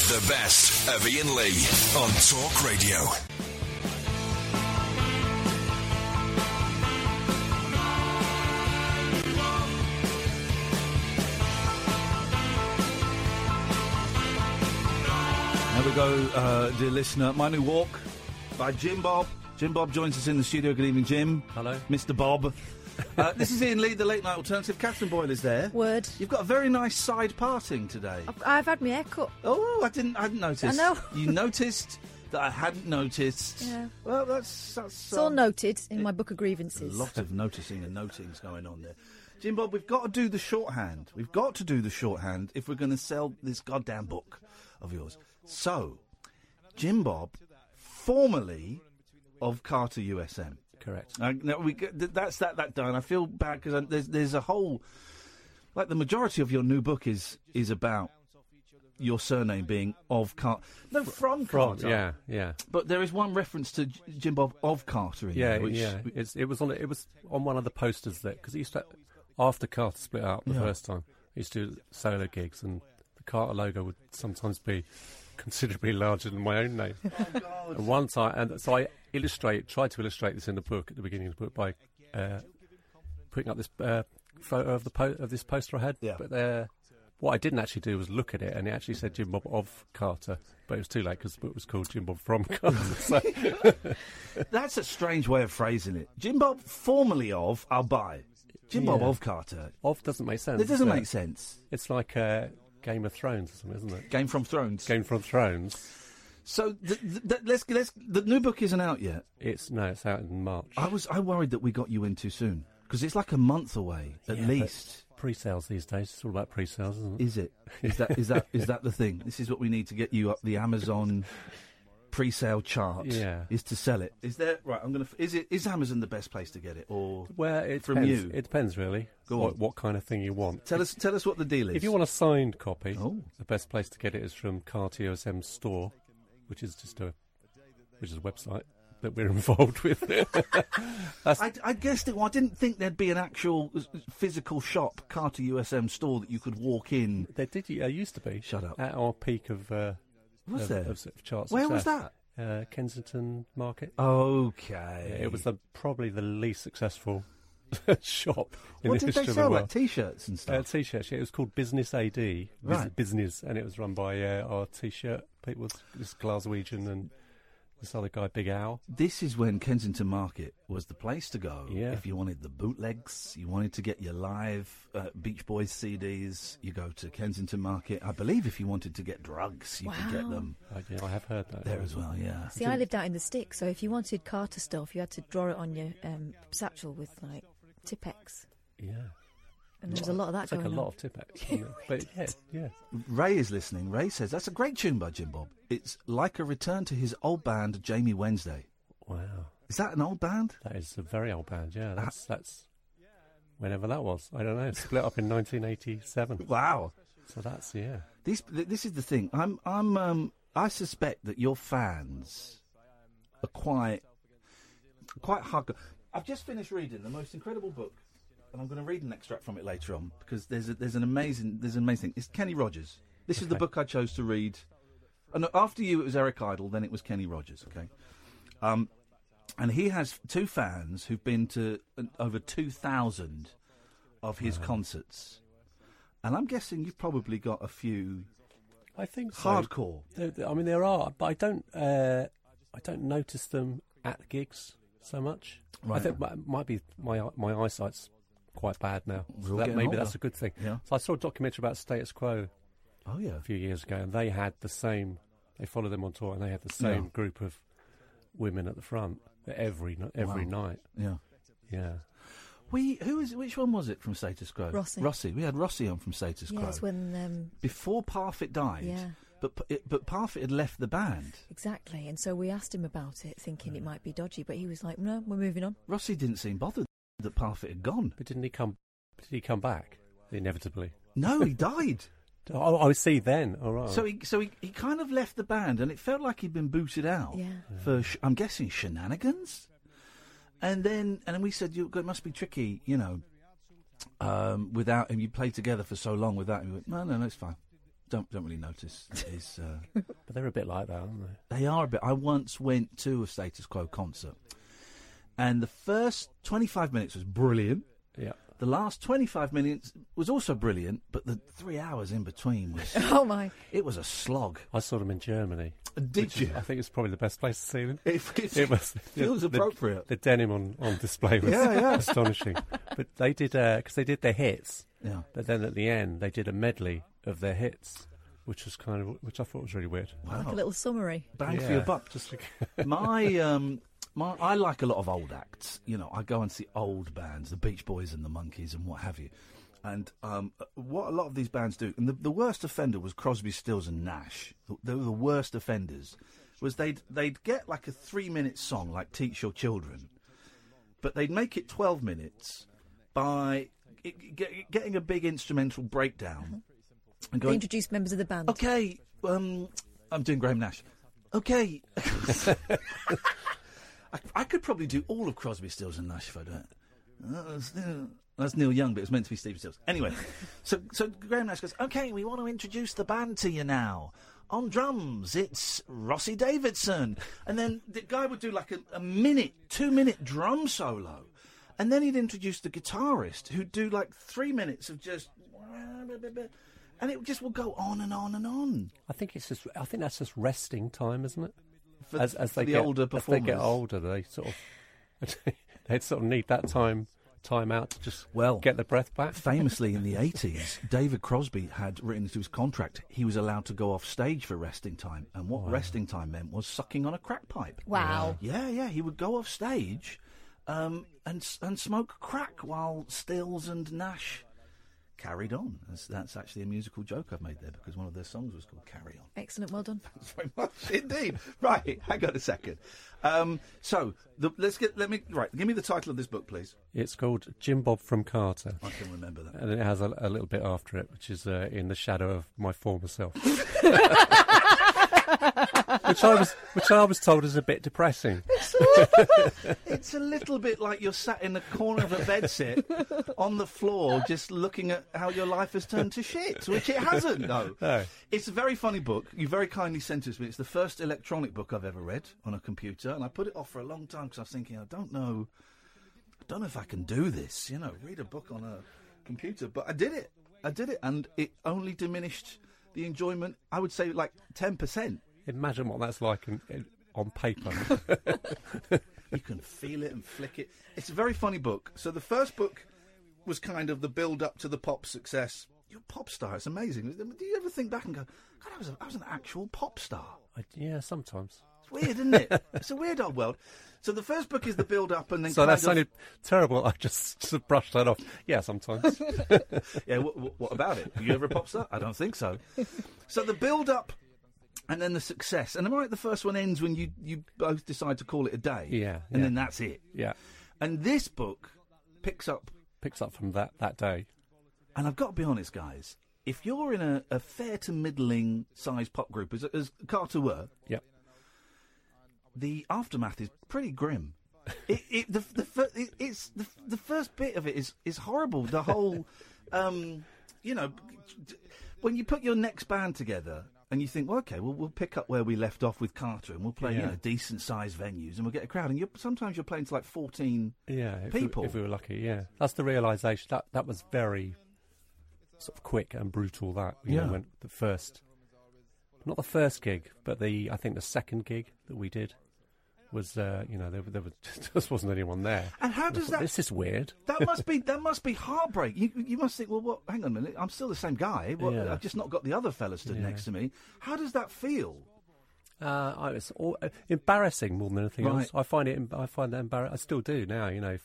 The best of Ian Lee on Talk Radio. There we go, dear listener. My New Walk by Jim Bob. Jim Bob joins us in the studio. Good evening, Jim. Hello. Mr. Bob. This is Ian Lee, the Late Night Alternative. Catherine Boyle is there. Word. You've got a very nice side parting today. I've had my hair cut. Oh, I hadn't noticed. I know. You noticed that I hadn't noticed. Yeah. Well, that's It's all noted in my book of grievances. a lot of noticing and notings going on there. Jim Bob, we've got to do the shorthand. We've got to do the shorthand if we're going to sell this goddamn book of yours. So, Jim Bob, formerly of Carter USM. Correct. No, that's that done. I feel bad because there's a whole, like the majority of your new book is about your surname being of Carter. No, from Carter. Yeah. But there is one reference to Jim Bob of Carter in there. Which, It was on one of the posters there because he used to, after Carter split up the first time, he used to do solo gigs, and the Carter logo would sometimes be considerably larger than my own name. Oh, God. And one time, and so I tried to illustrate this in the book at the beginning of the book by putting up this photo of this poster I had. Yeah. But what I didn't actually do was look at it, and it actually said Jim Bob of Carter, but it was too late because the book was called Jim Bob from Carter. So. That's a strange way of phrasing it. Jim Bob, formerly of, I'll buy. Jim Bob of Carter. Of doesn't make sense. It doesn't make sense. It's like Game of Thrones or something, isn't it? Game from Thrones. Game from Thrones. So the new book isn't out yet. It's out in March. I worried that we got you in too soon because it's like a month away at least. Pre-sales these days. It's all about pre-sales, isn't it? Is it? Is that the thing? This is what we need to get you up the Amazon pre-sale chart. Yeah. Is to sell it. Is there right? Is Amazon the best place to get it, or it from depends. you? It depends really. Go on. What kind of thing you want? Tell us what the deal is. If you want a signed copy, the best place to get it is from Carter USM Store, which is a website that we're involved with. I guessed it. Well, I didn't think there'd be an actual physical shop, Carter USM Store, that you could walk in. There used to be. Shut up. At our peak of was there? Of chart Where success. was that? Kensington Market. Okay. Yeah, it was probably the least successful shop in what the did history they of sell? the world. Like T-shirts and stuff. T-shirts. Yeah, it was called Business AD. Right. Business, and it was run by our T-shirt people, this Glaswegian and this other guy, Big Al. This is when Kensington Market was the place to go. Yeah. If you wanted the bootlegs, you wanted to get your live Beach Boys CDs, you go to Kensington Market. I believe if you wanted to get drugs, you could get them I have heard that. there as well, yeah. See, I lived out in the sticks, so if you wanted Carter stuff, you had to draw it on your satchel with, like, Tipex. Yeah. And there was a lot of that It's going like a on. lot of Tipex. Isn't it? But yeah. Ray is listening. Ray says, that's a great tune by Jim Bob. It's like a return to his old band, Jamie Wednesday. Wow. Is that an old band? That is a very old band, yeah. That's whenever that was. I don't know. Split up in 1987. Wow. So that's, yeah. This is the thing. I suspect that your fans are quite hardcore. I've just finished reading the most incredible book, and I'm going to read an extract from it later on because there's an amazing thing. It's Kenny Rogers. This is the book I chose to read. And after you, it was Eric Idle. Then it was Kenny Rogers. Okay, and he has two fans who've been to over 2,000 of his concerts, and I'm guessing you've probably got a few. I think so. Hardcore. I mean, there are, but I don't notice them at the gigs so much. Right. I think it might be my eyesight's quite bad now. So We're all getting maybe older. that's a good thing. Yeah. So I saw a documentary about Status Quo Oh yeah. a few years ago, and they had the same. They followed them on tour, and they had the same group of women at the front every night. Yeah. Yeah. Which one was it from Status Quo? Rossi. We had Rossi on from Status Quo. Yeah, it's when... before Parfit died. Yeah. But Parfit had left the band. Exactly, and so we asked him about it, thinking it might be dodgy, but he was like, no, we're moving on. Rossi didn't seem bothered that Parfit had gone. But didn't he come? Did he come back inevitably? No, he died. Oh, I see. Then, all right. So he kind of left the band, and it felt like he'd been booted out for I'm guessing shenanigans. And then we said, it must be tricky, without him. You played together for so long without him. He went, no, it's fine. don't really notice his. But they're a bit like that, aren't they? They are a bit. I once went to a Status Quo concert, and the first 25 minutes was brilliant. Yeah. The last 25 minutes was also brilliant, but the 3 hours in between was... Oh, my. It was a slog. I saw them in Germany. Did you? I think it's probably the best place to see them. It feels appropriate. The denim on display was astonishing. But they did, because they did their hits. Yeah. But then at the end, they did a medley of their hits, which I thought was really weird. Wow. Like a little summary. Bang for your buck. Just like I like a lot of old acts. You know, I go and see old bands, the Beach Boys and the Monkees and what have you. And what a lot of these bands do, and the worst offender was Crosby, Stills and Nash. They were the worst offenders. Was they'd get like a 3-minute song like Teach Your Children, but they'd make it 12 minutes by getting a big instrumental breakdown. And They introduced members of the band. Okay, I'm doing Graham Nash. Okay. I could probably do all of Crosby, Stills and Nash if I do it. That's Neil Young, but it was meant to be Steve Stills. Anyway, so Graham Nash goes, okay, we want to introduce the band to you now. On drums, it's Rossi Davidson. And then the guy would do like a 2-minute drum solo. And then he'd introduce the guitarist, who'd do like 3 minutes of just... And it just will go on and on and on. I think that's just resting time, isn't it? As they the get older performers. As they get older, they sort of need that time out to just get the breath back. Famously, in the 80s, David Crosby had written into his contract he was allowed to go off stage for resting time, and what resting time meant was sucking on a crack pipe. Wow. Yeah, he would go off stage and smoke crack while Stills and Nash carried on. That's actually a musical joke I've made there, because one of their songs was called Carry On. Excellent, well done. Thanks very much indeed. Right, hang on a second. Give me the title of this book, please. It's called Jim Bob from Carter. I can remember that. And it has a little bit after it, which is In the Shadow of My Former Self. which I was told is a bit depressing. It's a little bit like you're sat in the corner of a bedsit on the floor just looking at how your life has turned to shit, which it hasn't, no. It's a very funny book. You very kindly sent it to me. It's the first electronic book I've ever read on a computer, and I put it off for a long time because I was thinking, I don't know if I can do this, read a book on a computer. But I did it, and it only diminished the enjoyment, I would say, like 10%. Imagine what that's like on paper. You can feel it and flick it. It's a very funny book. So the first book was kind of the build-up to the pop success. You're a pop star. It's amazing. Do you ever think back and go, God, I was an actual pop star? Yeah, sometimes. It's weird, isn't it? It's a weird old world. So the first book is the build-up, and then so that sounded terrible. I just brushed that off. Yeah, sometimes. Yeah, what about it? Are you ever a pop star? I don't think so. So the build-up, and then the success. And am I right, the first one ends when you both decide to call it a day? Yeah. And then that's it. Yeah. And this book picks up from that day. And I've got to be honest, guys. If you're in a fair to middling sized pop group, as Carter were, yep, the aftermath is pretty grim. The first bit of it is horrible. The whole, when you put your next band together and you think, well, okay, we'll pick up where we left off with Carter, and we'll play decent sized venues, and we'll get a crowd. And sometimes you're playing to like 14 people. If we were lucky, yeah. That's the realisation. That was very sort of quick and brutal. When the first, not the first gig, but I think the second gig that we did was, there just wasn't anyone there. And how does that? This is weird. That must be heartbreak. You must think, well, what? Hang on a minute, I'm still the same guy. I've just not got the other fella stood next to me. How does that feel? It's embarrassing more than anything else. I find that embarrassing. I still do now.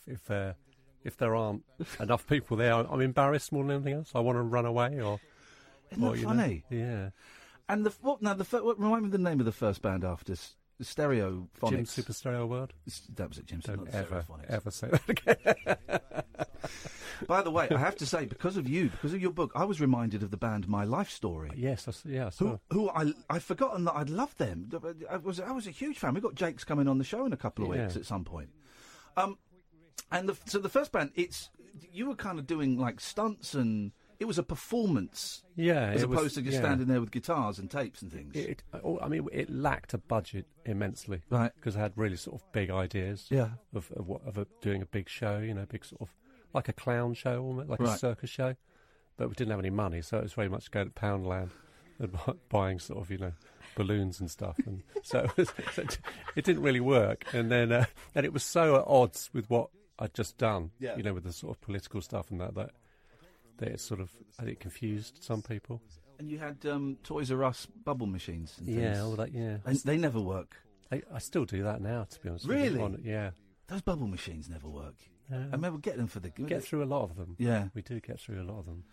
If there aren't enough people there, I'm embarrassed more than anything else. I want to run away Isn't that funny? Yeah. And remind me the name of the first band after Stereophonics. Jim Super Stereo World. That was it, Jim. Don't ever say that again. By the way, I have to say, because of your book, I was reminded of the band My Life Story. Yes, I saw. Who I'd forgotten that I'd loved them. I was a huge fan. We got Jake's coming on the show in a couple of weeks at some point. So the first band, you were kind of doing like stunts, and it was a performance. Yeah, as it was- opposed to just yeah. standing there with guitars and tapes and things. It lacked a budget immensely, Right. Because it had really sort of big ideas, Yeah. of doing a big show, big sort of like a clown show, almost like a Right. circus show. But we didn't have any money, so it was very much going to Poundland and buying sort of balloons and stuff, and so it didn't really work. And then and it was so at odds with what I'd just done, Yeah. with the sort of political stuff and that it sort of, I think, confused some people. And you had Toys R Us bubble machines. And things. Yeah, all that. Yeah, And they never work. I still do that now, to be honest. Really? With you. Yeah. Those bubble machines never work. I remember getting them for the... Get through a lot of them. Yeah. We do get through a lot of them.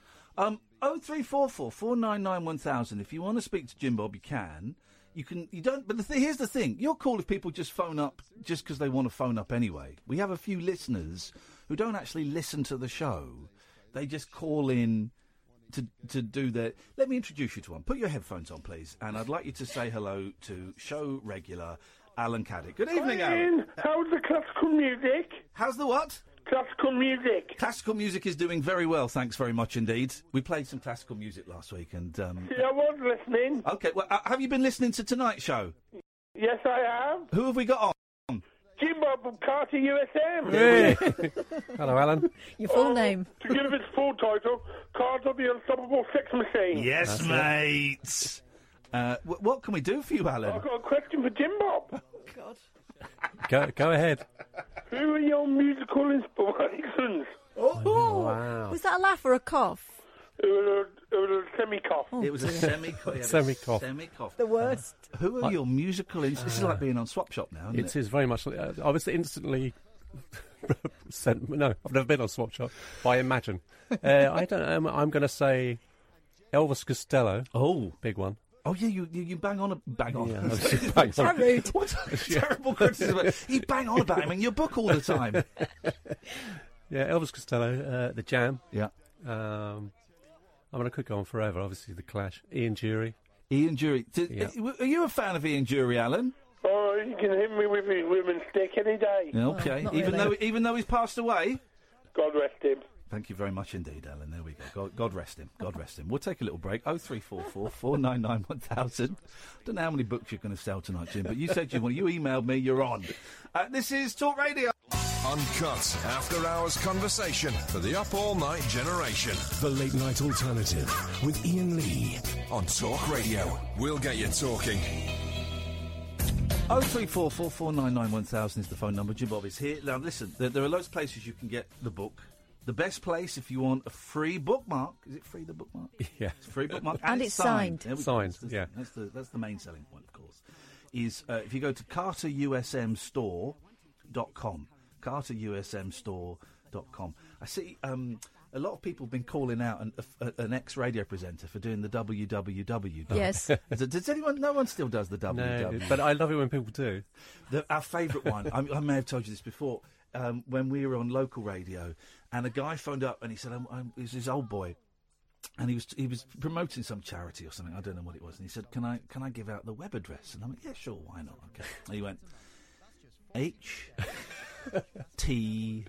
0344 499 1000. If you want to speak to Jim Bob, you can. You don't. But here's the thing: you're cool if people just phone up just because they want to phone up anyway. We have a few listeners who don't actually listen to the show; they just call in to do their. Let me introduce you to one. Put your headphones on, please, and I'd like you to say hello to show regular Alan Caddick. Good evening, Alan. How's the classical music? How's the what? Classical music. Classical music is doing very well, thanks very much indeed. We played some classical music last week, and Yeah, I was listening. okay. Well, have you been listening to tonight's show? Yes, I have. Who have we got on? Jim Bob from Carter USM. Hey. Hello, Alan. Your full name. To give its full title, Carter the Unstoppable Sex Machine. Yes, mate. What can we do for you, Alan? I've got a question for Jim Bob. Go ahead. Who are your musical inspirations? Oh, Wow. was that a laugh or a cough? It was a semi-cough. It was a semi-cough. Semi-cough. Semi-cough. The worst. Who are your musical... This is like being on Swap Shop now, isn't It is very much. I was instantly sent. No, I've never been on Swap Shop. But I imagine. I don't know. I'm going to say Elvis Costello. Oh. Big one. Oh, yeah, you bang on. Bang on. Yeah, bang on. How rude. What a terrible criticism. You bang on about him in your book all the time. Yeah, Elvis Costello, The Jam. Yeah. I'm going to go on forever. Obviously, The Clash. Ian Dury. Ian Dury. Yeah. Are you a fan of Ian Dury, Alan? Oh, you can hit me with his women's stick any day. Okay. not Even though he's passed away? God rest him. Thank you very much indeed, Alan. There we go. God rest him. God rest him. We'll take a little break. 0344 499 1000. I don't know how many books you're going to sell tonight, Jim, but you said you want. You emailed me. You're on. This is Talk Radio. Uncut after-hours conversation for the up-all-night generation. The Late Night Alternative with Ian Lee. On Talk Radio. We'll get you talking. 0344 499 1000 is the phone number. Jim Bob is here. Now, listen, there are loads of places you can get the book. The best place if you want a free bookmark. Is it free, the bookmark? Yeah. It's a free bookmark. And it's signed. There we go. Signed, That's yeah. That's the main selling point, of course. Is if you go to carterusmstore.com. carterusmstore.com. I see a lot of people have been calling out an ex-radio presenter for doing the www. Yes. Does anyone... No one still does the www. No, but I love it when people do. Our favourite one, I may have told you this before, when we were on local radio, and a guy phoned up and he said, it was his old boy, and he was promoting some charity or something, I don't know what it was, and he said, can I give out the web address? And I'm like, yeah, sure, why not? Okay. And he went, HTTP.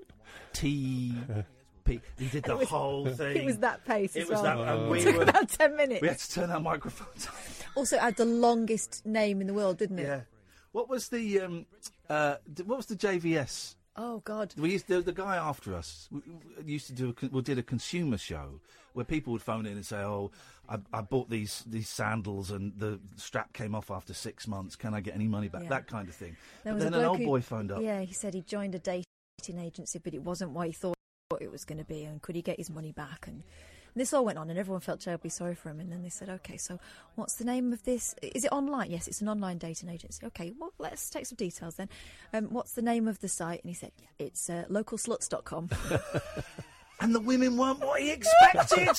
He did the whole thing. It was that pace It as was well. that, and It took about 10 minutes. we had to turn our microphones on. Also had the longest name in the world, didn't it? Yeah. What was the JVS? Oh, God. The guy after us used to did a consumer show where people would phone in and say, "Oh, I bought these sandals and the strap came off after 6 months. Can I get any money back?" Yeah. That kind of thing. There But was then a an bloke old who- boy phoned up. Yeah, he said he joined a dating agency, but it wasn't what he thought it was going to be, and could he get his money back? And this all went on, and everyone felt terribly sorry for him. And then they said, "Okay, so what's the name of this? Is it online?" "Yes, it's an online dating agency." "Okay, well, let's take some details then. What's the name of the site?" And he said, "It's localsluts.com." And the women weren't what he expected.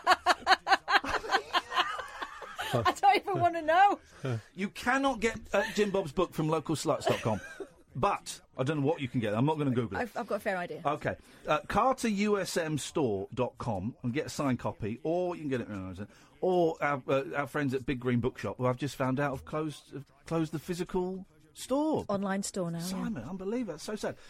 I don't even want to know. You cannot get Jim Bob's book from localsluts.com. But I don't know what you can get. I'm not going to Google it. I've got a fair idea. Okay. carterusmstore.com and get a signed copy, or you can get it or our friends at Big Green Bookshop, who I've just found out have closed the physical store. Online store now. Simon, unbelievable. That's so sad.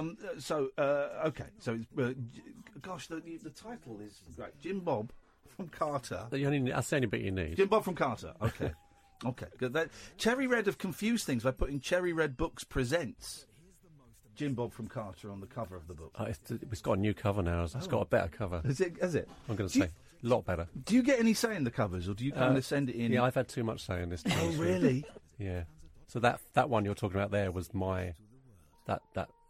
Okay. So, gosh, the title is great. Jim Bob from Carter. That's the only bit you need. Jim Bob from Carter. Okay. Okay. Good. Cherry Red have confused things by putting Cherry Red Books Presents Jim Bob from Carter on the cover of the book. It's got a new cover now. It's got a better cover. Has it? I'm going to say a lot better. Do you get any say in the covers, or do you kind of send it in? Yeah, I've had too much say in this. Oh, really? Yeah. So that one you're talking about there was my that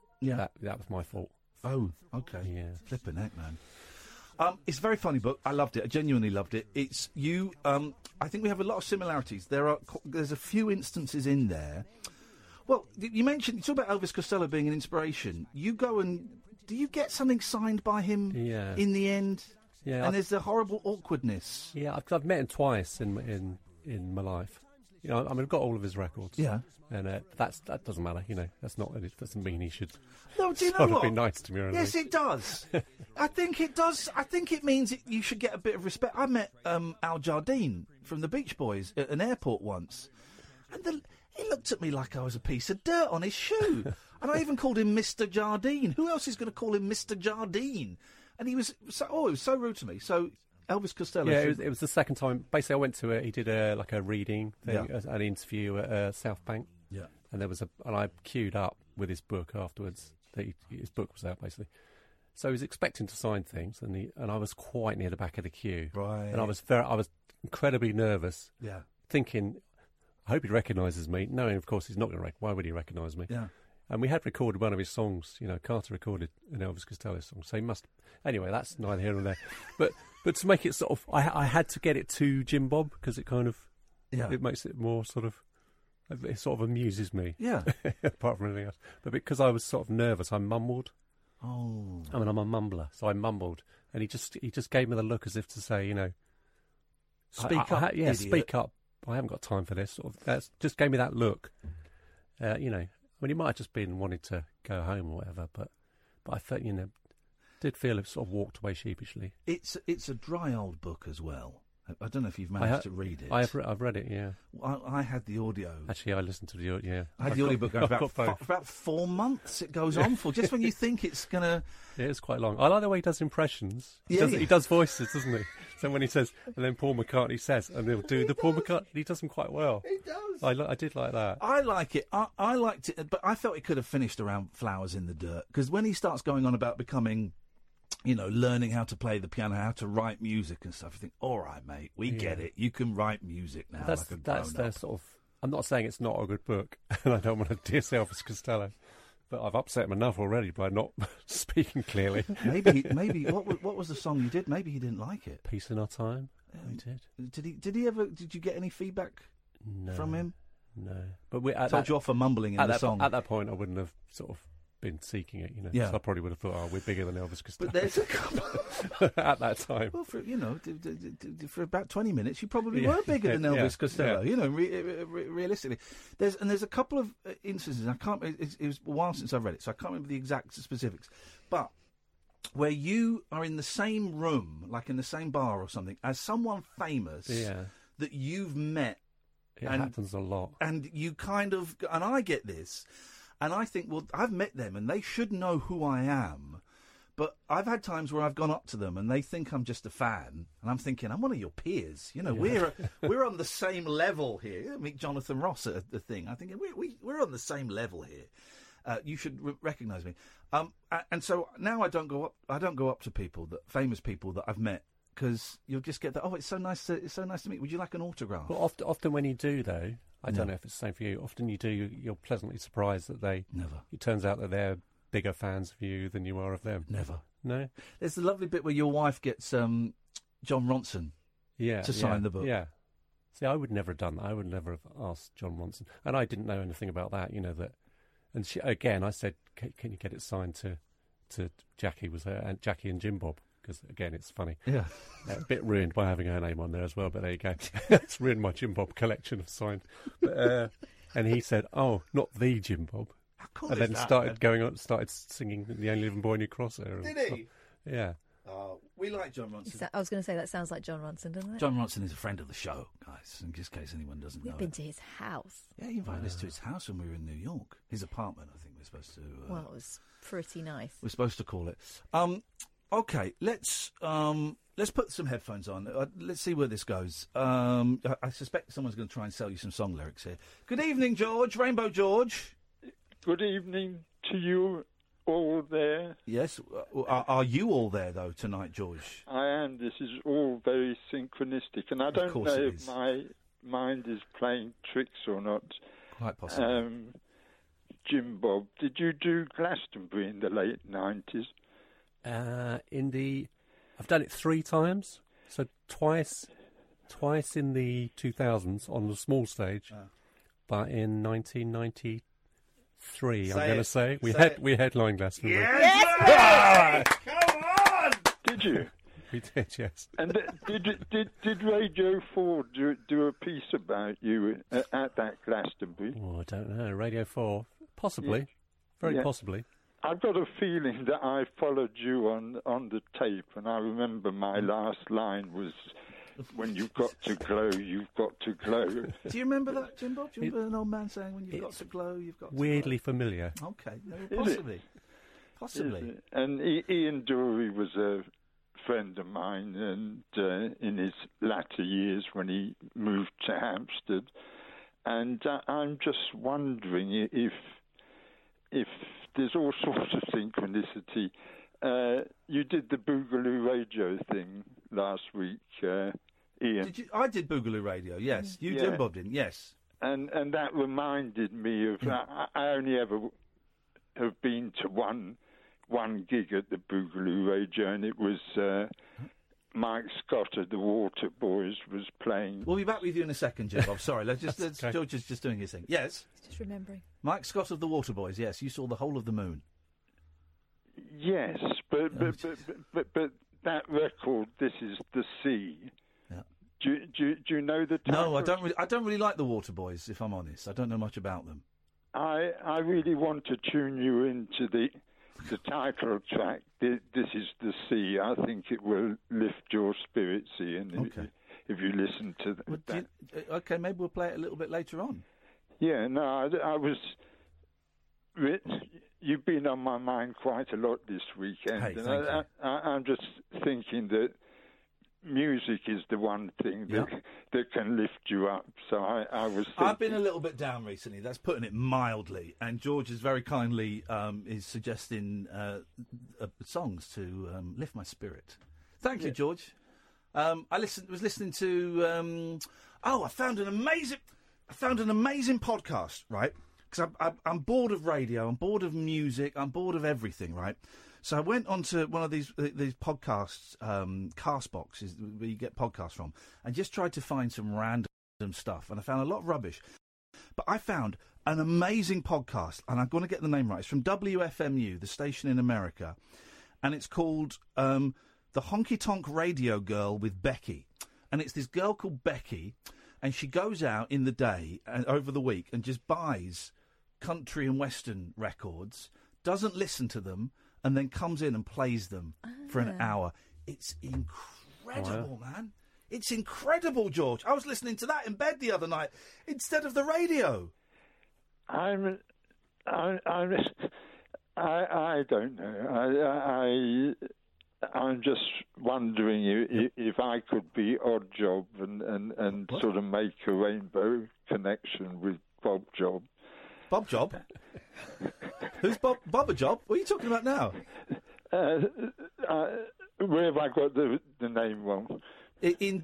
was my fault. Oh, okay. Yeah. Flipping heck, man. It's a very funny book. I loved it. I genuinely loved it. It's you. I think we have a lot of similarities. There's a few instances in there. Well, you talk about Elvis Costello being an inspiration. You go and do you get something signed by him? Yeah. In the end. Yeah. And there's a horrible awkwardness. Yeah, I've met him twice in my life. You know, I mean, I've got all of his records. Yeah. And that doesn't matter. You know, that doesn't mean he should. No, do you know what? Be nice to me or anything. Yes, it does. I think it does. I think it means you should get a bit of respect. I met Al Jardine from the Beach Boys at an airport once, and he looked at me like I was a piece of dirt on his shoe. And I even called him Mr. Jardine. Who else is going to call him Mr. Jardine? And he was it was so rude to me. So Elvis Costello. Yeah, it was the second time. Basically, I went to he did a reading thing, an interview at South Bank. Yeah. And and I queued up with his book afterwards. His book was out basically. So he was expecting to sign things, and I was quite near the back of the queue. Right. And I was incredibly nervous. Yeah. Thinking, I hope he recognises me. Knowing, of course, he's not going to. Why would he recognise me? Yeah. And we had recorded one of his songs. You know, Carter recorded an Elvis Costello song, so he must. Anyway, that's neither here nor there. But to make it sort of, I had to get it to Jim Bob because it kind of, it makes it more sort of, it sort of amuses me. Yeah. Apart from anything else, but because I was sort of nervous, I mumbled. Oh. I mean, I'm a mumbler, so I mumbled, and he just gave me the look as if to say, you know, speak up. Yeah, speak up. I haven't got time for this. Sort of, just gave me that look. You know, I mean, he might have just been wanting to go home or whatever, but I felt, you know, did feel it sort of walked away sheepishly. It's a dry old book as well. I don't know if you've managed to read it. I've read it, yeah. I had the audio. Actually, I listened to the audio, yeah. I had the audiobook about 4 months it goes on for, just when you think it's going to... Yeah, it's quite long. I like the way he does impressions. He does voices, doesn't he? So when he says, and then Paul McCartney says, and he'll do the Paul McCartney, he does them quite well. He does. I did like that. I like it. I liked it, but I felt it could have finished around Flowers in the Dirt, because when he starts going on about becoming... You know, learning how to play the piano, how to write music and stuff. You think, all right, mate, we get it. You can write music now. That's their sort of. I'm not saying it's not a good book, and I don't want to diss Elvis Costello, but I've upset him enough already by not speaking clearly. Maybe. What was the song you did? Maybe he didn't like it. Peace in Our Time. He did. Did he ever? Did you get any feedback from him? No, but we told you off for mumbling in the song. At that point, I wouldn't have sort of been seeking it, you know. Yeah. So I probably would have thought, we're bigger than Elvis Costello. But there's a couple at that time. Well, for about 20 minutes, you probably were bigger than Elvis Costello. You know, realistically, there's a couple of instances. I can't. It was a while since I've read it, so I can't remember the exact specifics. But where you are in the same room, like in the same bar or something, as someone famous that you've met. It happens a lot, and you kind of, and I get this. And I think, well, I've met them and they should know who I am. But I've had times where I've gone up to them and they think I'm just a fan. And I'm thinking, I'm one of your peers. You know, we're on the same level here. Meet Jonathan Ross at the thing. I'm thinking, we're on the same level here. You should recognise me. And so now I don't go up to people, famous people that I've met. Because you'll just get that. Oh, it's so nice to meet. Would you like an autograph? Well, often when you do, though, I don't know if it's the same for you. Often you do, you're pleasantly surprised that never. It turns out that they're bigger fans of you than you are of them. Never. No. There's the lovely bit where your wife gets John Ronson. To sign the book. Yeah. See, I would never have done that. I would never have asked John Ronson, and I didn't know anything about that. You know that. And I said, can you get it signed to Jackie? Was her and Jackie and Jim Bob. Because, again, it's funny. Yeah. A bit ruined by having her name on there as well, but there you go. It's ruined my Jim Bob collection of signed. But, and he said, oh, not the Jim Bob. How cool and is then that, started singing The Only Living Boy Knew Crosshair. Did he? Yeah. We like John Ronson. I was going to say, that sounds like John Ronson, doesn't it? John Ronson is a friend of the show, guys, in just case anyone doesn't know. We've been to his house. Yeah, he invited us to his house when we were in New York. His apartment, I think we're supposed to... well, it was pretty nice. We're supposed to call it. Okay, let's put some headphones on. Let's see where this goes. I suspect someone's going to try and sell you some song lyrics here. Good evening, George. Rainbow George. Good evening to you all there. Yes. Are you all there, though, tonight, George? I am. This is all very synchronistic, and I don't know if my mind is playing tricks or not. Quite possibly. Jim Bob, did you do Glastonbury in the late 90s? I've done it 3 times, so twice in the 2000s on the small stage, but in 1993, I'm going to say we headlined Glastonbury. Yes! Come on! Did you? We did, yes. And did Radio 4 do a piece about you at that Glastonbury? Oh, I don't know. Radio 4, possibly, very possibly. I've got a feeling that I followed you on the tape, and I remember my last line was, "When you've got to glow, you've got to glow." Do you remember that, Jim Bob? Do you remember an old man saying, "When you've got to glow, you've got to weirdly glow"? familiar. Okay, possibly. Possibly. And Ian Dury was a friend of mine, and in his latter years when he moved to Hampstead. And I'm just wondering if there's all sorts of synchronicity. You did the Boogaloo Radio thing last week, Ian. I did Boogaloo Radio, yes. You did, Bob, didn't? Yes. And that reminded me of... I only ever have been to one gig at the Boogaloo Radio, and it was... Mike Scott of the Waterboys was playing. We'll be back with you in a second, Jim Bob. Sorry, George is just doing his thing. Yes? He's just remembering. Mike Scott of the Waterboys, yes. You saw the whole of the moon. Yes, but that record, This Is the Sea. Yeah. Do you know the title? No, I don't really like the Waterboys, if I'm honest. I don't know much about them. I really want to tune you into the title track, This Is the Sea. I think it will lift your spirits, Ian, if you listen to that. Okay, maybe we'll play it a little bit later on. Yeah, no, I was... You've been on my mind quite a lot this weekend. Hey, and I'm just thinking that music is the one thing that can lift you up. So I was thinking... I've been a little bit down recently. That's putting it mildly. And George is very kindly is suggesting songs to lift my spirit. Thank you, George. I was listening to... I found an amazing podcast, right? Because I'm bored of radio, I'm bored of music, I'm bored of everything, right? So I went onto one of these podcasts, Castbox, is where you get podcasts from, and just tried to find some random stuff, and I found a lot of rubbish. But I found an amazing podcast, and I'm going to get the name right. It's from WFMU, the station in America, and it's called The Honky Tonk Radio Girl with Becky. And it's this girl called Becky, and she goes out in the day and over the week and just buys country and western records, doesn't listen to them, and then comes in and plays them for an hour. It's incredible, man. It's incredible, George. I was listening to that in bed the other night instead of the radio. I don't know. I'm just wondering if I could be Odd Job and sort of make a rainbow connection with Bob Job. Bob Job? Who's Bob Job? What are you talking about now? Where have I got the name wrong? In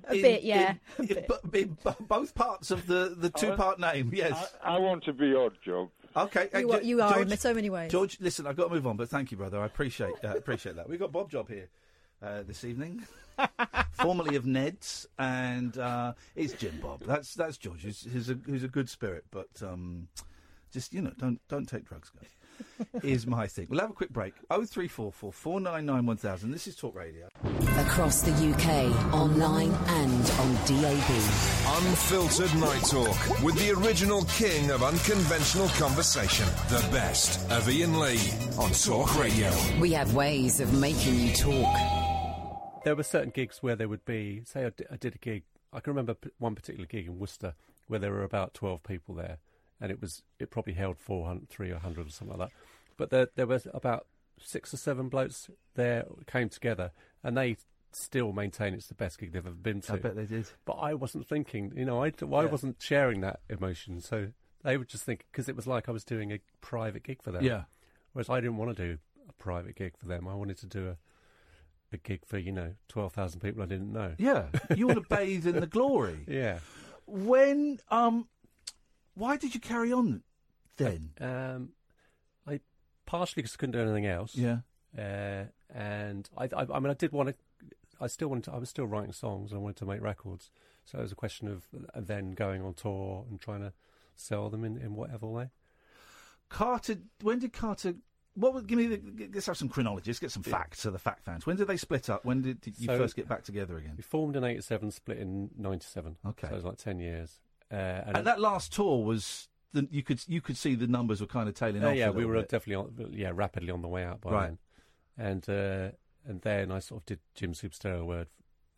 both parts of the two-part name, yes. I want to be Odd Job. Okay. You are George, in so many ways. George, listen, I've got to move on, but thank you, brother. I appreciate that. We've got Bob Job here this evening, formerly of Ned's, and it's Jim Bob. That's George, who's a good spirit, but just, don't take drugs, guys. Is my thing. We'll have a quick break. 0344 499 1000. This is Talk Radio. Across the UK, online and on DAB. Unfiltered Night Talk with the original king of unconventional conversation. The best of Ian Lee on Talk Radio. We have ways of making you talk. there were certain gigs where there would be, say I did a gig, I can remember one particular gig in Worcester where there were about 12 people there, and it probably held 300 or something like that. But there was about 6 or 7 blokes there came together, and they still maintain it's the best gig they've ever been to. I bet they did. But I wasn't thinking, I wasn't sharing that emotion, so they would just think, because it was like I was doing a private gig for them. Yeah. Whereas I didn't want to do a private gig for them. I wanted to do a gig for 12,000 people I didn't know. Yeah, you want to bathe in the glory. Yeah. When why did you carry on then? I partially because I couldn't do anything else. Yeah. And I mean, I did want to. I was still writing songs and I wanted to make records. So it was a question of then going on tour and trying to sell them in whatever way. Carter, when did Carter? Let's have some chronology. Let's get some facts to the fact fans. When did they split up? When did you first get back together again? We formed in 87, split in 97. Okay, so it was like 10 years. And that last tour was you could see the numbers were kind of tailing off. Yeah, we were definitely rapidly on the way out by then. And then I sort of did Jim Soup Stereo Word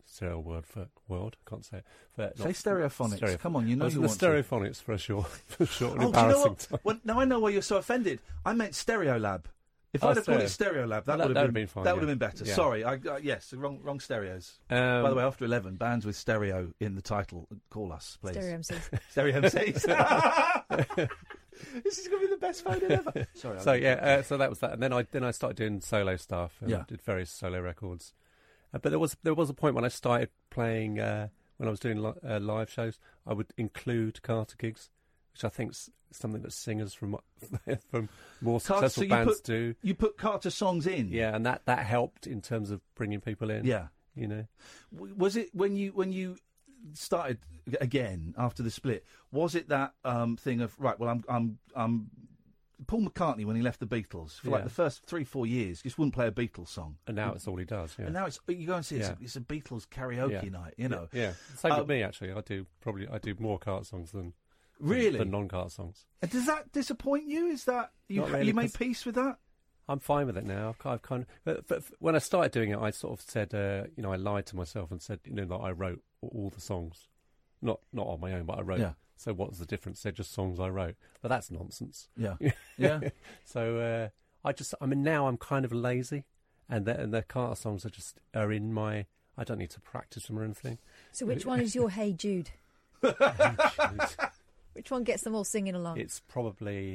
for World. I can't say it. Say Stereophonics. Come on, you know you want want Stereophonics for sure. And Oh, embarrassing do you know what? Well, now I know why you're so offended. I meant Stereolab. If I'd have called it Stereolab, that would have been fine. That would have been better. Yeah. Sorry, yes, wrong stereos. By the way, after 11, bands with stereo in the title, call us, please. Stereo MCs. Stereo MCs. This is going to be the best photo ever. Sorry. So that was that, and then I started doing solo stuff. And did various solo records. But there was a point when I started playing when I was doing live shows. I would include Carter gigs, which I think's something that singers from more successful bands do. You put Carter songs in, and that helped in terms of bringing people in. Yeah, Was it when you started again after the split? Was it that thing of right? Well, I'm Paul McCartney when he left the Beatles for like the first 3-4 years just wouldn't play a Beatles song, and now it's all he does. Yeah. And now you go and see it's a Beatles karaoke night. Yeah. Same with me actually. I do more Carter songs than non-Carter songs. And does that disappoint you? Is that you made peace with that? I'm fine with it now. I've kind of, but when I started doing it, I sort of said, I lied to myself and said, that I wrote all the songs, not on my own, but I wrote. Yeah. So what's the difference? They're just songs I wrote. But that's nonsense. Yeah. Yeah. So now I'm kind of lazy, and the Carter songs are in my. I don't need to practice them or anything. So which one is your Hey Jude? Which one gets them all singing along? It's probably.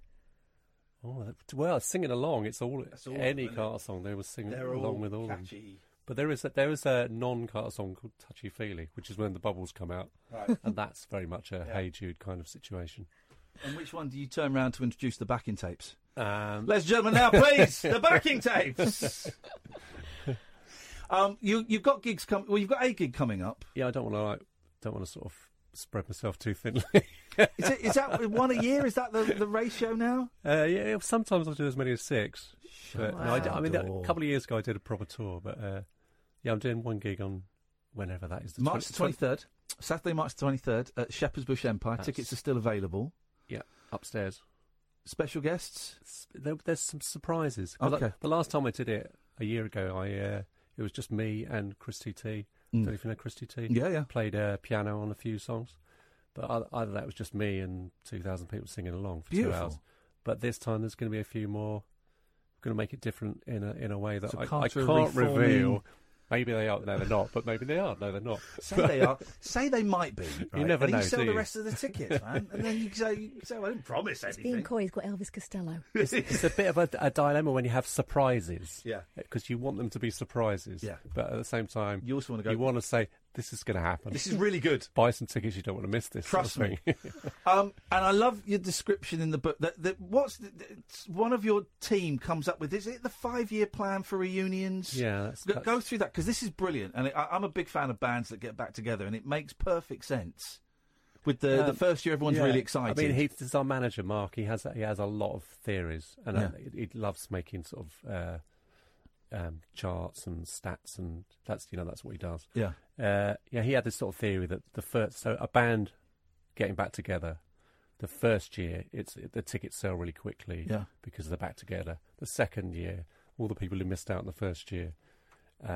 Singing along. It's all any Carter song they were singing along with all catchy. Of them. But there is a non-Carter song called Touchy Feely, which is when the bubbles come out, and that's very much a Hey Jude kind of situation. And which one do you turn around to introduce the backing tapes? Ladies and gentlemen, now please the backing tapes. You've got gigs coming. Well, you've got a gig coming up. Yeah, I don't want to sort of spread myself too thinly. Is that one a year? Is that the ratio now? Yeah, sometimes I'll do as many as 6. But, wow. A couple of years ago I did a proper tour, but I'm doing one gig on whenever that is. March 23rd, Saturday, March 23rd at Shepherd's Bush Empire. Tickets are still available. Yeah, upstairs. Special guests? There's some surprises. Okay. The last time I did it a year ago, it was just me and Chris T. Don't know if you know Chris T. Yeah. Played piano on a few songs. But either that was just me and 2,000 people singing along for Beautiful. 2 hours. But this time there's going to be a few more. We're going to make it different in a way that I can't reveal. Maybe they are. No, they're not. But maybe they are. No, they're not. Say they are. Say they might be. Right? You never know. You sell the rest of the tickets, man, and then you say, "Well, I didn't promise anything." Being coy, he's got Elvis Costello. It's a bit of a dilemma when you have surprises. Yeah. Because you want them to be surprises. Yeah. But at the same time, you also want to go. You want to say this is going to happen. This is really good. Buy some tickets. You don't want to miss this. Trust sort of me. And I love your description in the book. One of your team comes up with? Is it the 5-year plan for reunions? Yeah. Go through that because this is brilliant, and I'm a big fan of bands that get back together, and it makes perfect sense. With the first year, everyone's really excited. I mean, he's our manager, Mark. He has a lot of theories, and he loves making sort of charts and stats, and that's what he does. Yeah. He had this sort of theory that a band getting back together, the first year the tickets sell really quickly because they're back together. The second year, all the people who missed out in the first year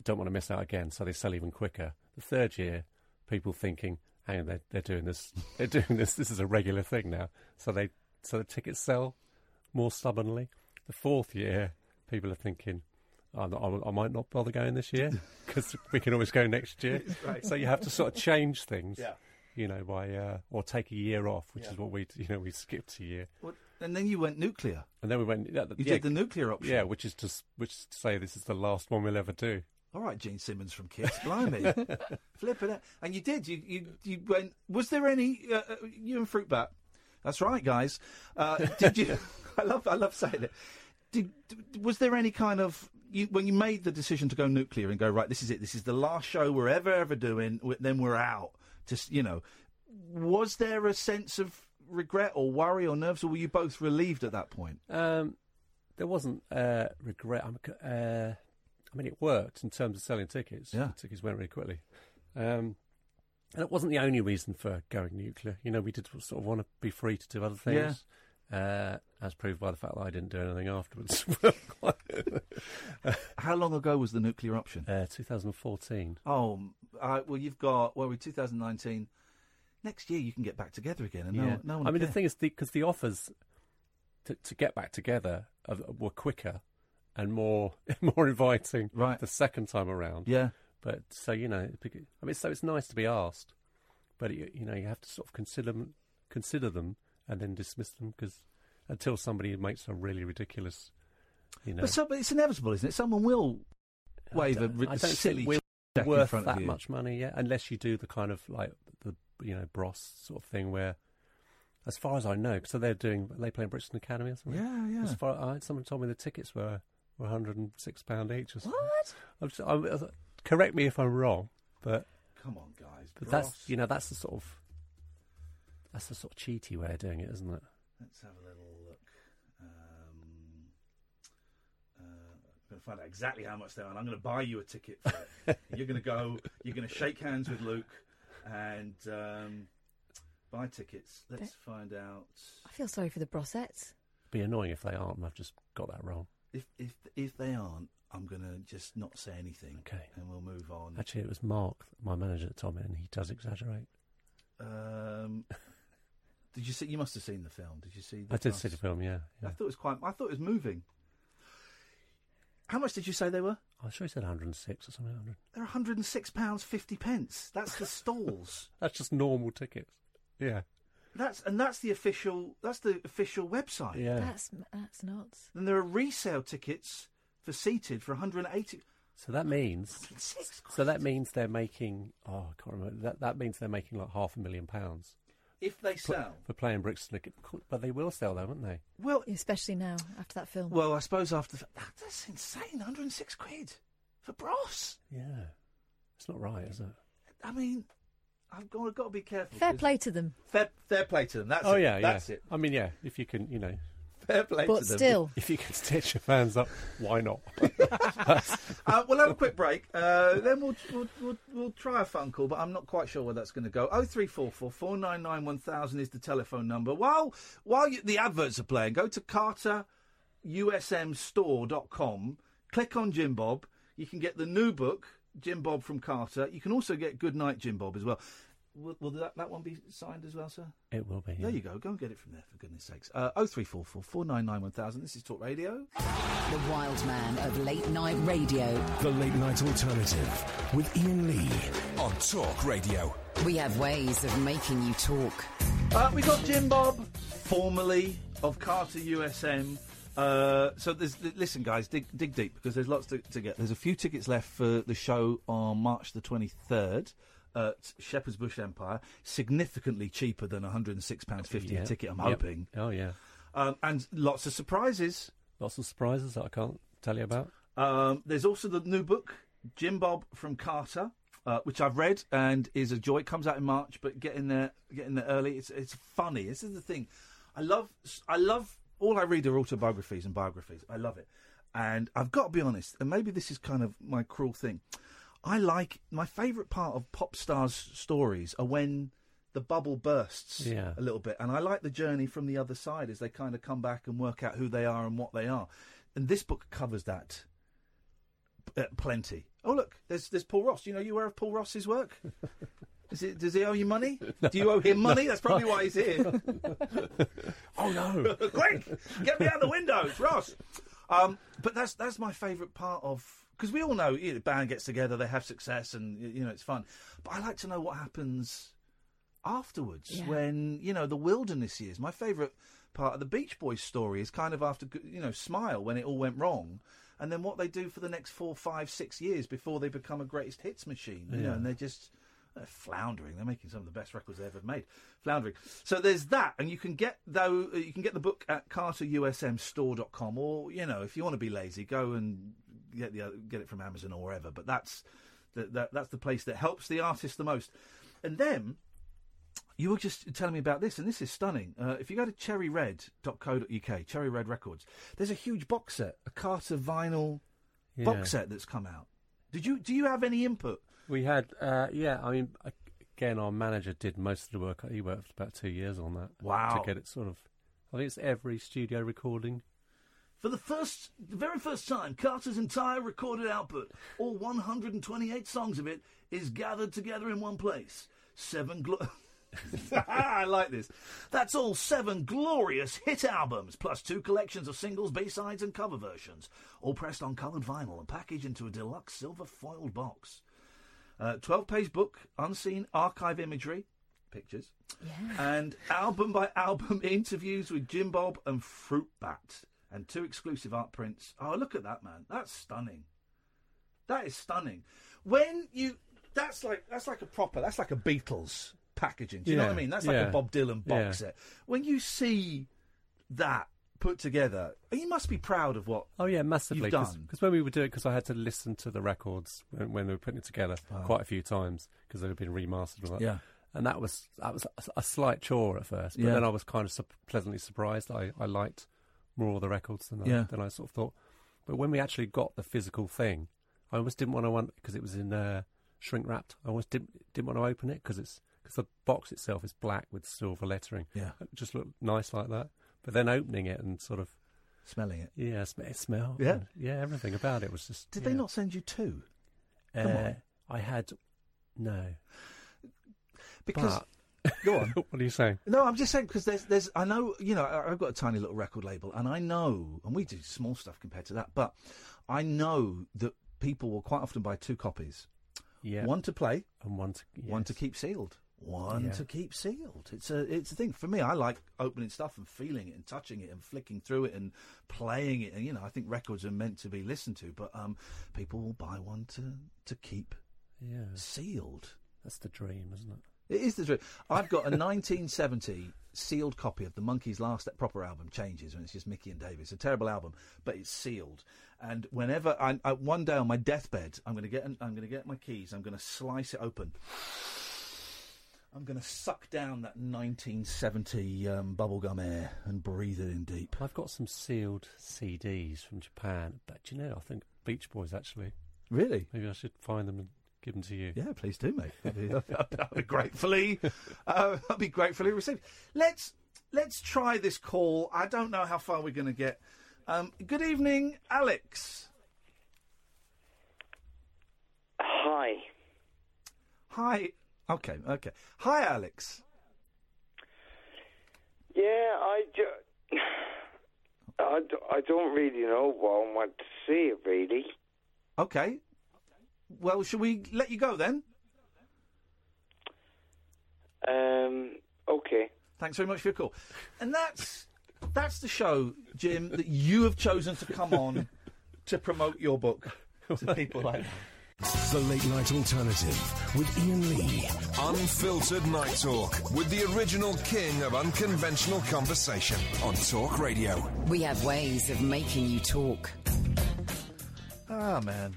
don't want to miss out again, so they sell even quicker. The third year, people thinking, hang on, they're doing this. They're doing this. This is a regular thing now. So the tickets sell more stubbornly. The fourth year, people are thinking, I might not bother going this year because we can always go next year. Right. So you have to sort of change things, by or take a year off, which is what we skipped a year. Well, and then you went nuclear. And then we went. You did the nuclear option. Yeah, which is to say this is the last one we'll ever do. All right, Gene Simmons from Kiss, blimey, flipping it. And you did. You went. Was there any you and Fruitbat? That's right, guys. Did you? I love saying it. Was there any kind of when you made the decision to go nuclear and go, right, this is it. This is the last show we're ever doing. Then we're out. Just was there a sense of regret or worry or nerves, or were you both relieved at that point? There wasn't regret. I mean, it worked in terms of selling tickets. Yeah. The tickets went really quickly. And it wasn't the only reason for going nuclear. We did sort of want to be free to do other things. Yeah. As proved by the fact that I didn't do anything afterwards. How long ago was the nuclear option? 2014. Oh, well, you've got, we're 2019. Next year you can get back together again. And no one the thing is, because the offers to get back together were quicker and more inviting the second time around. Yeah. But, so, so it's nice to be asked. But, you have to sort of consider them and then dismiss them, because until somebody makes a really ridiculous, But it's inevitable, isn't it? Someone will wave a silly check worth in front that of you. much money, unless you do the kind of like the Bros sort of thing where, as far as I know, so they playing Brixton Academy or something. Yeah. Someone told me the tickets were £106 each or something. What? Correct me if I'm wrong, but come on, guys. But Bros. that's the sort of cheaty way of doing it, isn't it? Let's have a little look. I'm going to find out exactly how much they are, and I'm going to buy you a ticket for it. You're going to go. You're going to shake hands with Luke and buy tickets. Let's find out. I feel sorry for the Brossettes. Be annoying if they aren't, and I've just got that wrong. If they aren't, I'm going to just not say anything. Okay. And we'll move on. Actually, it was Mark, my manager, that told me, and he does exaggerate. Did you see? You must have seen the film. Did you see? I did see the film. Yeah. I thought it was moving. How much did you say they were? I'm sure he said 106 or something. They're £106.50. That's the stalls. That's just normal tickets. Yeah. That's the official website. Yeah. That's nuts. And there are resale tickets for seated for 180. So that means they're making. Oh, I can't remember. That means they're making like £500,000 if they sell for playing Brixton. But they will sell, though, won't they? Well, especially now after that film. Well, I suppose after that's insane. 106 quid for Bros. Yeah, it's not right, is it? I mean, I've got to be careful. Fair play to them. Fair play to them. That's it. Yeah, that's it. I mean, if you can, fair play to them. But still, if you can stitch your fans up, why not? We'll have a quick break. Then we'll try a phone call, but I'm not quite sure where that's going to go. 0344 499 1000 is the telephone number. While the adverts are playing, go to carterusmstore.com. Click on Jim Bob. You can get the new book, Jim Bob from Carter. You can also get Good Night Jim Bob as well. Will that one be signed as well, sir? It will be. Yeah. There you go. Go and get it from there, for goodness sakes. 0344 499 1000. This is Talk Radio. The wild man of late night radio. The Late Night Alternative with Ian Lee on Talk Radio. We have ways of making you talk. We got Jim Bob, formerly of Carter USM. So listen, guys, dig deep, because there's lots to get. There's a few tickets left for the show on March the 23rd. At Shepherd's Bush Empire, significantly cheaper than £106.50 a ticket, I'm hoping. Oh, yeah. And lots of surprises. Lots of surprises that I can't tell you about. There's also the new book, Jim Bob from Carter, which I've read and is a joy. It comes out in March, but get in there early. It's funny. This is the thing. I love all I read are autobiographies and biographies. I love it. And I've got to be honest, and maybe this is kind of my cruel thing, my favourite part of pop stars' stories are when the bubble bursts a little bit. And I like the journey from the other side as they kind of come back and work out who they are and what they are. And this book covers that plenty. Oh, look, there's Paul Ross. You know, you aware of Paul Ross's work? Does he owe you money? No. Do you owe him money? That's probably why he's here. Oh, no. Quick! Get me out the window, it's Ross. But that's my favourite part of... Because we all know, the band gets together, they have success, and, it's fun. But I like to know what happens afterwards when, the wilderness years. My favourite part of the Beach Boys story is kind of after, Smile, when it all went wrong. And then what they do for the next 4, 5, 6 years before they become a greatest hits machine, and they're just floundering. They're making some of the best records they ever made. Floundering. So there's that, and you can get the book at carterusmstore.com, or if you want to be lazy, go and get it from Amazon or wherever. But that's the place that helps the artist the most. And then you were just telling me about this, and this is stunning. If you go to cherryred.co.uk, Cherry Red Records, there's a huge box set, a Carter vinyl box set that's come out. Do you have any input? We had, again, our manager did most of the work. He worked about 2 years on that. Wow. To get it sort of, I think it's every studio recording. For the very first time, Carter's entire recorded output, all 128 songs of it, is gathered together in one place. I like this. That's all 7 glorious hit albums, plus 2 collections of singles, B-sides and cover versions, all pressed on coloured vinyl and packaged into a deluxe silver foiled box. 12-page book, unseen archive imagery, pictures, and album-by-album interviews with Jim Bob and Fruit Bat, and 2 exclusive art prints. Oh, look at that, man. That's stunning. That is stunning. That's like a Beatles packaging. Do you know what I mean? That's like a Bob Dylan box set. When you see that put together, you must be proud of what massively, you've done. Because when we would do it, because I had to listen to the records when we were putting it together quite a few times, because they had been remastered and all that. Yeah. And that was a slight chore at first, but then I was kind of pleasantly surprised. I liked more of the records than I sort of thought. But when we actually got the physical thing, I almost didn't want to, because it was in shrink wrapped. I almost didn't want to open it because the box itself is black with silver lettering. Yeah, it just looked nice like that. But then opening it and sort of smelling it, it smelled. Everything about it was just. Did they not send you 2? Come on. I had no. Because go on. What are you saying? No, I'm just saying because there's I know I've got a tiny little record label, and I know, and we do small stuff compared to that, but I know that people will quite often buy 2 copies. Yeah. One to play and one to keep sealed. To keep sealed. It's a thing for me. I like opening stuff and feeling it and touching it and flicking through it and playing it. And I think records are meant to be listened to, but people will buy one to keep sealed. That's the dream, isn't it? It is the dream. I've got a 1970 sealed copy of the Monkees' last proper album, Changes, and it's just Mickey and David. It's a terrible album, but it's sealed. And whenever one day on my deathbed, I'm going to get my keys. I'm going to slice it open. I'm going to suck down that 1970 bubblegum air and breathe it in deep. I've got some sealed CDs from Japan, but I think Beach Boys actually. Really? Maybe I should find them and give them to you. Yeah, please do, mate. I'll be gratefully received. Let's try this call. I don't know how far we're going to get. Good evening, Alex. Hi. Hi. Okay. Hi, Alex. Yeah, I don't really know what I want to see, really. Okay. Well, shall we let you go then? Okay. Thanks very much for your call. And that's the show, Jim, that you have chosen to come on to promote your book to people like that. The Late Night Alternative with Ian Lee. Unfiltered Night Talk with the original king of unconventional conversation on Talk Radio. We have ways of making you talk. Ah, man.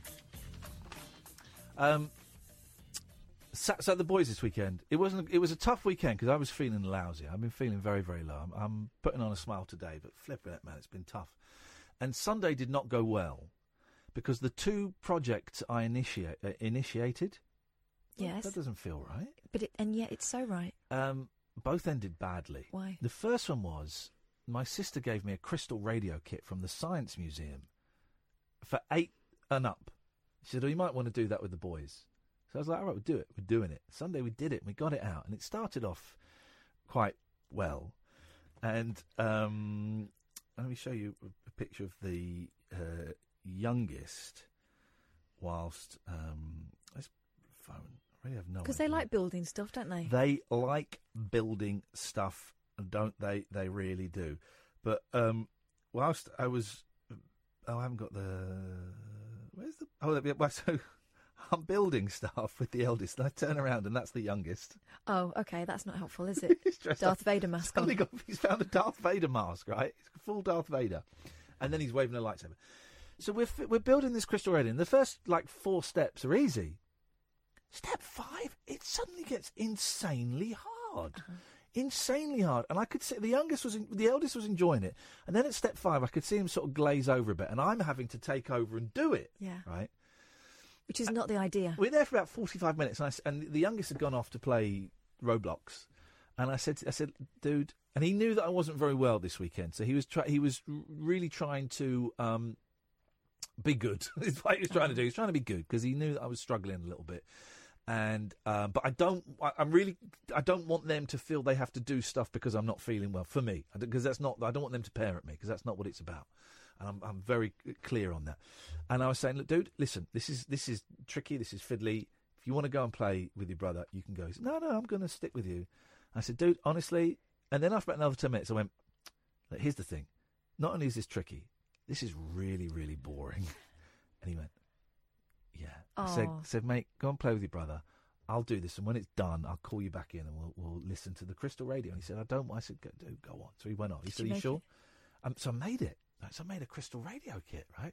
So the boys this weekend. It was a tough weekend because I was feeling lousy. I've been feeling very, very low. I'm putting on a smile today, but flipping it, man, it's been tough. And Sunday did not go well because the 2 projects I initiated. Yes, that doesn't feel right. But yet it's so right. Both ended badly. Why? The first one was my sister gave me a crystal radio kit from the Science Museum for 8 and up. She said, "Oh, you might want to do that with the boys." So I was like, "All right, we'll do it. We're doing it." Sunday we did it. And we got it out, and it started off quite well. And let me show you a picture of the youngest. Whilst this phone, I really have no. Because they like building stuff, don't they? They like building stuff, don't they? They really do. But whilst I was, I haven't got the. Where's the? Oh, so I'm building stuff with the eldest, and I turn around, and that's the youngest. Oh, okay, that's not helpful, is it? Darth Vader mask on. He's found a Darth Vader mask, right? It's full Darth Vader, and then he's waving a lightsaber. So we're building this crystal radio, and the first 4 steps are easy. Step 5, it suddenly gets insanely hard. Insanely hard. And I could see the eldest was enjoying it. And then at step 5, I could see him sort of glaze over a bit, and I'm having to take over and do it. Yeah. Right? Which is not the idea. We're there for about 45 minutes, and the youngest had gone off to play Roblox. And I said, dude, and he knew that I wasn't very well this weekend, so he was really trying to be good. That's what he was trying to do. He was trying to be good because he knew that I was struggling a little bit. And but I don't want them to feel they have to do stuff because I'm not feeling well. For me, because that's not. I don't want them to parent me because that's not what it's about. And I'm very clear on that. And I was saying, look, dude, listen, this is tricky. This is fiddly. If you want to go and play with your brother, you can go. He said, no, I'm going to stick with you. I said, dude, honestly. And then after about another 10 minutes, I went, look, here's the thing. Not only is this tricky, this is really, really boring. And he went, yeah. I said, mate, go and play with your brother. I'll do this, and when it's done, I'll call you back in, and we'll listen to the Crystal Radio. And he said, I don't. I said, go on. So he went on. He said, are you sure? So I made it. So I made a Crystal Radio kit, right?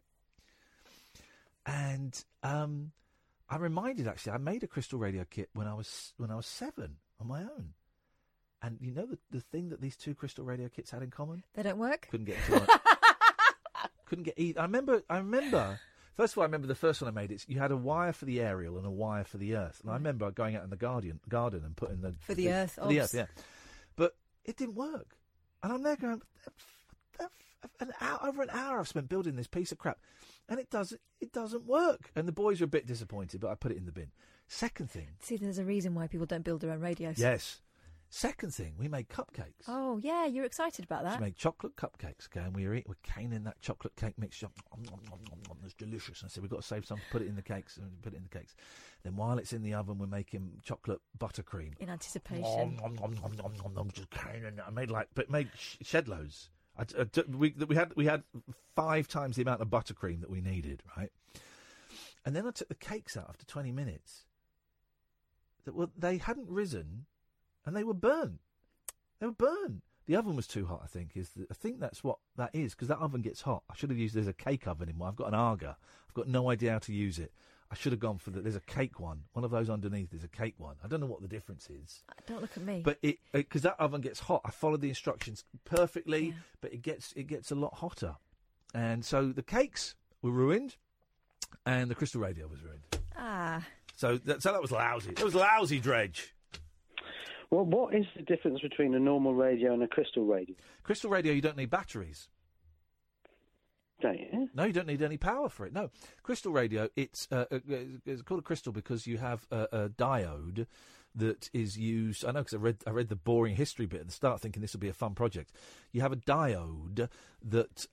And I reminded, actually, I made a Crystal Radio kit when I was 7 on my own. And you know the thing that these 2 Crystal Radio kits had in common? They don't work? Couldn't get into couldn't get either. I remember. First of all, I remember the first one I made. You had a wire for the aerial and a wire for the earth. And I remember going out in the garden and putting the for the earth. For the earth, yeah. But it didn't work. And I'm there going, over an hour I've spent building this piece of crap, and it doesn't work. And the boys were a bit disappointed, but I put it in the bin. Second thing. See, there's a reason why people don't build their own radios. Yes. Second thing, we made cupcakes. Oh, yeah, you're excited about that. We made chocolate cupcakes, okay, and we're caning that chocolate cake mixture. It's delicious. And I said, we've got to save some, put it in the cakes, and put it in the cakes. Then while it's in the oven, we're making chocolate buttercream. In anticipation. Just caning it. I made shed loads. We had 5 times the amount of buttercream that we needed, right? And then I took the cakes out after 20 minutes. They hadn't risen. And they were burnt. The oven was too hot, I think. I think that's what that is, because that oven gets hot. I should have used, there's a cake oven in mine. I've got an Arga. I've got no idea how to use it. I should have gone for there's a cake one. One of those underneath, there's a cake one. I don't know what the difference is. Don't look at me. But because that oven gets hot. I followed the instructions perfectly, but it gets a lot hotter. And so the cakes were ruined, and the Crystal Radio was ruined. So that was lousy. It was lousy, Dredge. Well, what is the difference between a normal radio and a crystal radio? Crystal radio, you don't need batteries. Don't you? No, you don't need any power for it. No. Crystal radio, it's called a crystal because you have a diode that is used. I know because I read the boring history bit at the start thinking this would be a fun project. You have a diode that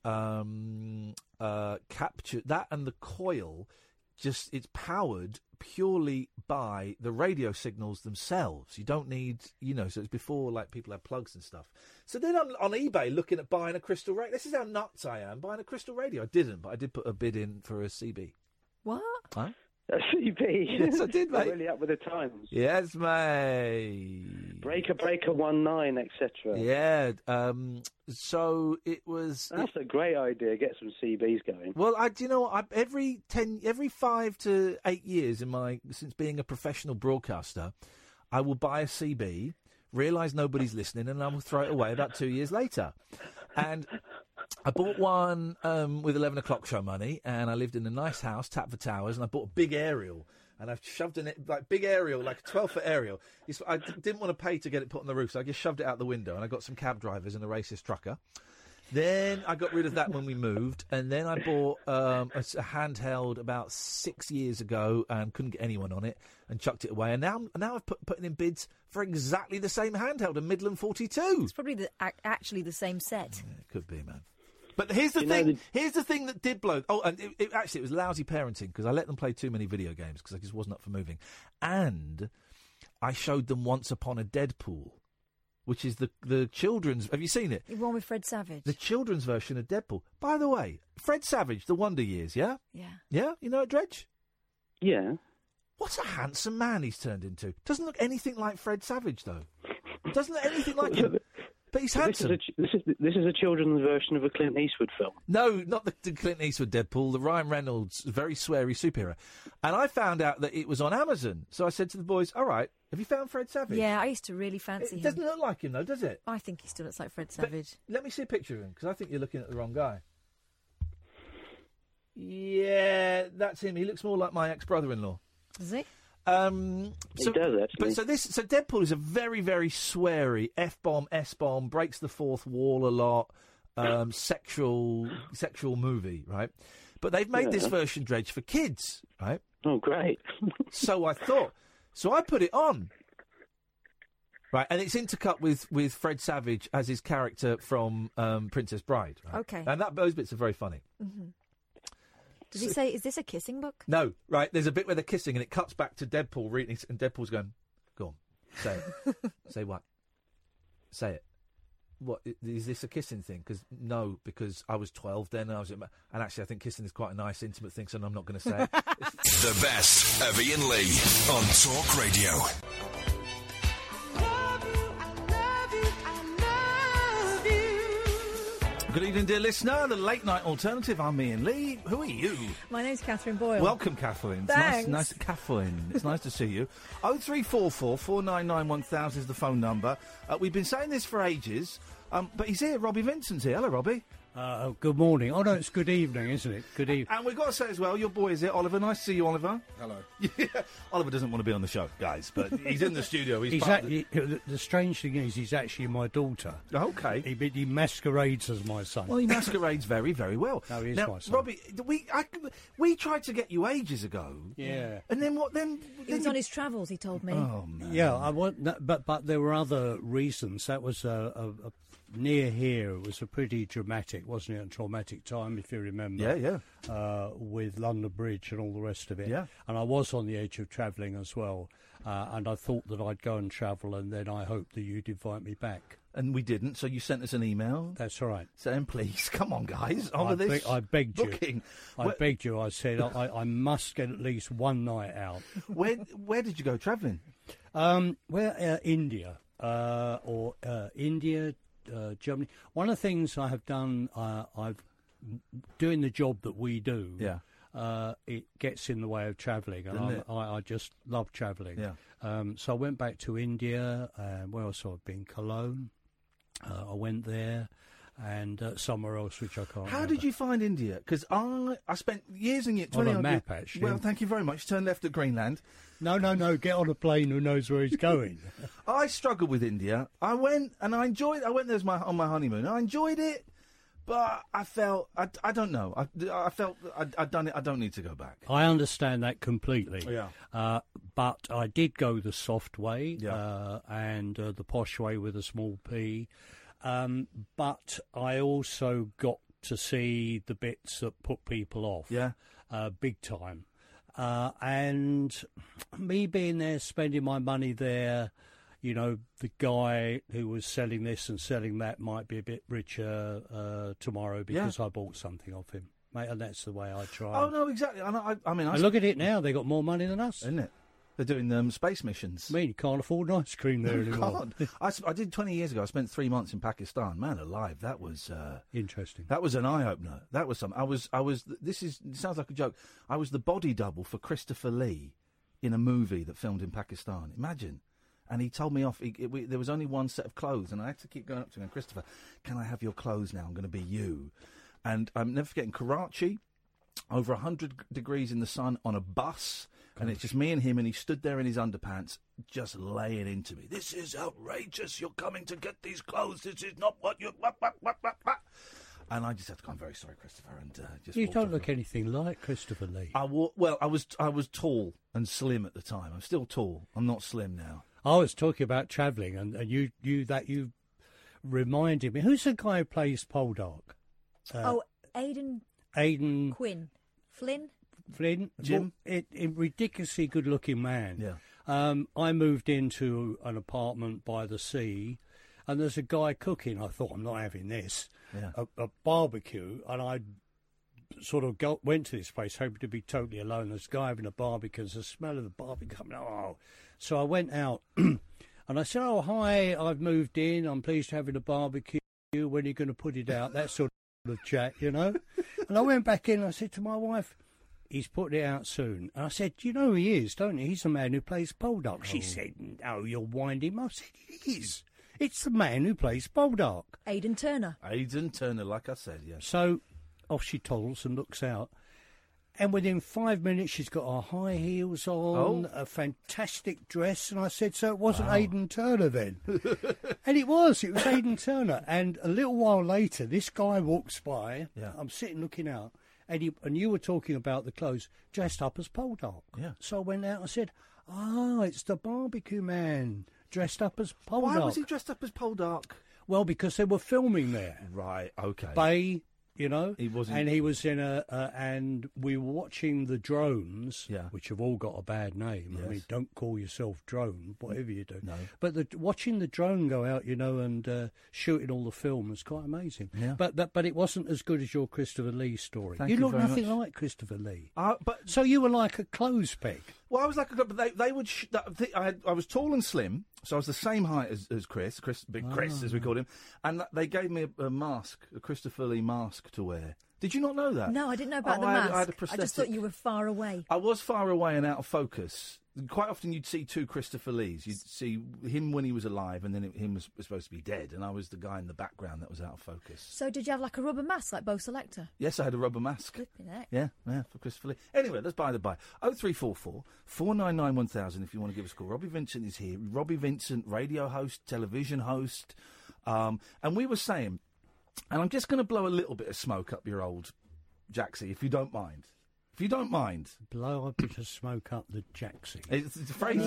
capture that, and the coil it's powered purely by the radio signals themselves. You don't need, so it's before people had plugs and stuff. So then I'm on eBay looking at buying a crystal radio. This is how nuts I am, buying a crystal radio. I didn't, but I did put a bid in for a CB. What? Huh? A CB? Yes, I did, mate. Really up with the times. Yes, mate. Breaker 19, etc. Yeah. So it was. That's a great idea. Get some CBs going. Well, every 5 to 8 years since being a professional broadcaster, I will buy a CB, realise nobody's listening, and I will throw it away about 2 years later. And I bought one with 11 o'clock show money, and I lived in a nice house, Tapford Towers, and I bought a big aerial. And I've shoved in it, big aerial, like a 12-foot aerial. I didn't want to pay to get it put on the roof, so I just shoved it out the window. And I got some cab drivers and a racist trucker. Then I got rid of that when we moved, and then I bought a handheld about 6 years ago and couldn't get anyone on it and chucked it away. And now I've putting in bids for exactly the same handheld, a Midland 42. It's probably actually the same set. Yeah, it could be, man. But here's the thing. Here's the thing that did blow. Oh, and it was lousy parenting because I let them play too many video games because I just wasn't up for moving. And I showed them Once Upon a Deadpool, which is the children's. Have you seen it? The one with Fred Savage. The children's version of Deadpool. By the way, Fred Savage, The Wonder Years, yeah? Yeah. Yeah? You know it, Dredge? Yeah. What a handsome man he's turned into. Doesn't look anything like Fred Savage, though. Doesn't look anything like him. But he's handsome. This is a children's version of a Clint Eastwood film. No, not the Clint Eastwood Deadpool, the Ryan Reynolds, very sweary superhero. And I found out that it was on Amazon. So I said to the boys, all right, have you found Fred Savage? Yeah, I used to really fancy him. It doesn't look like him, though, does it? I think he still looks like Fred Savage. But let me see a picture of him, because I think you're looking at the wrong guy. Yeah, that's him. He looks more like my ex-brother-in-law. Does he? He does, actually. So Deadpool is a very, very sweary F-bomb, S-bomb, breaks the fourth wall a lot, sexual movie, right? But they've made this version, Dredge, for kids, right? Oh, great. So I thought. So I put it on. Right, and it's intercut with Fred Savage as his character from Princess Bride. Right? Okay. And those bits are very funny. Mm-hmm. Did he say, is this a kissing book? No, right, there's a bit where they're kissing and it cuts back to Deadpool reading, and Deadpool's going, go on, say it. Say what? Say it. What, is this a kissing thing? No, because I was 12 then, and actually I think kissing is quite a nice, intimate thing, so I'm not going to say it. The best of Ian Lee on Talk Radio. Good evening, dear listener. The Late Night Alternative. I'm Ian Lee. Who are you? My name's Catherine Boyle. Welcome, Kathleen. Thanks. It's nice, Kathleen. It's nice to see you. 0344 499 1000 is the phone number. We've been saying this for ages, but he's here. Robbie Vincent's here. Hello, Robbie. Good morning. Oh, no, it's good evening, isn't it? Good evening. And we've got to say as well, your boy is here, Oliver. Nice to see you, Oliver. Hello. Yeah. Oliver doesn't want to be on the show, guys, but he's in the studio. The strange thing is, he's actually my daughter. Okay. He masquerades as my son. Well, he masquerades very, very well. No, he is now, my son. Robbie, we tried to get you ages ago. Yeah. And then what? Then he was on his travels. He told me. Oh man. Yeah, but there were other reasons. That was a near here. It was a pretty dramatic, wasn't it? A traumatic time, if you remember. Yeah. With London Bridge and all the rest of it. Yeah. And I was on the edge of travelling as well. And I thought that I'd go and travel, and then I hoped that you'd invite me back. And we didn't, so you sent us an email. That's right. Saying, please, come on, guys, on with this I begged booking. you. I begged you. I said, I must get at least one night out. Where did you go travelling? India. India, Germany. One of the things I have done, doing the job that we do. Yeah. It gets in the way of travelling, and I just love travelling. Yeah. So I went back to India. Where else have I been? Cologne. I went there, and somewhere else which I can't. How remember. did you find India? Because I spent years and years. On a map, actually. Well, thank you very much. Turn left at Greenland. No. Get on a plane. Who knows where he's going? I struggled with India. I went and I enjoyed. I went there on my honeymoon. I enjoyed it, but I felt I don't know. I felt I'd done it. I don't need to go back. I understand that completely. Yeah. But I did go the soft way, Yeah. and the posh way with a small p. But I also got to see the bits that put people off. Yeah. Big time. And me being there, spending my money there, you know, the guy who was selling this and selling that might be a bit richer tomorrow because I bought something off him. Mate, and that's the way I try. Oh, no, exactly. I mean, look at it now. They got more money than us. Isn't it? They're doing space missions. I mean, you can't afford ice cream there anymore. I did 20 years ago. I spent 3 months in Pakistan. Man alive, that was interesting. That was an eye opener. That was something. It sounds like a joke. I was the body double for Christopher Lee in a movie that filmed in Pakistan. Imagine. And he told me off. There was only one set of clothes, and I had to keep going up to him. Christopher, can I have your clothes now? I'm going to be you. And I'm never forgetting Karachi, over 100 degrees in the sun on a bus. And it's just me and him, and he stood there in his underpants, just laying into me. This is outrageous. You're coming to get these clothes. This is not what you... And I just had to go, I'm very sorry, Christopher. And just you don't look anything like Christopher Lee. I was tall and slim at the time. I'm still tall. I'm not slim now. I was talking about travelling, and you reminded me. Who's the guy who plays Poldark? Aidan Quinn. Flynn? Jim? A ridiculously good-looking man. Yeah. I moved into an apartment by the sea, and there's a guy cooking. I thought, I'm not having this. Yeah. A barbecue, and I sort of went to this place hoping to be totally alone. There's a guy having a barbecue. There's the smell of the barbecue coming out. So I went out, and I said, oh, hi, I've moved in. I'm pleased to have a barbecue. When are you going to put it out? That sort of chat, you know. And I went back in and I said to my wife, he's putting it out soon. And I said, you know who he is, don't you? He's the man who plays Poldark. She said, no, you're winding him up. I said, he is. It's the man who plays Poldark. Aidan Turner, like I said, yeah. So off she toddles and looks out. And within 5 minutes, she's got her high heels on, a fantastic dress. And I said, so it wasn't Aidan Turner then? And it was Aidan Turner. And a little while later, this guy walks by. Yeah. I'm sitting looking out. And you were talking about the clothes, dressed up as Poldark. Yeah. So I went out and said, it's the barbecue man, dressed up as Poldark. Why was he dressed up as Poldark? Well, because they were filming there. Right, okay. Bay, you know. He wasn't... And he was in and we were watching the drones, Yeah. which have all got a bad name. Yes. I mean, don't call yourself drone, whatever you do. No. But watching the drone go out, you know, and shooting all the film was quite amazing. Yeah. But it wasn't as good as your Christopher Lee story. Thank you you look very nothing much. like Christopher Lee. So you were like a clothes peg. Well, I was like, but they would. I was tall and slim, so I was the same height as Chris, Big Chris, as we called him, and they gave me a mask, a Christopher Lee mask to wear. Did you not know that? No, I didn't know about the I mask. had a prosthetic. I just thought you were far away. I was far away and out of focus. Quite often you'd see two Christopher Lees. You'd see him when he was alive, and then him was supposed to be dead, and I was the guy in the background that was out of focus. So did you have like a rubber mask like Bo Selector? Yes, I had a rubber mask. Flipping heck. Yeah, for Christopher Lee. Anyway, let's by the by. 0344 499 1000 if you want to give us a call. Robbie Vincent is here. Robbie Vincent, radio host, television host. And we were saying, and I'm just going to blow a little bit of smoke up your old Jaxie, if you don't mind. If you don't mind. Blow a bit of smoke up the Jaxie. It's a phrase.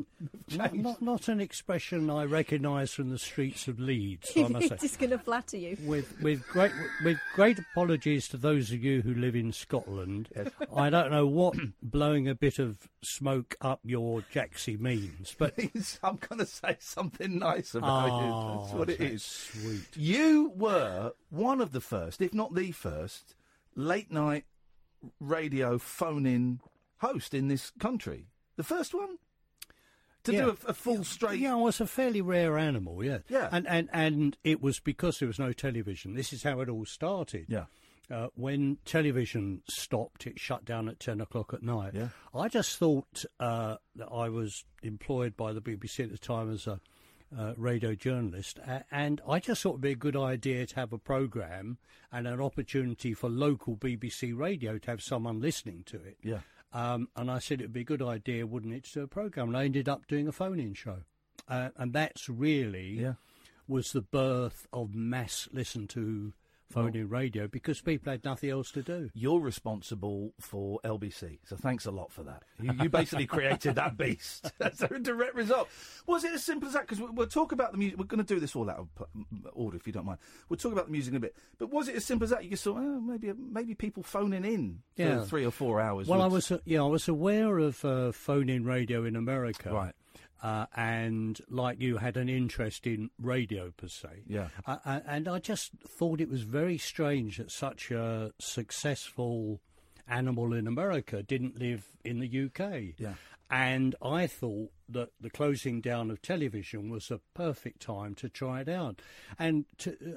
Not an expression I recognise from the streets of Leeds, I must say. It's just going to flatter you. With great apologies to those of you who live in Scotland, yes. I don't know what blowing a bit of smoke up your Jaxie means, but I'm going to say something nice about you. That's what it is. Sweet. You were one of the first, if not the first, late night radio phone-in host in this country. The first one to do a full straight. Yeah, it was a fairly rare animal. Yeah, yeah, and it was because there was no television. This is how it all started. Yeah. When television stopped, it shut down at 10 o'clock at night. Yeah. I just thought that I was employed by the BBC at the time as a radio journalist, and I just thought it would be a good idea to have a programme and an opportunity for local BBC radio to have someone listening to it. Yeah. And I said it would be a good idea, wouldn't it, to do a programme? And I ended up doing a phone-in show. And that's really was the birth of mass listen-to phone-in radio, because people had nothing else to do. You're responsible for LBC, so thanks a lot for that. You basically created that beast. That's a direct result. Was it as simple as that? Because we'll talk about the music. We're going to do this all out of order, if you don't mind. We'll talk about the music in a bit. But was it as simple as that? You just thought, maybe people phoning in for 3 or 4 hours. Well, I was aware of phone-in radio in America. Right. And like you, had an interest in radio per se. Yeah. And I just thought it was very strange that such a successful animal in America didn't live in the UK. Yeah. And I thought that the closing down of television was a perfect time to try it out. And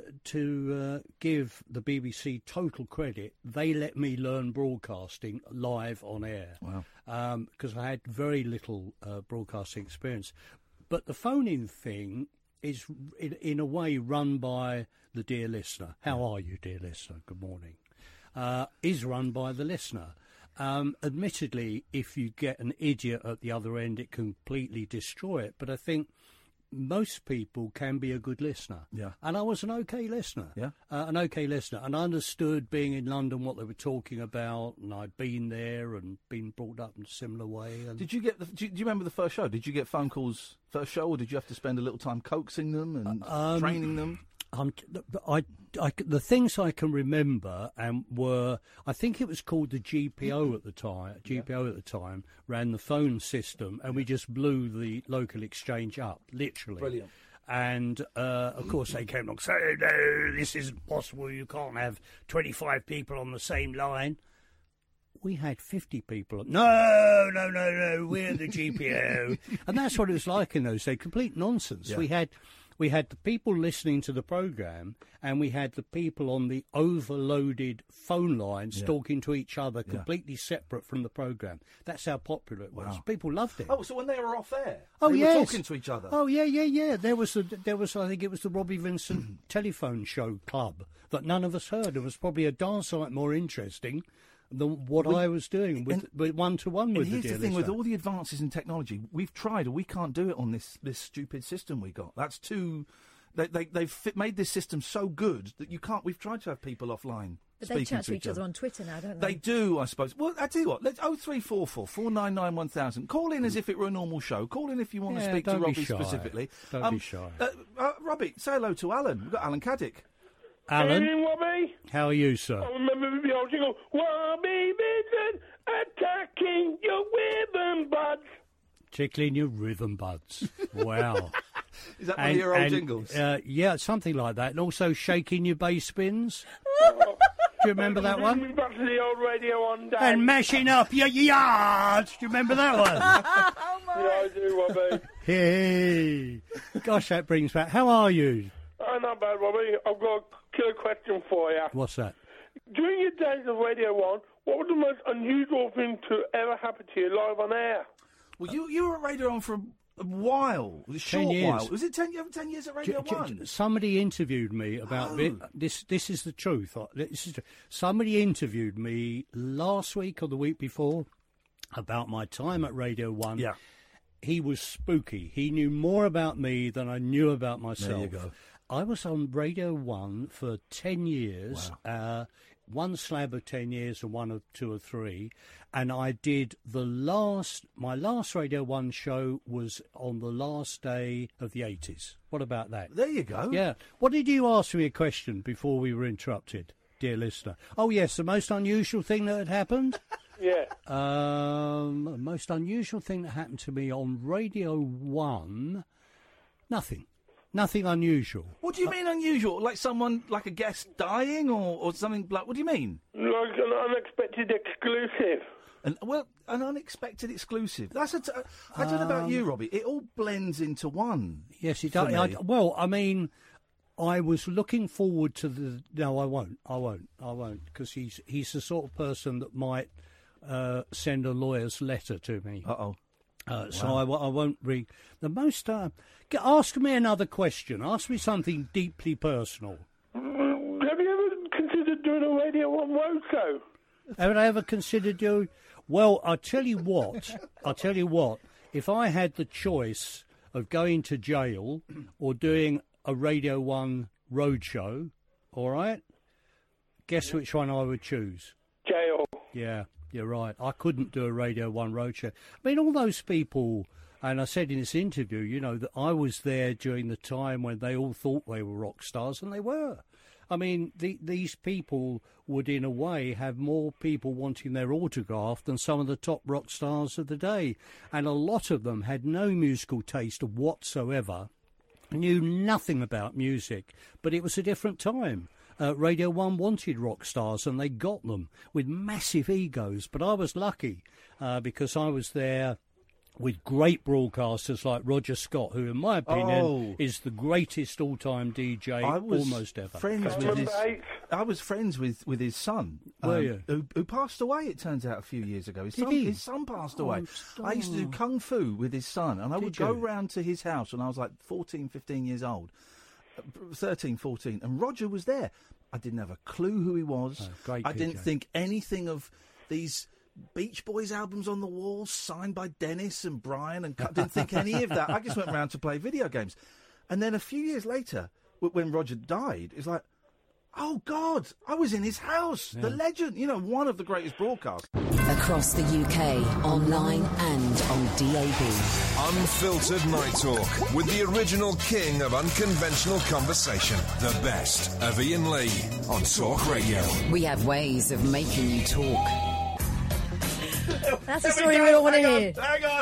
to give the BBC total credit, they let me learn broadcasting live on air. Wow. Because I had very little broadcasting experience. But the phone-in thing is, in a way, run by the dear listener. How are you, dear listener? Good morning. Is run by the listener. Admittedly, if you get an idiot at the other end, it can completely destroy it. But I think most people can be a good listener. Yeah. And I was an okay listener. Yeah. An okay listener. And I understood, being in London, what they were talking about, and I'd been there and been brought up in a similar way. And Did you get? Do you remember the first show? Did you get phone calls first show, or did you have to spend a little time coaxing them and training them? The things I can remember were, I think it was called the GPO at the time. GPO at the time ran the phone system, and we just blew the local exchange up, literally. Brilliant. And of course they came along saying, "No, this isn't possible. You can't have 25 people on the same line." We had 50 people. No, we're the GPO. And that's what it was like in those days. Complete nonsense. Yeah. We had the people listening to the programme, and we had the people on the overloaded phone lines talking to each other, completely separate from the programme. That's how popular it was. Wow. People loved it. Oh, so when they were off air, Oh, they yes. were talking to each other. Oh, yeah. There was, I think it was the Robbie Vincent telephone show club that none of us heard. It was probably a darn sight more interesting than what I was doing with one-to-one with the here's dear the thing, listener. with all the advances in technology, we've tried, we can't do it on this stupid system we got. That's too... They've made this system so good that you can't... We've tried to have people offline But they chat to each other on Twitter now, don't they? They do, I suppose. Well, I tell you what, let's 0344 499 1000. Call in as if it were a normal show. Call in if you want to speak to don't be Robbie shy. specifically. Don't be shy. Robbie, say hello to Alan. We've got Alan Caddick. Alan, Robbie? how are you, sir? I remember the old jingle. Robbie Vincent attacking your rhythm buds. Tickling your rhythm buds. Wow. Is that one of your old jingles? Yeah, something like that. And also shaking your bass spins. Do you remember that one? Bring me back to the old radio on day. And mashing up your yard. Do you remember that one? Yeah, I do, Robbie. Hey. Gosh, that brings back. How are you? Not bad, Robbie. I've got a killer question for you. What's that? During your days of Radio 1, what was the most unusual thing to ever happen to you live on air? Well, you were at Radio 1 for a while, a short 10 years. while. Was it 10 years at Radio 1? Somebody interviewed me about this. This is the truth. Somebody interviewed me last week or the week before about my time at Radio 1. Yeah. He was spooky. He knew more about me than I knew about myself. There you go. I was on Radio 1 for 10 years. Wow. One slab of 10 years and one of 2 or 3. And I did my last Radio 1 show was on the last day of the 80s. What about that? There you go. Yeah. What did you ask me a question before we were interrupted, dear listener? Oh, yes, the most unusual thing that had happened? Yeah. The most unusual thing that happened to me on Radio 1, nothing. Nothing unusual. What do you mean unusual? Like someone, like a guest dying or something? Like, what do you mean? Like an unexpected exclusive. An unexpected exclusive. I don't know about you, Robbie. It all blends into one. Yes, it does. I was looking forward to the... No, I won't, because he's the sort of person that might send a lawyer's letter to me. Uh-oh. So I won't read. The most... ask me another question. Ask me something deeply personal. Have you ever considered doing a Radio 1 road show? Have I ever considered doing... Well, I'll tell you what. If I had the choice of going to jail or doing a Radio 1 road show, all right, guess which one I would choose? Jail. Yeah, you're right. I couldn't do a Radio 1 road show. I mean, all those people... And I said in this interview, you know, that I was there during the time when they all thought they were rock stars, and they were. I mean, these people would, in a way, have more people wanting their autograph than some of the top rock stars of the day. And a lot of them had no musical taste whatsoever, knew nothing about music, but it was a different time. Radio 1 wanted rock stars, and they got them with massive egos. But I was lucky because I was there with great broadcasters like Roger Scott, who, in my opinion, is the greatest all-time DJ almost ever. I was friends with his son, who passed away, it turns out, a few years ago. His son passed away. I used to do Kung Fu with his son, and I would go round to his house when I was like 14, 15 years old, 13, 14, and Roger was there. I didn't have a clue who he was. I didn't think anything of these Beach Boys albums on the wall, signed by Dennis and Brian, and didn't think any of that. I just went round to play video games. And then a few years later, when Roger died, it's like, oh, God, I was in his house. The legend, one of the greatest broadcasters. Across the UK, online and on DAB. Unfiltered Night Talk with the original king of unconventional conversation. The best of Ian Lee on Talk Radio. We have ways of making you talk. That's a story we all want to hear. Hang on.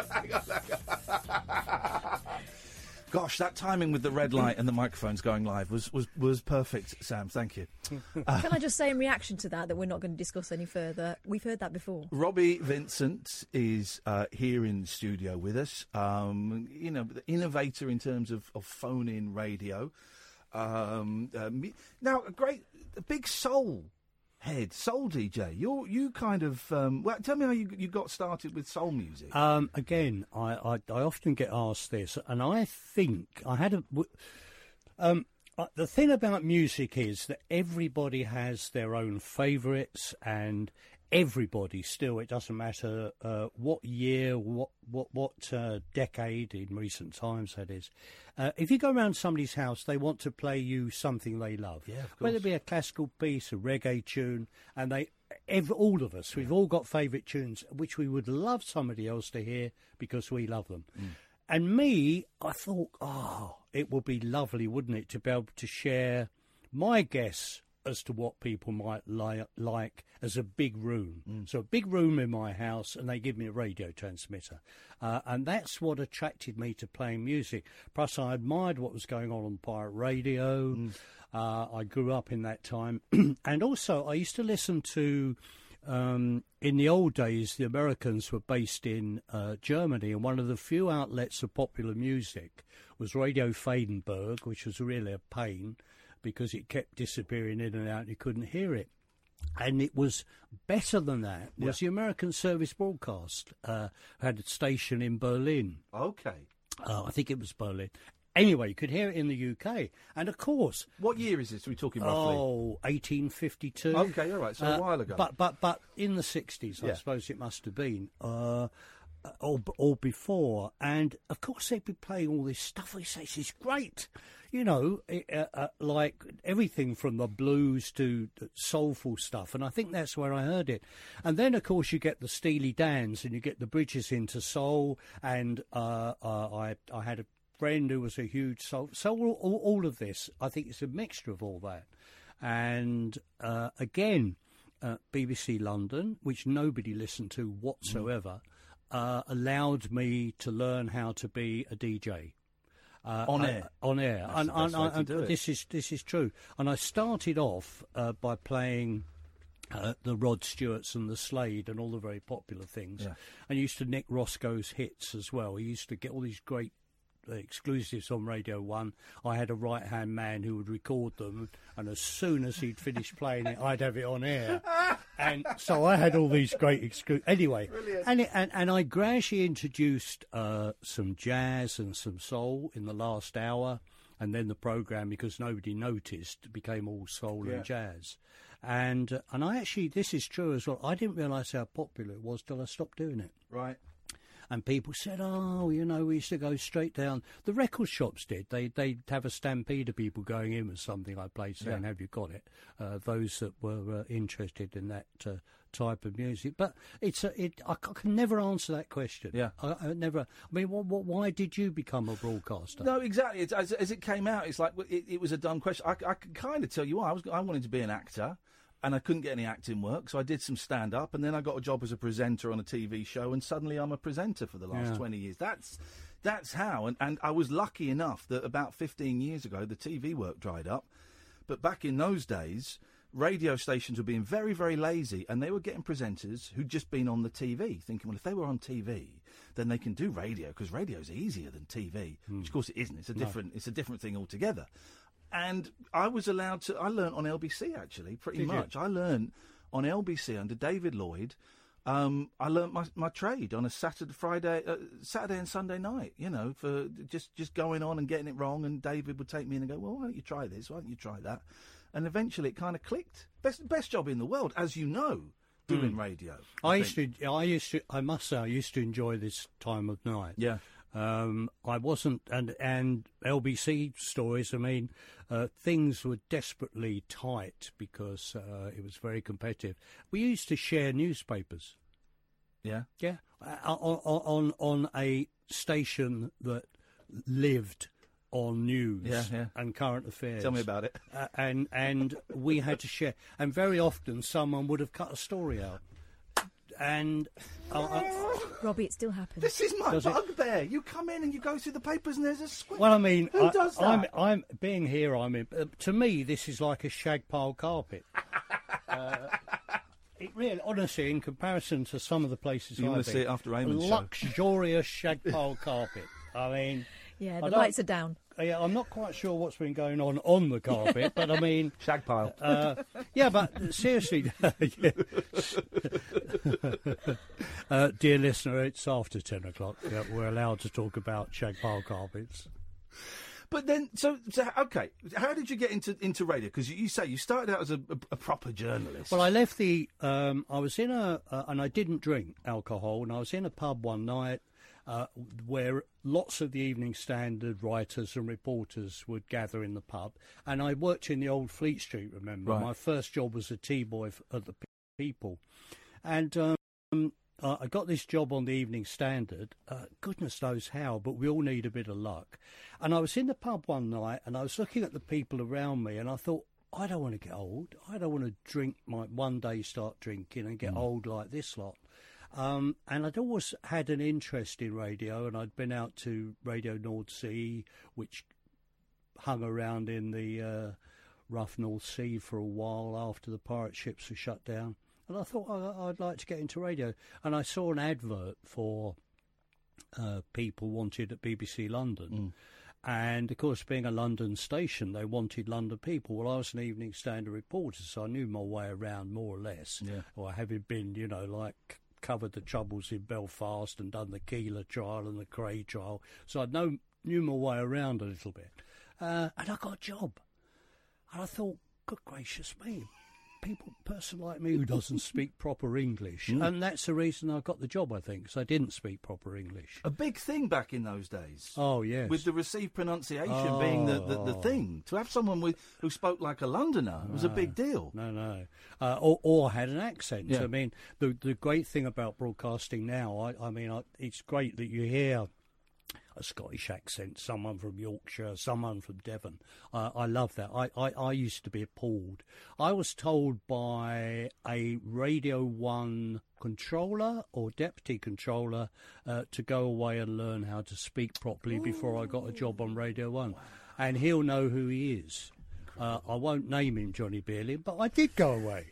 Gosh, that timing with the red light and the microphones going live was perfect, Sam. Thank you. Can I just say in reaction to that we're not going to discuss any further? We've heard that before. Robbie Vincent is here in the studio with us. The innovator in terms of phone-in radio. Now, a big soul DJ. You kind of tell me how you got started with soul music. Again, I often get asked this, and I think I had the thing about music is that everybody has their own favourites, and everybody still, it doesn't matter what year, what decade in recent times that is. If you go around somebody's house, they want to play you something they love. Yeah, of course. Whether it be a classical piece, a reggae tune, and all of us, we've all got favourite tunes which we would love somebody else to hear because we love them. And me, I thought, it would be lovely, wouldn't it, to be able to share my guess as to what people might like as a big room. So a big room in my house, and they give me a radio transmitter. And that's what attracted me to playing music. Plus, I admired what was going on pirate radio. I grew up in that time. And also, I used to listen to... in the old days, the Americans were based in Germany, and one of the few outlets of popular music was Radio Freidenberg, which was really a pain, because it kept disappearing in and out and you couldn't hear it. And it was better than that. Was the American Service Broadcast had a station in Berlin. Okay. I think it was Berlin. Anyway, you could hear it in the UK. And, of course... What year is this? Are we talking roughly? 1852. Okay, all right. So a while ago. But in the 60s, I suppose it must have been. Or before. And, of course, they'd be playing all this stuff. We say, this is great. Like everything from the blues to soulful stuff. And I think that's where I heard it. And then, of course, you get the Steely Dans and you get the bridges into soul. And I had a friend who was a huge soul. So all of this, I think it's a mixture of all that. And, again, BBC London, which nobody listened to whatsoever, allowed me to learn how to be a DJ. On air. And this is true. And I started off by playing the Rod Stewarts and the Slade and all the very popular things. Yeah. And used to nick Roscoe's hits as well. He used to get all these great exclusives on Radio 1. I had a right-hand man who would record them, and as soon as he'd finished playing it, I'd have it on air. And so I had all these great exclusives. Anyway, and I gradually introduced some jazz and some soul in the last hour, and then the programme, because nobody noticed, became all soul and jazz. And I actually, this is true as well, I didn't realise how popular it was till I stopped doing it. Right. And people said, we used to go straight down. The record shops did. They'd have a stampede of people going in with something I played, saying, have you got it? Those that were interested in that type of music. But I can never answer that question. Yeah. I never. I mean, why did you become a broadcaster? No, exactly. As it came out, it's like it was a dumb question. I can kind of tell you why. I wanted to be an actor. And I couldn't get any acting work, so I did some stand-up, and then I got a job as a presenter on a TV show, and suddenly I'm a presenter for the last 20 years. That's how, and I was lucky enough that about 15 years ago, the TV work dried up, but back in those days, radio stations were being very, very lazy, and they were getting presenters who'd just been on the TV, thinking, well, if they were on TV, then they can do radio, because radio's easier than TV, which of course it isn't. It's a different thing altogether. And I was allowed to... I learnt on LBC, actually, pretty much. I learnt on LBC under David Lloyd. I learnt my trade on a Saturday and Sunday night, for just going on and getting it wrong. And David would take me in and go, well, why don't you try this? Why don't you try that? And eventually it kind of clicked. Best job in the world, as you know. doing radio. I must say, I used to enjoy this time of night. Yeah. I wasn't, and LBC stories, I mean, things were desperately tight because it was very competitive. We used to share newspapers. Yeah? Yeah. On a station that lived on news and current affairs. Tell me about it. And we had to share. And very often someone would have cut a story out. And Robbie, it still happens. This is my bugbear. You come in and you go through the papers and there's a squib. Well, I mean, who does that? I'm being here. To me, this is like a shag pile carpet. It really, honestly, in comparison to some of the places you want to see it after Raymond's show. Luxurious shag pile carpet. I mean, yeah, the lights are down. Yeah, I'm not quite sure what's been going on the carpet, but I mean... Shag pile. Yeah, but seriously... dear listener, it's after 10 o'clock. We're allowed to talk about shag pile carpets. But then, so okay, how did you get into radio? Because you say you started out as a proper journalist. Well, I left the... I was in and I didn't drink alcohol, and I was in a pub one night, where lots of the Evening Standard writers and reporters would gather in the pub. And I worked in the old Fleet Street, remember? Right. My first job was a tea boy at the People. And I got this job on the Evening Standard. Goodness knows how, but we all need a bit of luck. And I was in the pub one night, and I was looking at the people around me, and I thought, I don't want to get old. I don't want to one day start drinking and get old like this lot. And I'd always had an interest in radio, and I'd been out to Radio North Sea, which hung around in the rough North Sea for a while after the pirate ships were shut down. And I thought I'd like to get into radio. And I saw an advert for people wanted at BBC London. And, of course, being a London station, they wanted London people. Well, I was an Evening Standard reporter, so I knew my way around more or less. Yeah. Or having been, covered the troubles in Belfast and done the Keeler trial and the Cray trial. So I knew my way around a little bit. And I got a job. And I thought, good gracious me, person like me who doesn't speak proper English. And that's the reason I got the job, I think, because I didn't speak proper English. A big thing back in those days. Oh, yes. With the received pronunciation being the thing. To have someone who spoke like a Londoner was a big deal. No. Or had an accent. Yeah. I mean, the great thing about broadcasting now, it's great that you hear a Scottish accent, someone from Yorkshire, someone from Devon. I love that. I used to be appalled. I was told by a Radio 1 controller or deputy controller to go away and learn how to speak properly before I got a job on Radio 1. Wow. And he'll know who he is. I won't name him Johnny Beerling, but I did go away.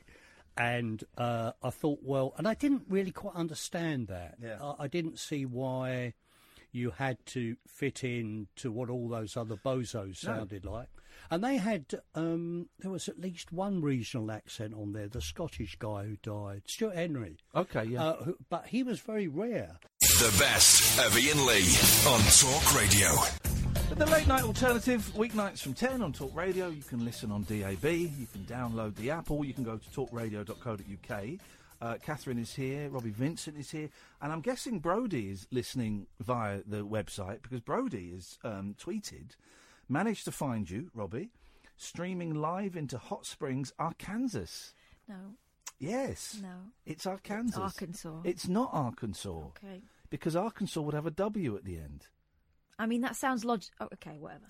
And I thought, well, and I didn't really quite understand that. Yeah. I didn't see why you had to fit in to what all those other bozos sounded like. And they had, there was at least one regional accent on there, the Scottish guy who died, Stuart Henry. Okay, yeah. But he was very rare. The best of Ian Lee on Talk Radio. The Late Night Alternative, weeknights from 10 on Talk Radio. You can listen on DAB, you can download the app, or you can go to talkradio.co.uk. Catherine is here, Robbie Vincent is here, and I'm guessing Brody is listening via the website, because Brody has tweeted, managed to find you, Robbie, streaming live into Hot Springs, Arkansas. No. Yes. No. It's Arkansas. It's Arkansas. It's not Arkansas. Okay. Because Arkansas would have a W at the end. I mean, that sounds logical. Oh, okay, whatever.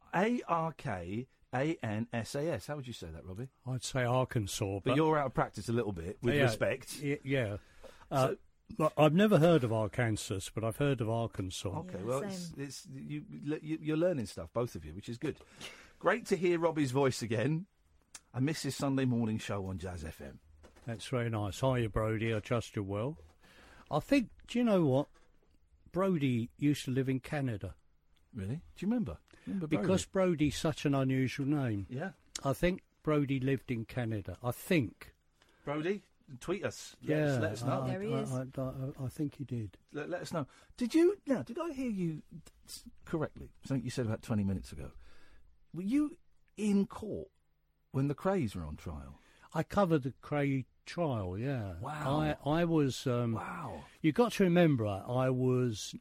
Arkansas. How would you say that, Robbie? I'd say Arkansas. But you're out of practice a little bit, with respect. Yeah. I've never heard of Arkansas, but I've heard of Arkansas. Okay, well, you're learning stuff, both of you, which is good. Great to hear Robbie's voice again. I miss his Sunday morning show on Jazz FM. That's very nice. Hiya, Brody. I trust you well. I think, do you know what? Brody used to live in Canada. Really? Do you remember? Because Brody's such an unusual name. Yeah. I think Brody lived in Canada. I think. Brody, tweet us. Yeah. Let us know. There he is. I think he did. Let us know. Did I hear you correctly? Something you said about 20 minutes ago. Were you in court when the Crays were on trial? I covered the Cray trial, yeah. Wow. I was... wow. You've got to remember, I was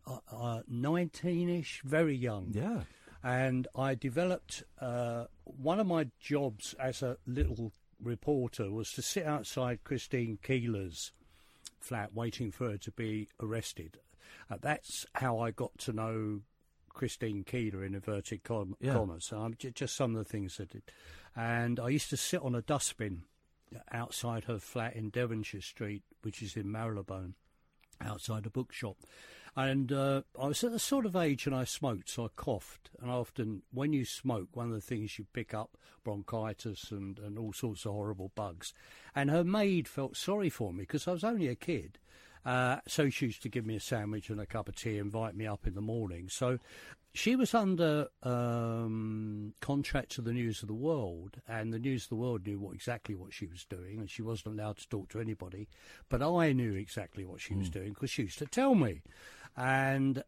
19-ish, very young. Yeah. And I developed... one of my jobs as a little reporter was to sit outside Christine Keeler's flat waiting for her to be arrested. That's how I got to know Christine Keeler, in inverted commas. Just some of the things I did. And I used to sit on a dustbin outside her flat in Devonshire Street, which is in Marylebone, outside a bookshop. And I was at the sort of age, and I smoked, so I coughed. And often, when you smoke, one of the things you pick up bronchitis and all sorts of horrible bugs. And her maid felt sorry for me because I was only a kid. So she used to give me a sandwich and a cup of tea, invite me up in the morning. So she was under contract to the News of the World, and the News of the World knew exactly what she was doing, and she wasn't allowed to talk to anybody. But I knew exactly what she was doing because she used to tell me. And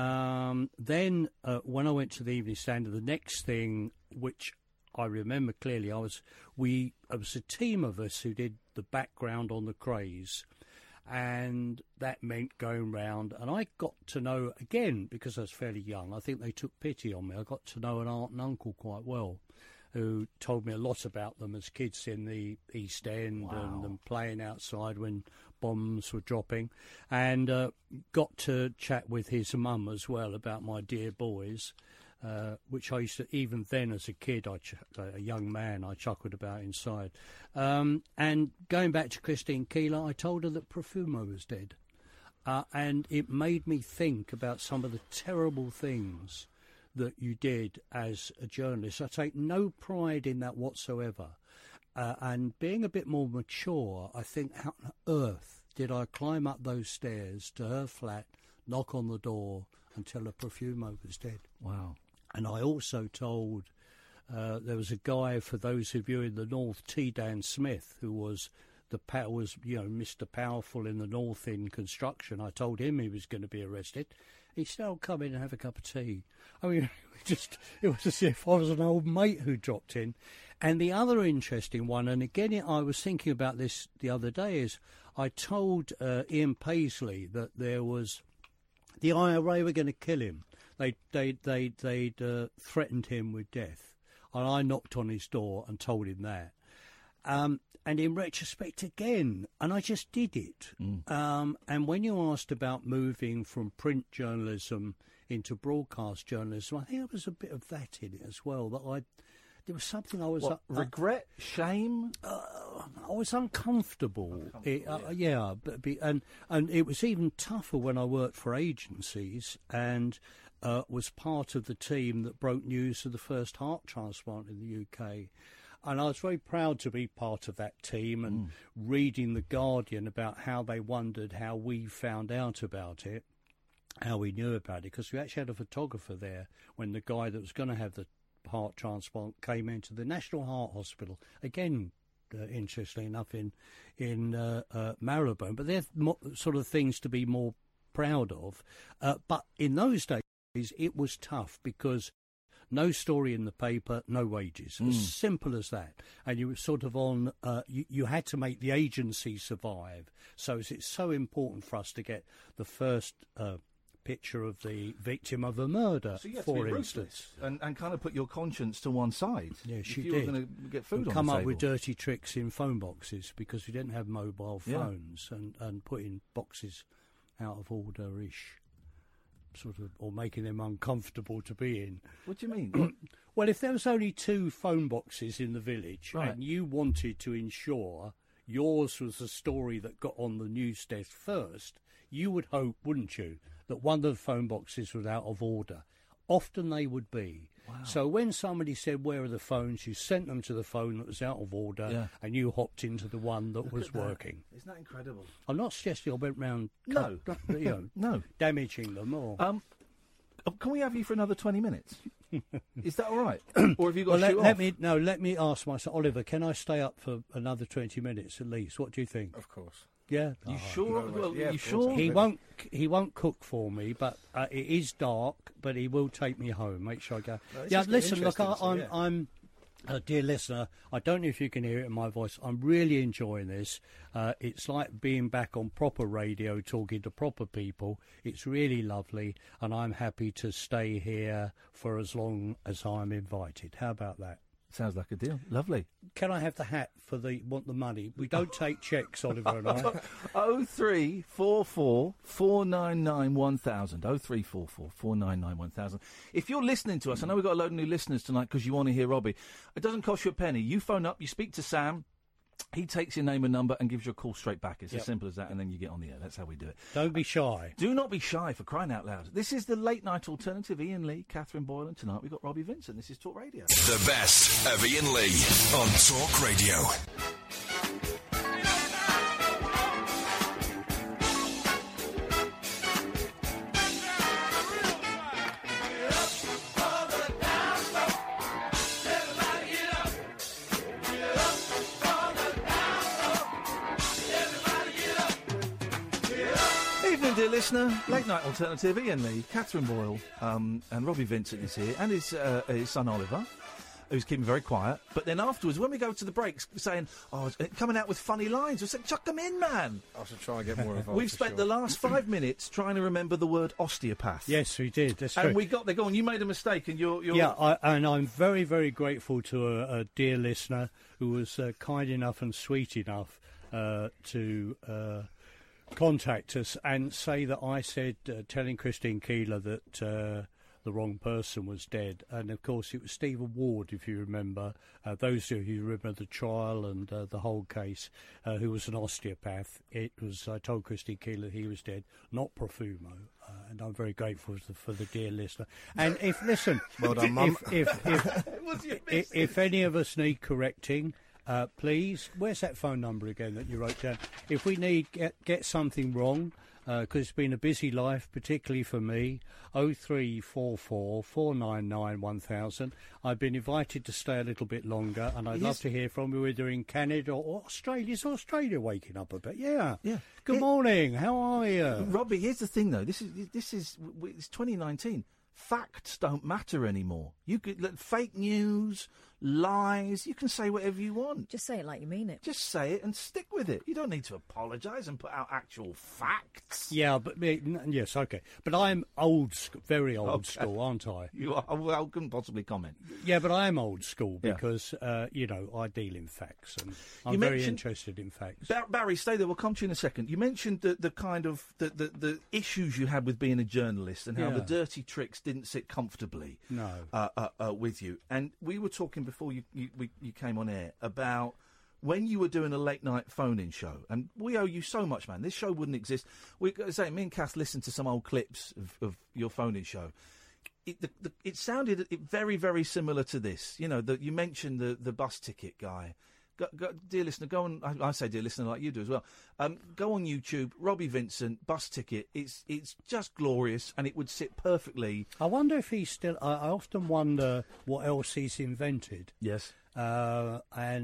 then when I went to the Evening Standard, the next thing, which I remember clearly, it was a team of us who did the background on the Krays. And that meant going round, and I got to know, again, because I was fairly young, I think they took pity on me. I got to know an aunt and uncle quite well, who told me a lot about them as kids in the East End and them playing outside when bombs were dropping, and got to chat with his mum as well about my dear boys, which I used to, even then as a kid, a young man, I chuckled about inside. And going back to Christine Keeler, I told her that Profumo was dead. And it made me think about some of the terrible things that you did as a journalist. I take no pride in that whatsoever. And being a bit more mature, I think, how on earth did I climb up those stairs to her flat, knock on the door, and tell her Profumo was dead? Wow. And I also told, there was a guy, for those of you in the North, T. Dan Smith, who was Mr. Powerful in the North in construction. I told him he was going to be arrested. He said, "Oh, come in and have a cup of tea." I mean, it was as if I was an old mate who dropped in. And the other interesting one, and again, I was thinking about this the other day, is I told Ian Paisley that there was, the IRA were going to kill him. They'd threatened him with death, and I knocked on his door and told him that. And in retrospect, again, and I just did it. And when you asked about moving from print journalism into broadcast journalism, I think there was a bit of that in it as well. There was something I was regret, shame. I was uncomfortable. And it was even tougher when I worked for agencies and was part of the team that broke news of the first heart transplant in the UK. And I was very proud to be part of that team and reading The Guardian about how they wondered how we found out about it, how we knew about it, because we actually had a photographer there when the guy that was going to have the heart transplant came into the National Heart Hospital. Again, interestingly enough, in Marylebone. But they're sort of things to be more proud of. But in those days, it was tough because no story in the paper, no wages. As simple as that. And you were sort of on, you had to make the agency survive. So it's so important for us to get the first picture of the victim of a murder, so you for to be instance. And kind of put your conscience to one side. Yes, if you you did. were going to get food on come the up table. with dirty tricks in phone boxes because we didn't have mobile phones, and putting boxes out of order-ish. Sort of, or making them uncomfortable to be in. What do you mean? Well, if there was only 2 phone boxes in the village, right, and you wanted to ensure yours was the story that got on the news desk first, you would hope, wouldn't you, that one of the phone boxes was out of order. Often they would be. Wow. So when somebody said, "Where are the phones?" you sent them to the phone that was out of order, and you hopped into the one that was working. Isn't that incredible? I'm not suggesting I went round no. damaging them or... Can we have you for another 20 minutes? Is that all right? Or have you got to shoot off? Let me ask myself, Oliver, can I stay up for another 20 minutes at least? What do you think? Of course. Yeah. You sure? You sure? He won't cook for me, but it is dark. But he will take me home. Make sure I go. Listen, look, I'm Dear listener, I don't know if you can hear it in my voice. I'm really enjoying this. It's like being back on proper radio, talking to proper people. It's really lovely, and I'm happy to stay here for as long as I'm invited. How about that? Sounds like a deal. Lovely. Can I have the hat for the money? We don't take cheques, Oliver and I. 0344 499 1000. 0344 499 1000. If you're listening to us, I know we've got a load of new listeners tonight because you want to hear Robbie. It doesn't cost you a penny. You phone up, you speak to Sam. He takes your name and number and gives you a call straight back. It's as simple as that, and then you get on the air. That's how we do it. Don't be shy. Do not be shy, for crying out loud. This is the Late Night Alternative. Ian Lee, Catherine Boyle, and tonight we've got Robbie Vincent. This is Talk Radio. The best of Ian Lee on Talk Radio. Dear listener, Late Night Alternative, Ian Lee, Catherine Boyle, and Robbie Vincent is here, and his son Oliver, who's keeping very quiet. But then afterwards, when we go to the breaks, saying, coming out with funny lines, we said, chuck them in, man. I should try and get more involved. We've spent the last 5 minutes trying to remember the word osteopath. Yes, we did. That's true. And we got there. Go on, you made a mistake, and you're... Yeah, and I'm very, very grateful to a dear listener who was kind enough and sweet enough to contact us and say that I said, telling Christine Keeler that the wrong person was dead. And, of course, it was Stephen Ward, if you remember, those of you who remember the trial and the whole case, who was an osteopath. It was, I told Christine Keeler he was dead, not Profumo. And I'm very grateful for the dear listener. And if, listen, well done, Mum. If any of us need correcting... please, where's that phone number again that you wrote down? If we need get something wrong, because it's been a busy life, particularly for me, 0344 499 1000. I've been invited to stay a little bit longer, and I'd love to hear from you, whether in Canada or Australia. Is Australia waking up a bit? Yeah. Good morning. How are you? Robbie, here's the thing, though. This is it's 2019. Facts don't matter anymore. You could fake news, lies. You can say whatever you want. Just say it like you mean it. Just say it and stick with it. You don't need to apologise and put out actual facts. Yeah, but yes, okay. But I'm old, very old school, aren't I? You are. Well, I couldn't possibly comment. Yeah, but I am old school because I deal in facts, and I'm very interested in facts. Barry, stay there. We'll come to you in a second. You mentioned the kind of the issues you had with being a journalist and how the dirty tricks didn't sit comfortably with you. And we were talking before you came on air about when you were doing a late night phone-in show, and we owe you so much, man. This show wouldn't exist. Me and Kath listened to some old clips of your phone-in show. It sounded very, very similar to this. You know, you mentioned the bus ticket guy. Dear listener, go on. I say dear listener like you do as well. Go on YouTube, Robbie Vincent, bus ticket. It's just glorious, and it would sit perfectly. I wonder if he's still. I often wonder what else he's invented. Yes. I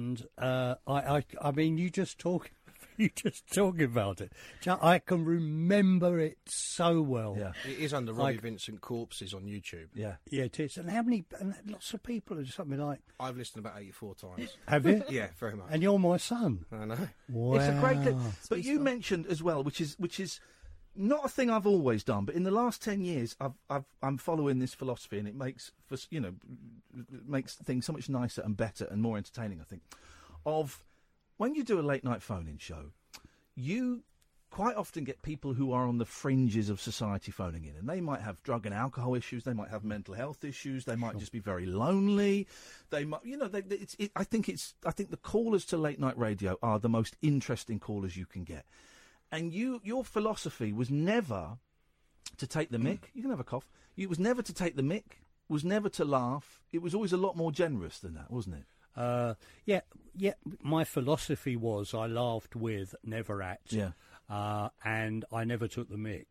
mean, you just talking about it. I can remember it so well. Yeah, it is under Robbie Vincent Corpses on YouTube. Yeah, it is. And how many? And lots of people are something like. I've listened about 84 times. Have you? Yeah, very much. And you're my son. I know. Wow. It's a great clip. But you mentioned as well, which is not a thing I've always done, but in the last 10 years, I'm following this philosophy, and it makes things so much nicer and better and more entertaining. I think of when you do a late night phone-in show, you quite often get people who are on the fringes of society phoning in, and they might have drug and alcohol issues, they might have mental health issues, they might just be very lonely. They might, I think the callers to late night radio are the most interesting callers you can get. And your philosophy was never to take the mick. You can have a cough. It was never to take the mick. Was never to laugh. It was always a lot more generous than that, wasn't it? Yeah. My philosophy was I laughed with, never at. Yeah. And I never took the mick.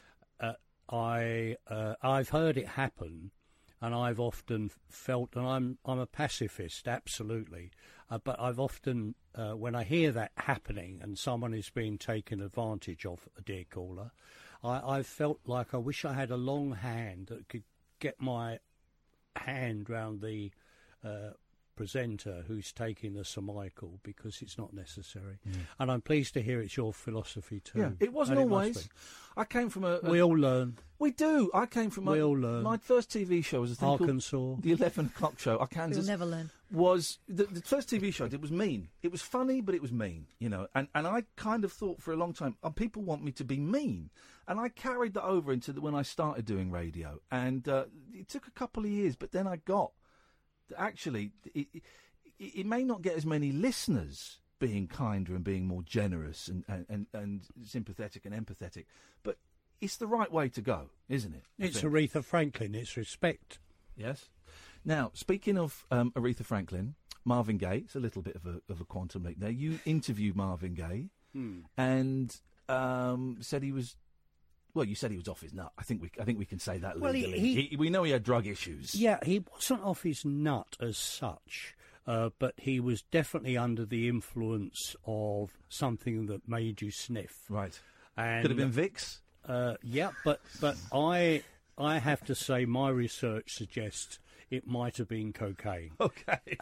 I've heard it happen, and I've often felt, and I'm a pacifist, absolutely. But I've often, when I hear that happening and someone is being taken advantage of, a dear caller, I've felt like I wish I had a long hand that could get my hand round the presenter who's taking the Sir Michael because it's not necessary. And I'm pleased to hear it's your philosophy too. Yeah, it wasn't And always. I came from a... We all learn. We do. I came from... We all learn. My first TV show was a thing Arkansas. called the 11 o'clock show. Arkansas. You'll never learn. Was the first TV show I did was mean. It was funny, but it was mean, you know. And I kind of thought for a long time, people want me to be mean. And I carried that over into when I started doing radio. And it took a couple of years, but then I got... Actually, it may not get as many listeners being kinder and being more generous and sympathetic and empathetic, but it's the right way to go, isn't it? It's Aretha Franklin. It's respect. Yes. Now, speaking of Aretha Franklin, Marvin Gaye, it's a little bit of a quantum leap there. You interviewed Marvin Gaye and said he was... Well, you said he was off his nut. I think we can say that legally. We know he had drug issues. Yeah, he wasn't off his nut as such, but he was definitely under the influence of something that made you sniff. Right. And, could have been Vicks. Yeah, but I have to say my research suggests it might have been cocaine. Okay.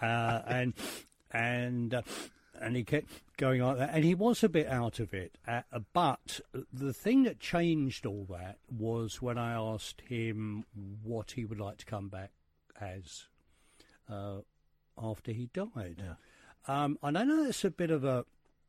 And he kept going like that, and he was a bit out of it. But the thing that changed all that was when I asked him what he would like to come back as after he died. Yeah. I know it's a bit of a...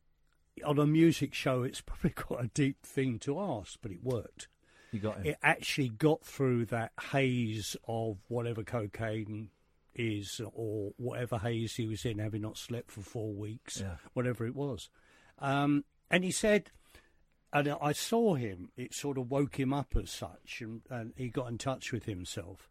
On a music show, it's probably quite a deep thing to ask, but it worked. You got him. It actually got through that haze of whatever cocaine is, or whatever haze he was in, having not slept for 4 weeks, whatever it was. And he said, and I saw him, it sort of woke him up as such, and he got in touch with himself.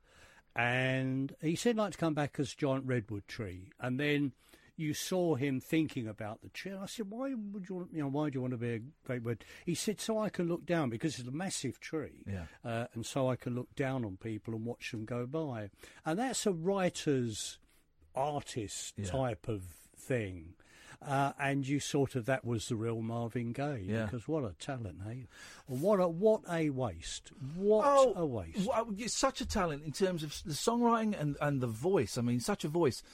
And he said, I'd like to come back as Giant Redwood Tree. And then you saw him thinking about the tree. I said, why do you want to be a great bird? He said, so I can look down, because it's a massive tree. Yeah. And so I can look down on people and watch them go by. And that's a writer's artist type of thing. And you sort of, that was the real Marvin Gaye. Yeah. Because what a talent, hey? What a waste. What a waste. Well, such a talent in terms of the songwriting and the voice. I mean, such a voice.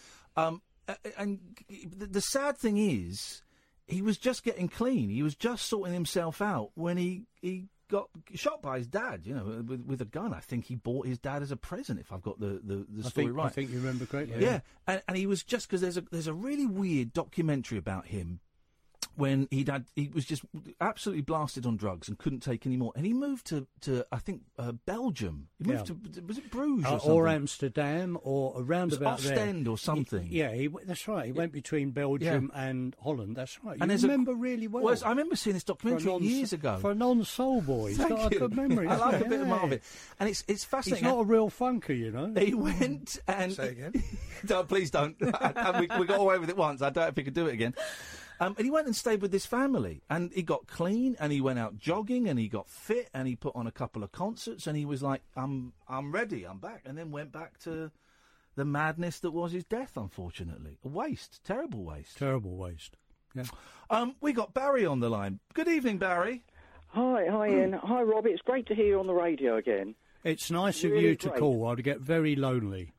And the sad thing is, he was just getting clean. He was just sorting himself out when he got shot by his dad, you know, with a gun. I think he bought his dad as a present, if I've got the story right. I think you remember correctly. Yeah, and he was just, because there's a really weird documentary about him when he was just absolutely blasted on drugs and couldn't take any more. And he moved to I think, Belgium. He moved to, was it Bruges or something? Or Amsterdam, or around about Ostend there. or something. That's right. He went between Belgium and Holland. That's right. And you remember really well. Well, I remember seeing this documentary years ago. For a non-soul boy. He's got a good memory. I like a bit of Marvin. And it's fascinating. He's not a real funker, you know. He went and... Say again? No, please don't. we got away with it once. I don't know if he could do it again. And he went and stayed with this family, and he got clean, and he went out jogging, and he got fit, and he put on a couple of concerts, and he was like, I'm ready, I'm back, and then went back to the madness that was his death, unfortunately. A waste, terrible waste. Terrible waste, yeah. We got Barry on the line. Good evening, Barry. Hi, Ian. Hi, Rob. It's great to hear you on the radio again. It's nice of Really you to great. call. I'd get very lonely.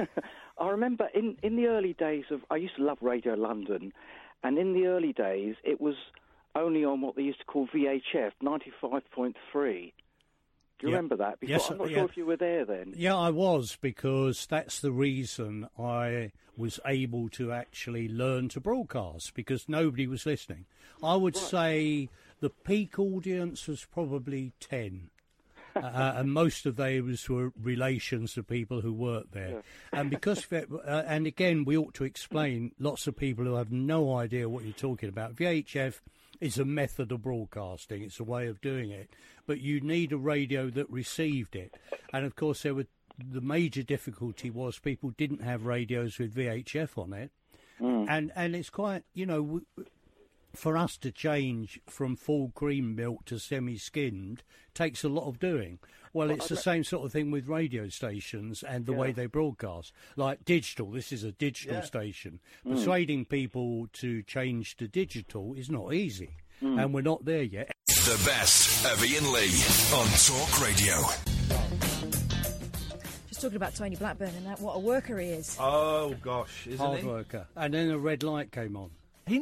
I remember in the early days I used to love Radio London, and in the early days, it was only on what they used to call VHF, 95.3. Do you remember that? Yes, I'm not sure if you were there then. Yeah, I was, because that's the reason I was able to actually learn to broadcast, because nobody was listening. I would say the peak audience was probably 10. And most of those were relations to people who worked there. Yeah. And because, and again, we ought to explain, lots of people who have no idea what you're talking about. VHF is a method of broadcasting. It's a way of doing it. But you need a radio that received it. And, of course, the major difficulty was people didn't have radios with VHF on it. And it's quite, you know... For us to change from full cream milk to semi-skimmed takes a lot of doing. Well, it's the same sort of thing with radio stations and the way they broadcast. Like digital, this is a digital station. Persuading people to change to digital is not easy, and we're not there yet. The best of Ian Lee on Talk Radio. was talking about Tony Blackburn and that, what a worker he is. Oh gosh, isn't Hard he? worker. And then a red light came on.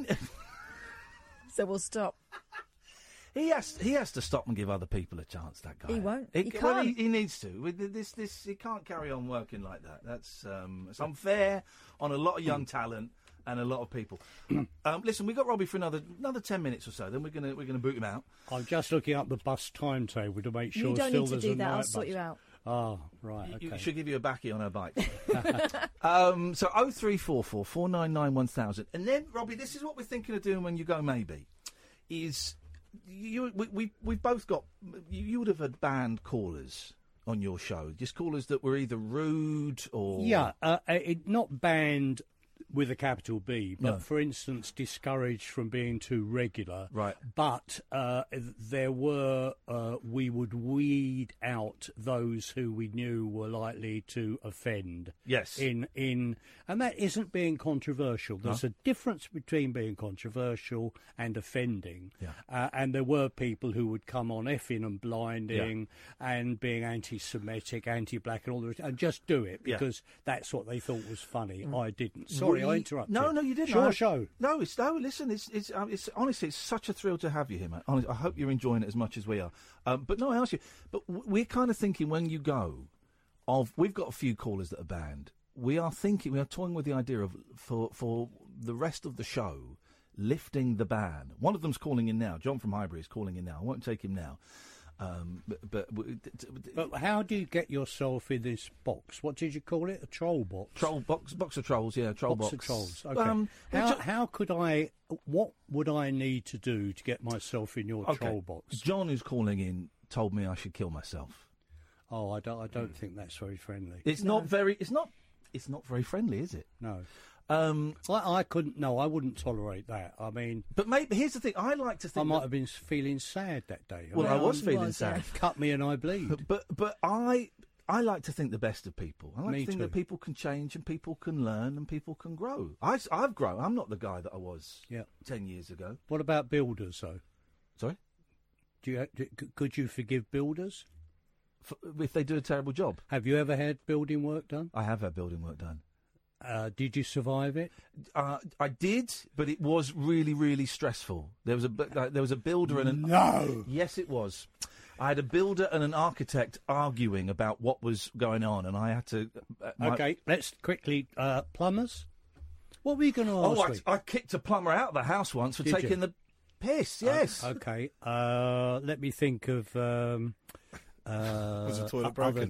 So we'll stop. He has to stop and give other people a chance. That guy. He won't. He can't. Well, he needs to. With this, he can't carry on working like that. That's it's unfair on a lot of young talent and a lot of people. Listen, we got Robbie for another 10 minutes or so. Then we're gonna boot him out. I'm just looking up the bus timetable to make sure You don't still need to there's do a that. night I'll bus. sort you out. Oh, right, okay. You should give you a backie on her bike. So 0344 499 1000. And then, Robbie, this is what we're thinking of doing when you go, maybe, is we've both got... You would have had banned callers on your show. Just callers that were either rude or... Yeah, not banned with a capital B, but No. for instance, discouraged from being too regular. Right. But there were, we would weed out those who we knew were likely to offend. Yes. And that isn't being controversial. There's a difference between being controversial and offending. Yeah. And there were people who would come on effing and blinding and being anti-Semitic, anti-black and all the rest, and just do it because that's what they thought was funny. I didn't. Sorry, I interrupted. No, you didn't. Your show. No, listen, it's honestly, it's such a thrill to have you here, mate. Honestly, I hope you're enjoying it as much as we are. But no, I ask you, but we're kind of thinking when you go, we've got a few callers that are banned. We are toying with the idea of for the rest of the show, lifting the ban. One of them's calling in now. John from Highbury is calling in now. I won't take him now. But how do you get yourself in this box? What did you call it? A troll box? Troll box of trolls, yeah, troll box. Box of trolls. Okay. How could I? What would I need to do to get myself in your troll box? John, who's calling in, told me I should kill myself. Oh, I don't think that's very friendly. It's not very. It's not very friendly, is it? No. I couldn't. No, I wouldn't tolerate that. I mean, but maybe here's the thing. I like to think I might have been feeling sad that day. Well, I was feeling sad. Cut me and I bleed. But I like to think the best of people. I like Me to think too. that people can change and people can learn and people can grow. I've grown. I'm not the guy that I was 10 years ago. What about builders, though? Sorry? Could you forgive builders? If they do a terrible job. Have you ever had building work done? I have had building work done. Did you survive it? I did, but it was really, really stressful. There was a builder and an... No! Yes, it was. I had a builder and an architect arguing about what was going on, and I had to... Okay, let's quickly... plumbers? What were you going to ask me? I kicked a plumber out of the house once for taking the piss, yes. Okay, let me think of... was the toilet broken?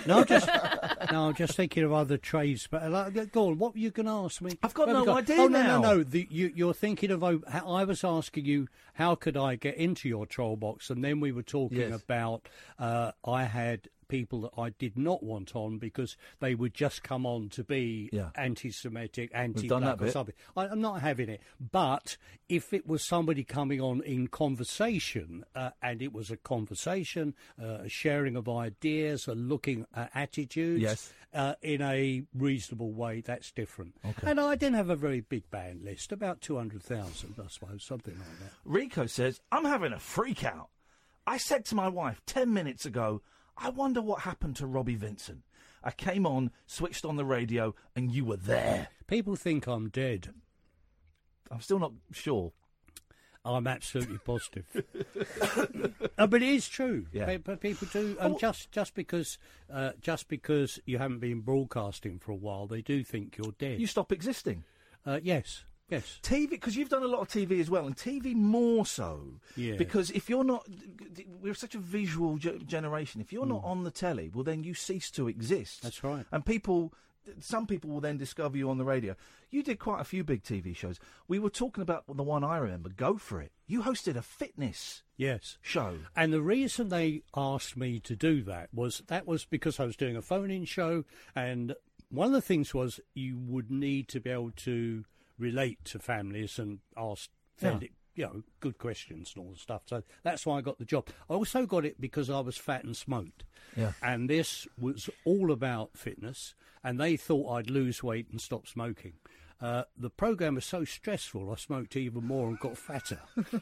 I'm just thinking of other trades. But go on, what were you going to ask me? I've got no idea now. No. You're thinking of. I was asking you how could I get into your troll box, and then we were talking about. I had people that I did not want on because they would just come on to be anti-Semitic, anti-black or something. I'm not having it. But if it was somebody coming on in conversation, and it was a conversation, a sharing of ideas, a looking at attitudes in a reasonable way, that's different. Okay. And I didn't have a very big band list, about 200,000, I suppose, something like that. Rico says, I'm having a freak out. I said to my wife 10 minutes ago, I wonder what happened to Robbie Vincent. I came on, switched on the radio, and you were there. People think I'm dead. I'm still not sure. I'm absolutely positive. But it is true. Yeah. But people do, and just because you haven't been broadcasting for a while, they do think you're dead. You stop existing. Yes. Yes. TV, because you've done a lot of TV as well, and TV more so. Yeah. Because if you're not, we're such a visual generation. If you're not on the telly, well, then you cease to exist. That's right. And some people will then discover you on the radio. You did quite a few big TV shows. We were talking about the one I remember, Go For It. You hosted a fitness show. And the reason they asked me to do that was because I was doing a phone-in show, and one of the things was you would need to be able to relate to families and ask good questions and all the stuff. So that's why I got the job. I also got it because I was fat and smoked. Yeah. And this was all about fitness, and they thought I'd lose weight and stop smoking. The programme was so stressful, I smoked even more and got fatter.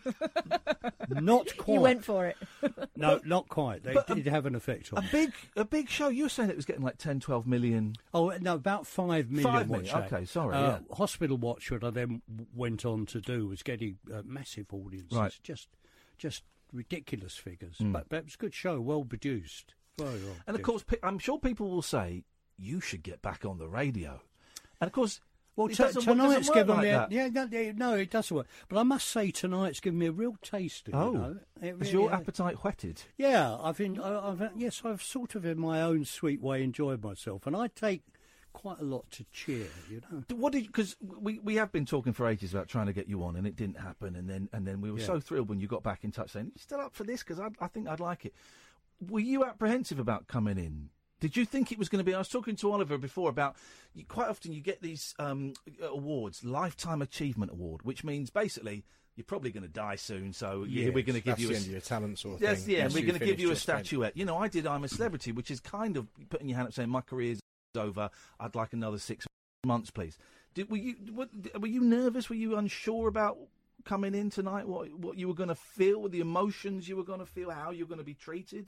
Not quite. You went for it. No, not quite. They did have an effect on me. A big show. You were saying it was getting like 10, 12 million. Oh, no, about 5 million. 5 million, watch that. okay, sorry, yeah. Hospital Watch, what I then went on to do, was getting massive audiences. Right. Just ridiculous figures. But it was a good show, well produced. Very well And of produced. course, I'm sure people will say, you should get back on the radio. And of course, Well, it doesn't tonight's work given like me that. no, it doesn't work. But I must say, tonight's given me a real taste. Oh, you know? It is really your has. appetite whetted? Yeah, I've sort of in my own sweet way enjoyed myself, and I take quite a lot to cheer. You know, What did? Because we have been talking for ages about trying to get you on, and it didn't happen. And then we were so thrilled when you got back in touch, saying, "You still up for this? Because I think I'd like it." Were you apprehensive about coming in? Did you think it was going to be? I was talking to Oliver before about quite often you get these awards, Lifetime Achievement Award, which means basically you're probably going to die soon, so we're going to give you the end of your talent sort of yes, thing. yeah, we're going to give you a Just statuette. You know, I did I'm a Celebrity, which is kind of putting your hand up saying my career's over. I'd like another 6 months, please. Were you nervous? Were you unsure about coming in tonight? What you were going to feel? The emotions you were going to feel? How you were going to be treated?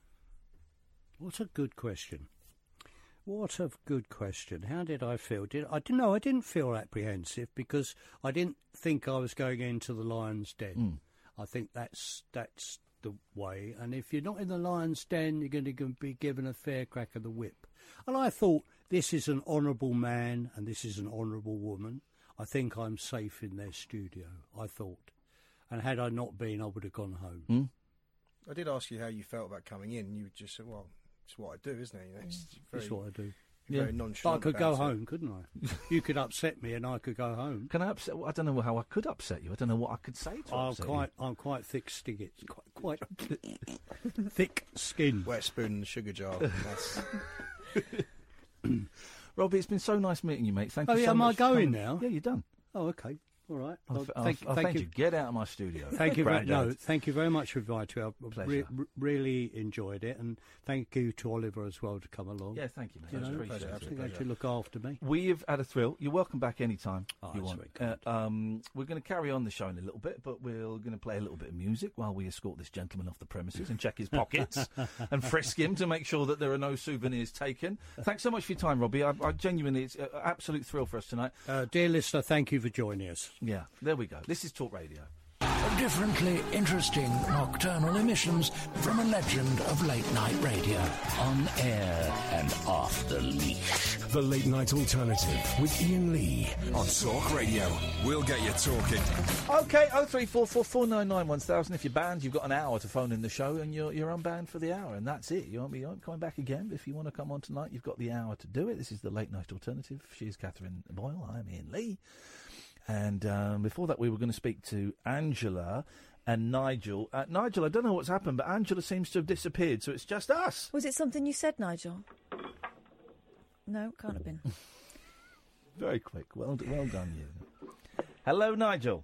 what a good question. What a good question. How did I feel? I didn't feel apprehensive because I didn't think I was going into the lion's den. I think that's the way. And if you're not in the lion's den, you're going to be given a fair crack of the whip. And I thought, this is an honourable man and this is an honourable woman. I think I'm safe in their studio, I thought. And had I not been, I would have gone home. I did ask you how you felt about coming in. You just said, well, it's what I do, isn't it? You know, That's what I do. Very nonchalant. But I could go about it. home, couldn't I? You could upset me and I could go home. Can I upset? I don't know how I could upset you. I don't know what I could say to upset you. I'm quite thick-skinned. Quite thick-skinned. Wet spoon in the sugar jar. That's... Robbie, it's been so nice meeting you, mate. Thank you so much. Am I for going coming. now? Yeah, you're done. Oh, okay. All right. I'll thank you. Get out of my studio. Thank you. Thank you very much for inviting me. I really enjoyed it, and thank you to Oliver as well to come along. Yeah, thank you, mate. I think they should look after me. We've had a thrill. You're welcome back anytime you want. Sweet. We're going to carry on the show in a little bit, but we're going to play a little bit of music while we escort this gentleman off the premises and check his pockets and frisk him to make sure that there are no souvenirs taken. Thanks so much for your time, Robbie. I genuinely, it's an absolute thrill for us tonight. Dear listener, thank you for joining us. Yeah, there we go. This is Talk Radio. Differently interesting nocturnal emissions from a legend of late-night radio. On air and off the leash. The Late Night Alternative with Ian Lee. On Talk Radio. We'll get you talking. OK, 03444991000. If you're banned, you've got an hour to phone in the show and you're unbanned for the hour, and that's it. You won't coming back again. If you want to come on tonight, you've got the hour to do it. This is the Late Night Alternative. She's Catherine Boyle. I'm Ian Lee. And before that, we were going to speak to Angela and Nigel. Nigel, I don't know what's happened, but Angela seems to have disappeared, so it's just us. Was it something you said, Nigel? No, can't have been. Very quick. Well done, you. Hello, Nigel.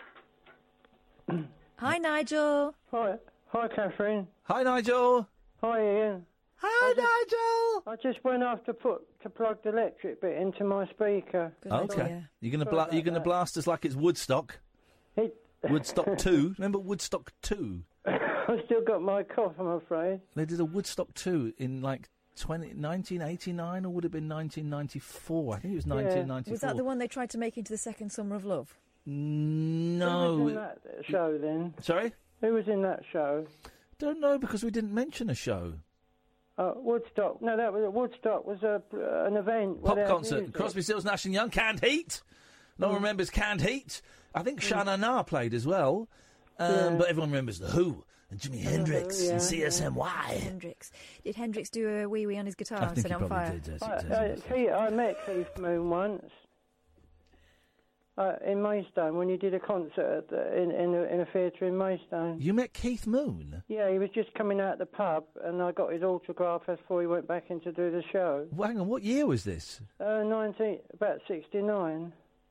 Hi, Nigel. Hi, Catherine. Hi, Nigel. Hi, Ian. Hi, Nigel. I just went off to plug the electric bit into my speaker. Okay. You're going to blast us like it's Woodstock. Woodstock 2. Remember Woodstock 2? I've still got my cough, I'm afraid. They did a Woodstock 2 in 1989, or would it have been 1994? I think it was 1994. Was that the one they tried to make into the second Summer of Love? No. Who was in that show then? Sorry? Who was in that show? Don't know, because we didn't mention a show. Woodstock. No, Woodstock was an event. Pop concert. Crosby, Stills, Nash & Young. Canned Heat. No one remembers Canned Heat. I think Sha Na Na played as well. But everyone remembers The Who and Jimi Hendrix and CSMY. Hendrix. Did Hendrix do a wee-wee on his guitar and set it on fire? I met Keith Moon once in Maidstone when he did a concert in a theatre in Maidstone. You met Keith Moon? Yeah, he was just coming out the pub and I got his autograph before he went back in to do the show. Well, hang on, what year was this? About 69.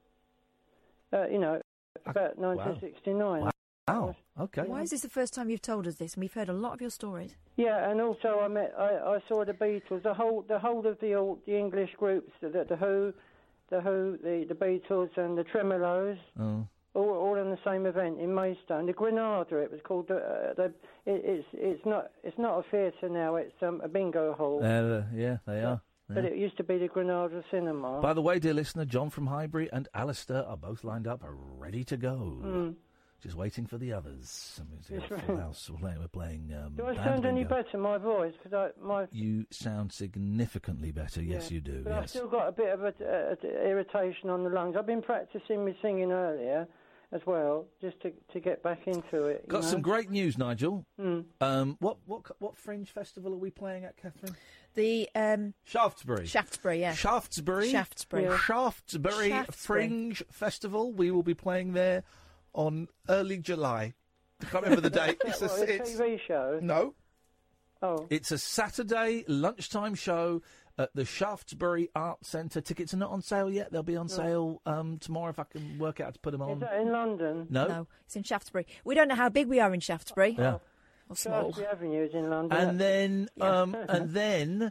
About 1969. Wow. Okay. Why is this the first time you've told us this? And we've heard a lot of your stories. Yeah, and also I saw the Beatles, the whole of the English groups, the Who, the Who, the Beatles, and the Tremolos. Oh. All in the same event in Maidstone. The Granada, it was called. It's not a theatre now. It's a bingo hall. Yeah, they are. But it used to be the Granada Cinema. By the way, dear listener, John from Highbury and Alistair are both lined up, are ready to go. Just waiting for the others. Full house. We're playing. Do I sound any better, my voice? You sound significantly better. Yes, you do. But yes. I've still got a bit of a irritation on the lungs. I've been practising my singing earlier as well, just to get back into it. Got some great news, Nigel. Mm. What fringe festival are we playing at, Catherine? The Shaftesbury. Shaftesbury, yeah. Shaftesbury. Yeah. Fringe Festival. We will be playing there on early July. I can't remember the date. It's a TV show? No. Oh. It's a Saturday lunchtime show at the Shaftesbury Arts Centre. Tickets are not on sale yet. They'll be on sale tomorrow if I can work out how to put them on. Is that in London? No. It's in Shaftesbury. We don't know how big we are in Shaftesbury. Yeah. Or small. Shaftesbury Avenue's in London. And then,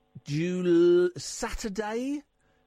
Saturday,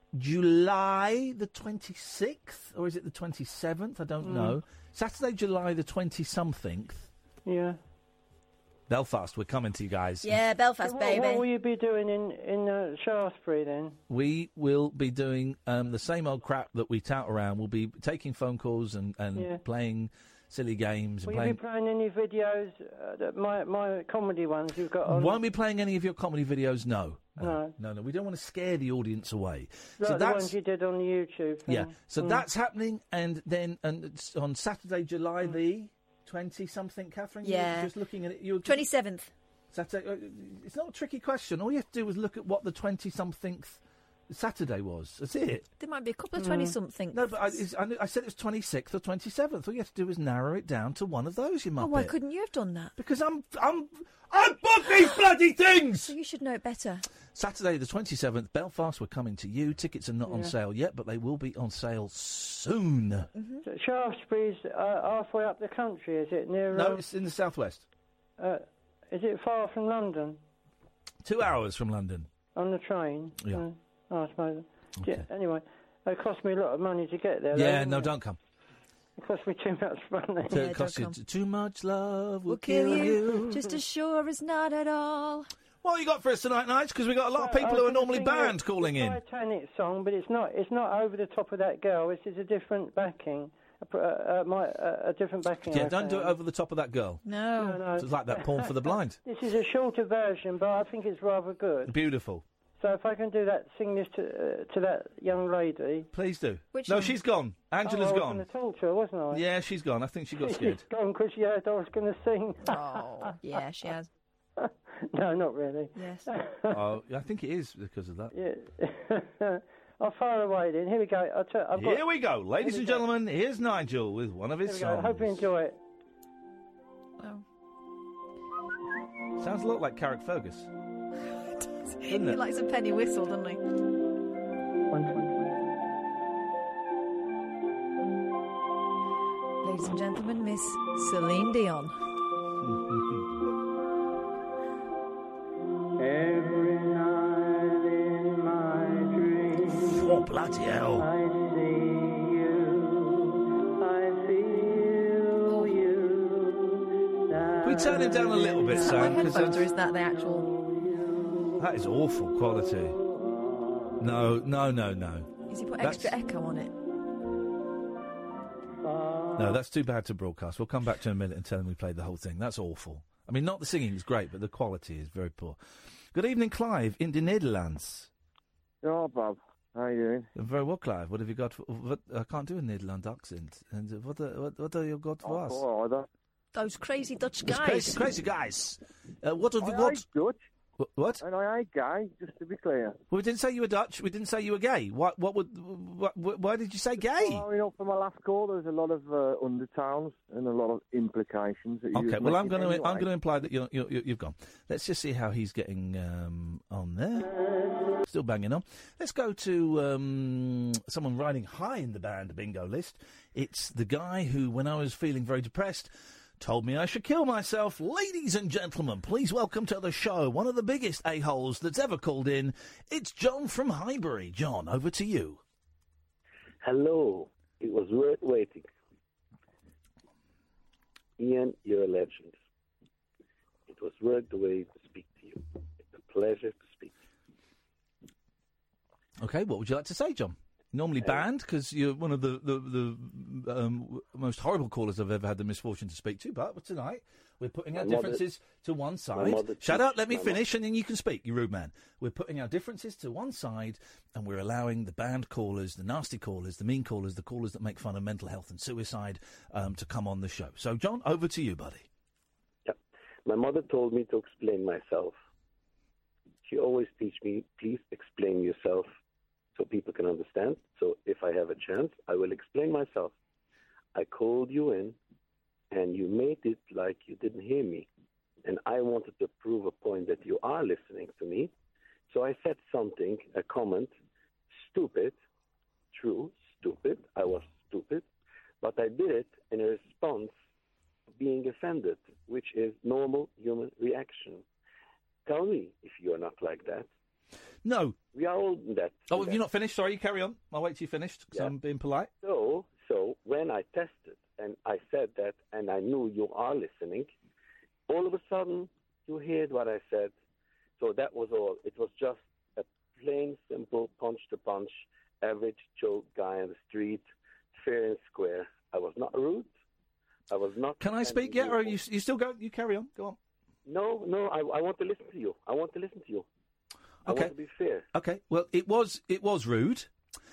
July the 26th, or is it the 27th? I don't know. Saturday, July the 20-something. Yeah. Belfast, we're coming to you guys. Yeah, Belfast, baby. What will you be doing in Shaftesbury then? We will be doing the same old crap that we tout around. We'll be taking phone calls and playing silly games. Will you be playing any videos, my comedy ones you've got on? Won't be playing any of your comedy videos, no. No. We don't want to scare the audience away. Like so the that's ones you did on the YouTube thing. Yeah, so that's happening, and then it's on Saturday, July the 20-something, Catherine? Yeah. You're just looking at it. You're 27th. Saturday. It's not a tricky question. All you have to do is look at what the 20-something Saturday was. That's it. There might be a couple of 20-something. No, but I said it was 26th or 27th. All you have to do is narrow it down to one of those, you muppet. Oh, why couldn't you have done that? Because I booked these bloody things! So you should know it better. Saturday the 27th, Belfast, we're coming to you. Tickets are not on sale yet, but they will be on sale soon. So Shaftesbury's halfway up the country, is it? Near? No, it's in the southwest. Is it far from London? 2 hours from London. On the train? Yeah. I suppose. Okay. Yeah, anyway, it cost me a lot of money to get there. Yeah, though, no, don't come. It cost me too much money. It costs you too much love will kill you. Just as sure as not at all. What you got for us tonight, Nige? Because we've got a lot of people who are normally banned calling in. It's a Titanic song, but it's not over the top of that girl. It's a different backing. A different backing. Yeah, don't do it over the top of that girl. No. It's like that porn for the blind. This is a shorter version, but I think it's rather good. Beautiful. So if I can do that, sing this to that young lady. Please do. Which no, one? She's gone. Angela's I was gone. going to talk to her, wasn't I? Yeah, she's gone. I think she got scared. She's gone because she heard I was going to sing. Oh, yeah, she has. No, not really. Yes. Oh, I think it is because of that. Yeah. I'll fire away then. Here we go. Here we go. Ladies and gentlemen, here's Nigel with one of his Here we go. songs. I hope you enjoy it. Oh. Sounds a lot like Carrick Fergus. He likes a penny whistle, doesn't he? Ladies and gentlemen, Miss Celine Dion. Every night in my dreams, oh, bloody hell. I see you, I feel you. Can we turn it down a little bit, Is that my Sam? 'Cause headphones or is that the actual... that is awful quality. No. Has he put extra echo on it? No, that's too bad to broadcast. We'll come back to in a minute and tell him we played the whole thing. That's awful. I mean, not the singing is great, but the quality is very poor. Good evening, Clive, in the Netherlands. Oh, Bob. How are you doing? Very well, Clive. What have you got? I can't do a Netherlands accent. And what have you got for us? Oh, either. Those crazy Dutch Those guys. crazy guys. What have you I got? ain't Dutch. What? And I ain't gay, just to be clear. Well, we didn't say you were Dutch. We didn't say you were gay. Why did you say gay? Following up from my last call, there's a lot of undertones and a lot of implications. That Okay, well, I'm going anyway. to imply that you've gone. Let's just see how he's getting on there. Still banging on. Let's go to someone riding high in the band bingo list. It's the guy who, when I was feeling very depressed, told me I should kill myself. Ladies and gentlemen, please welcome to the show one of the biggest a-holes that's ever called in. It's John from Highbury. John, over to you. Hello. It was worth waiting. Ian, you're a legend. It was worth the wait to speak to you. It's a pleasure to speak to you. Okay, what would you like to say, John? Normally banned because you're one of the most horrible callers I've ever had the misfortune to speak to. But tonight we're putting our differences to one side. Shut up, let me finish, and then you can speak. You rude man. We're putting our differences to one side, and we're allowing the banned callers, the nasty callers, the mean callers, the callers that make fun of mental health and suicide to come on the show. So, John, over to you, buddy. Yep. My mother told me to explain myself. She always teach me, please explain yourself, so people can understand. So if I have a chance, I will explain myself. I called you in, and you made it like you didn't hear me. And I wanted to prove a point that you are listening to me. So I said something, a comment, stupid, true, stupid. I was stupid. But I did it in a response to being offended, which is normal human reaction. Tell me if you are not like that. No. We are all in that. Oh, have you not finished? Sorry, you carry on. I'll wait till you finished because I'm being polite. So when I tested and I said that and I knew you are listening, all of a sudden you heard what I said. So that was all. It was just a plain, simple, punch-to-punch, average Joe guy on the street, fair and square. I was not rude. I was not... Can I speak yet, or are you still go? You carry on. Go on. No, I want to listen to you. I want to listen to you. I Okay. want to be fair. Okay. Well, it was rude.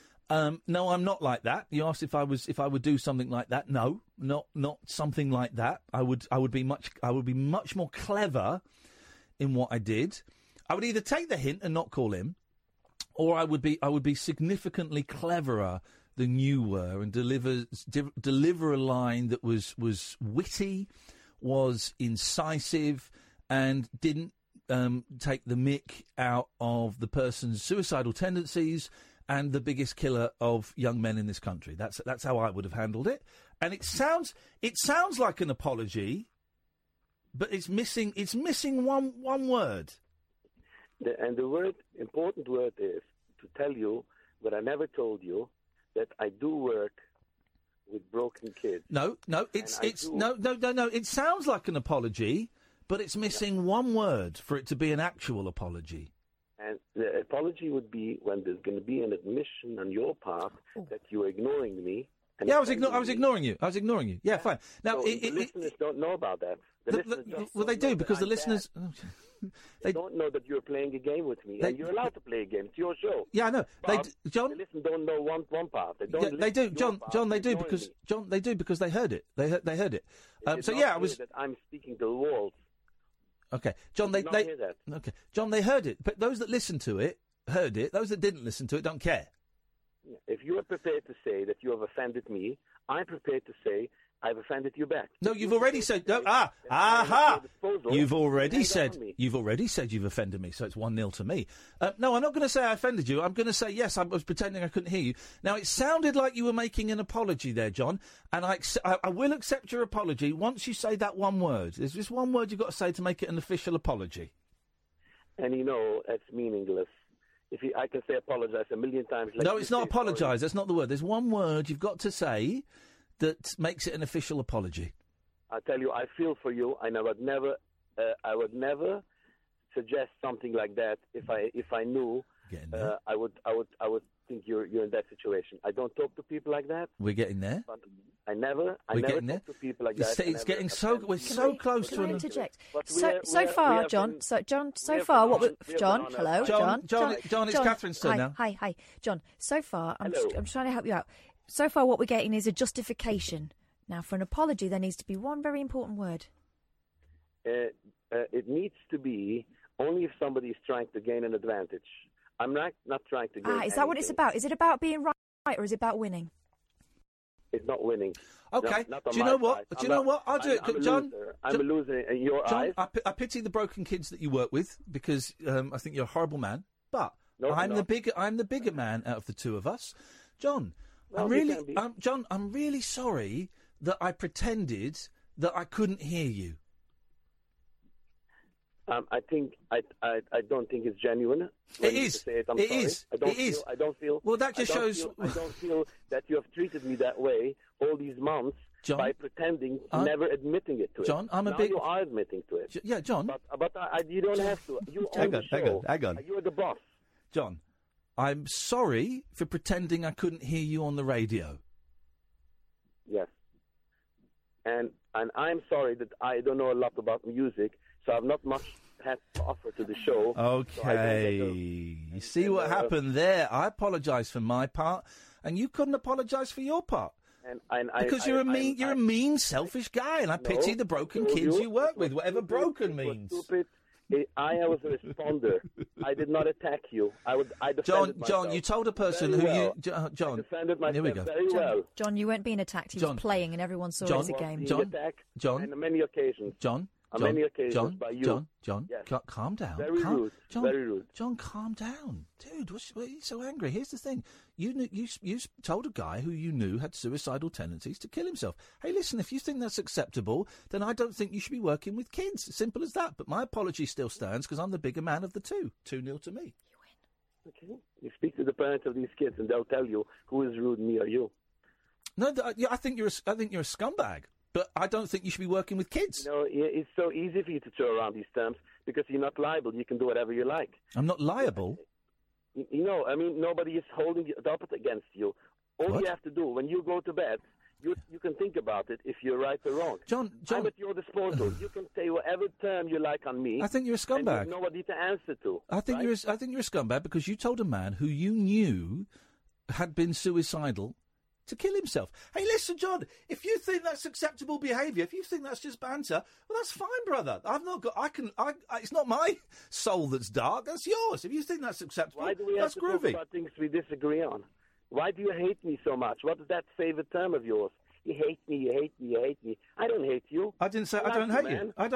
No, I'm not like that. You asked if I would do something like that. No, not something like that. I would be much more clever in what I did. I would either take the hint and not call him, or I would be significantly cleverer than you were and deliver a line that was witty, was incisive, and didn't take the mick out of the person's suicidal tendencies and the biggest killer of young men in this country. That's how I would have handled it. And it sounds like an apology, but it's missing one word. And the important word is to tell you what I never told you, that I do work with broken kids. No. It sounds like an apology, but it's missing one word for it to be an actual apology. And the apology would be when there's going to be an admission on your part that you're ignoring me. And I was ignoring you. Yeah, fine. Now, the listeners don't know about that. They do because the listeners. They don't know that you're playing a game with me, and you're allowed to play a game. It's your show. Yeah, I know. John, the listeners don't know one part. They do, John. They do because they heard it. They heard it. I was. That I'm speaking to the walls. Okay, John. They hear that. Okay, John. They heard it, but those that listened to it heard it. Those that didn't listen to it don't care. If you are prepared to say that you have offended me, I'm prepared to say I've offended you back. No, you've already said. You've already said you've offended me, so it's 1-0 to me. No, I'm not going to say I offended you. I'm going to say yes. I was pretending I couldn't hear you. Now it sounded like you were making an apology there, John, and I will accept your apology once you say that one word. There's just one word you've got to say to make it an official apology. And it's meaningless. I can say apologise a million times. No, it's not apologise. That's not the word. There's one word you've got to say that makes it an official apology. I tell you, I feel for you, and I would never suggest something like that if I knew. I would think you're in that situation. I don't talk to people like that. We're getting there. But I never talk to people like that. It's getting so. We're so close to. Can I interject? So far, John. Hello, John. It's Catherine's turn now. Hi, John. So far, I'm trying to help you out. So far, what we're getting is a justification. Now, for an apology, there needs to be one very important word. It needs to be only if somebody is trying to gain an advantage. I'm not trying to gain. Is that what it's about? Is it about being right, or is it about winning? It's not winning. Okay. No, Do you know what? I'll do it, John. I'm a loser in your eyes. I pity the broken kids that you work with because I think you're a horrible man. But I'm the bigger man out of the two of us, John. John, I'm really sorry that I pretended that I couldn't hear you. I think I don't think it's genuine. It is. It is. It is. I don't feel. Well, that just shows. I don't feel that you have treated me that way all these months by pretending, never admitting it to John, it. I'm a now big. you are admitting to it. Yeah, John. But you don't have to. You hang on. Hang on. You're the boss. John, I'm sorry for pretending I couldn't hear you on the radio. Yes. And I'm sorry that I don't know a lot about music, so I've not much had to offer to the show. Okay. You see what happened there? I apologise for my part, and you couldn't apologise for your part. Because you're a mean, selfish guy, and I pity the broken kids you work with, whatever broken means. Stupid. I was a responder. I did not attack you. I defended myself. John, you told a person very who well. you... John, I defended myself here we go. very well. John, you weren't being attacked. He was playing, and everyone saw it as a game. John, on many occasions. On many occasions by you. John, Yes. calm down. Very rude. John, very rude. John, calm down, dude. Why are you so angry? Here's the thing: you told a guy who you knew had suicidal tendencies to kill himself. Hey, listen, if you think that's acceptable, then I don't think you should be working with kids. Simple as that. But my apology still stands because I'm the bigger man of the two. 2-0 to me. Okay. You speak to the parents of these kids, and they'll tell you who is rude, me or you. No, I think you're a scumbag. But I don't think you should be working with kids. You know, it's so easy for you to throw around these terms because you're not liable. You can do whatever you like. I'm not liable? You know, I mean, nobody is holding it up against you. All you have to do, when you go to bed, you can think about it if you're right or wrong. John, I'm at your disposal. You can say whatever term you like on me. I think you're a scumbag. And you have nobody to answer to. I think you're a scumbag because you told a man who you knew had been suicidal to kill himself. Hey, listen, John, if you think that's acceptable behaviour, if you think that's just banter, well, that's fine, brother. It's not my soul that's dark, that's yours. If you think that's acceptable, why do we that's have to groovy. talk about things we disagree on? Why do you hate me so much? What is that favourite term of yours? You hate me, you hate me, you hate me. I don't hate you. I didn't say I don't hate you. I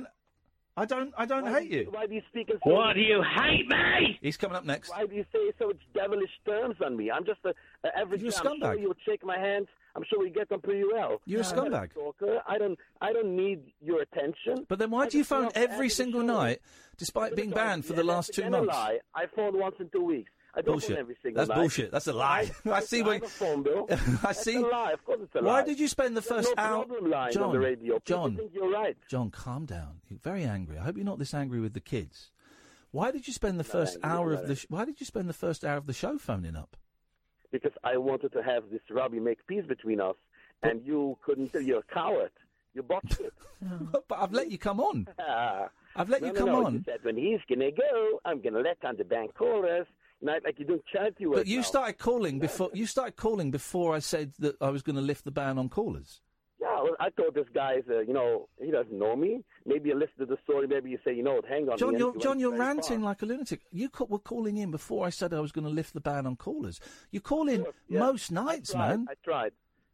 don't hate you. Why do you speak in so... Why do you hate me? He's coming up next. Why do you say such devilish terms on me? I'm just a average You're a guy. I'm sure scumbag. you would shake my hand. I'm sure we get them pretty well. You're a I'm not scumbag. stalker. I don't need your attention. But then why do you phone every single night, despite being banned for the last 2 months? A lie. I phoned once in 2 weeks. I don't Bullshit. phone every single That's night. bullshit. That's a lie. I see. I have a phone bill. I That's see. a lie. Of course it's a lie. Why did you spend the There's first no hour? problem lying John, on the radio. People John, think you're right. John, calm down. You're very angry. I hope you're not this angry with the kids. Why did you spend the Not first angry, hour not of the? Why did you spend the first hour of the show phoning up? Because I wanted to have this Robbie make peace between us, and you couldn't. You're a coward. You botched it. But I've let you come on. I've let you come no. on. You said when he's gonna go, I'm gonna let on the bank callers. Not like you don't charity work. But you started calling before. You started calling before I said that I was going to lift the ban on callers. Yeah, well, I thought this guy's, he doesn't know me. Maybe you listen to the story. Maybe you say, hang on. John, you're ranting like a lunatic. You were calling in before I said I was going to lift the ban on callers. You call in most nights, man. I tried.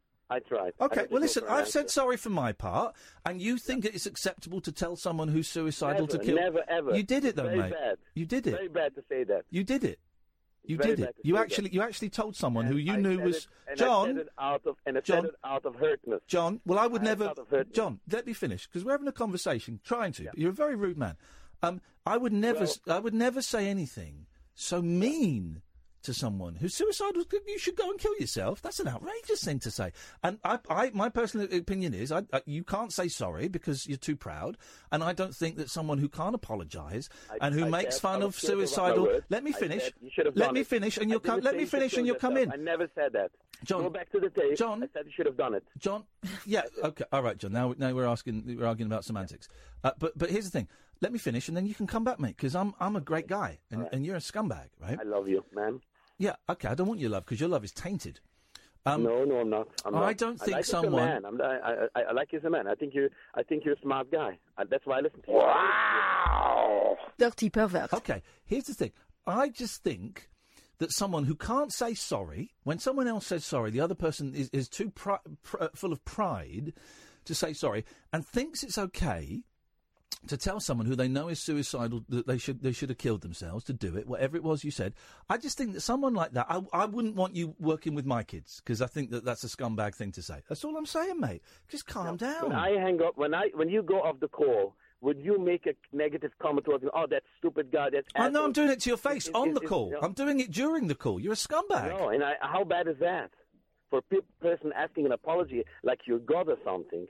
Okay, well, listen, I've said sorry for my part, and you think it's acceptable to tell someone who's suicidal to kill... Never, ever. You did it, though, Very mate. Bad. You did it. Very bad to say that. You did it. You Very did bad it. to You say actually, you actually told someone who you I knew said was... it, and John... I said it John, said it out of hurtness. John, well, I would I never... out of hurtness. John, let me finish, because we're having a conversation, trying to. But you're a very rude man. I would never say anything so mean to someone who's suicidal. You should go and kill yourself. That's an outrageous thing to say. And my personal opinion is you can't say sorry because you're too proud. And I don't think that someone who can't apologise and who makes fun of suicidal... Let me finish. Let me finish and you'll come... Let me finish and you'll come in. I never said that. John, go back to the tape. John, I said you should have done it. John, yeah, okay, all right, John. Now we're arguing about semantics. But here's the thing. Let me finish and then you can come back, mate, because I'm a great guy and you're a scumbag, right? I love you, man. Yeah, okay. I don't want your love because your love is tainted. No, I'm not. I don't think I like someone. You as a man. I like you as a man. I think you're a smart guy. That's why I listen to you. Wow. Dirty pervert. Okay, here's the thing. I just think that someone who can't say sorry when someone else says sorry, the other person is too full of pride to say sorry and thinks it's okay to tell someone who they know is suicidal that they should have killed themselves to do it, whatever it was you said. I just think that someone like that, I wouldn't want you working with my kids because I think that that's a scumbag thing to say. That's all I'm saying, mate. Just calm down. When I hang up, when you go off the call, would you make a negative comment towards me? Oh, that stupid guy. That I know I'm doing it to your face on the call. you know- I'm doing it during the call. You're a scumbag. No, and how bad is that? For a person asking an apology like you're God or something.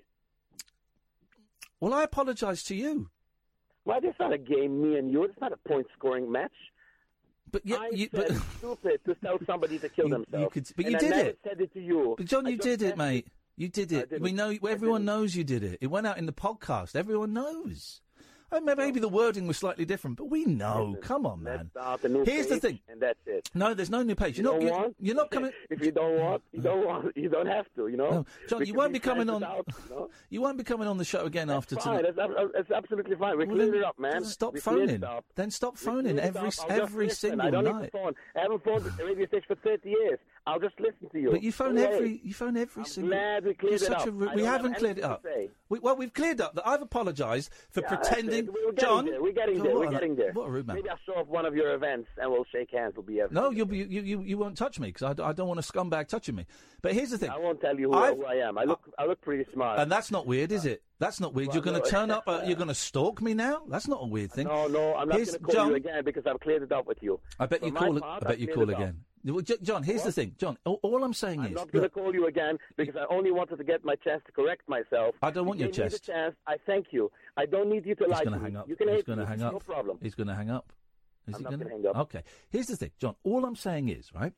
Well, I apologise to you. Well, it's not a game, me and you. It's not a point-scoring match. But I said it's stupid to tell somebody to kill themselves. But and you I did never it. said it to you. But John, I you just did it, said mate. You did it. didn't. We know. Everyone knows you did it. It went out in the podcast. Everyone knows. I mean, maybe the wording was slightly different, but we know. Listen, Come on, man. Let's start a new Here's the page, thing. and that's it. No, there's no new page. You're not coming. If you don't want, you don't want. You don't have to. You know. No, John, you Because won't we be coming planned on. it out, you know? You won't be coming on the show again after Fine, tonight. that's absolutely fine. We Well, cleared then it up, man. Stop We cleared phoning. it up. Then stop We phoning cleared it every up. I'll just every listen. single I don't night. need to phone. I haven't phoned the radio station for 30 years. I'll just listen to you. But you phone Don't worry. every I'm single. glad we cleared You're it such up. a ru- I we don't haven't have cleared it anything up. to say. We've cleared up that I've apologised for Yeah, that's pretending. it. We're getting John, there. We're getting Oh, there. what We're a- getting there. What a rude man. Maybe I'll show up one of your events and we'll shake hands. We'll be everything. No, you won't touch me because I don't want a scumbag touching me. But here's the thing. I won't tell you who I am. I look pretty smart. And that's not weird, is it? That's not weird. Well, You're going no. to turn up. You're going to stalk me now. That's not a weird thing. No, I'm not going Here's- to call John, you again because I've cleared it up with you. I bet For you my call. part, I bet I've you cleared call it up. again. Well, John, here's the thing. John, all I'm saying I'm is, not going to look, call you again because I only wanted to get my chance to correct myself. I don't want You your gave me chest. the chance. I thank you. I don't need you to He's lie going to to me. hang up. You can He's hate going to me. hang No up. problem. He's going to hang up. Is I'm he not gonna gonna hang up. Okay. Here's the thing, John. All I'm saying is, right,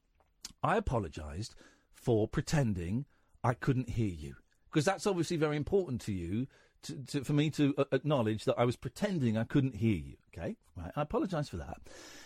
I apologised for pretending I couldn't hear you because that's obviously very important to you. For me to acknowledge that I was pretending I couldn't hear you. Okay, right. I apologise for that.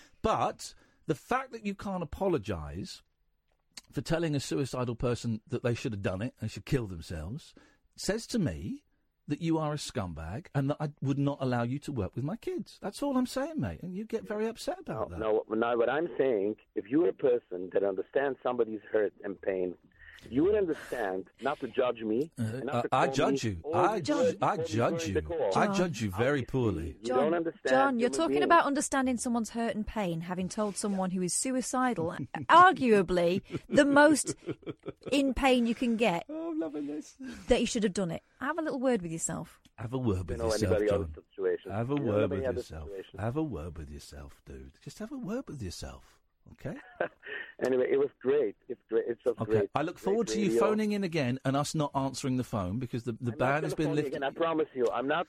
But the fact that you can't apologise for telling a suicidal person that they should have done it and should kill themselves says to me that you are a scumbag and that I would not allow you to work with my kids. That's all I'm saying, mate. And you get very upset about that. No, what I'm saying, if you're a person that understands somebody's hurt and pain, you would understand not to judge me. And not to I call judge me you. all I these judge. words I during judge the you. call. I judge you very poorly. You don't understand. John, you're human talking beings. about understanding someone's hurt and pain, having told someone who is suicidal, arguably the most in pain you can get, Oh, I'm loving this. that you should have done it. Have a little word with yourself. Have a word with You know yourself, anybody John. else's situation. Have a You know word anybody with else's yourself. situation. Have a word with yourself, dude. Just have a word with yourself, okay? Anyway, it was great. It's great. It's just Okay. great. I look forward Great to you radio. phoning in again and us not answering the phone because the I'm not ban has gonna been phone you lifted. again, I promise you. I'm not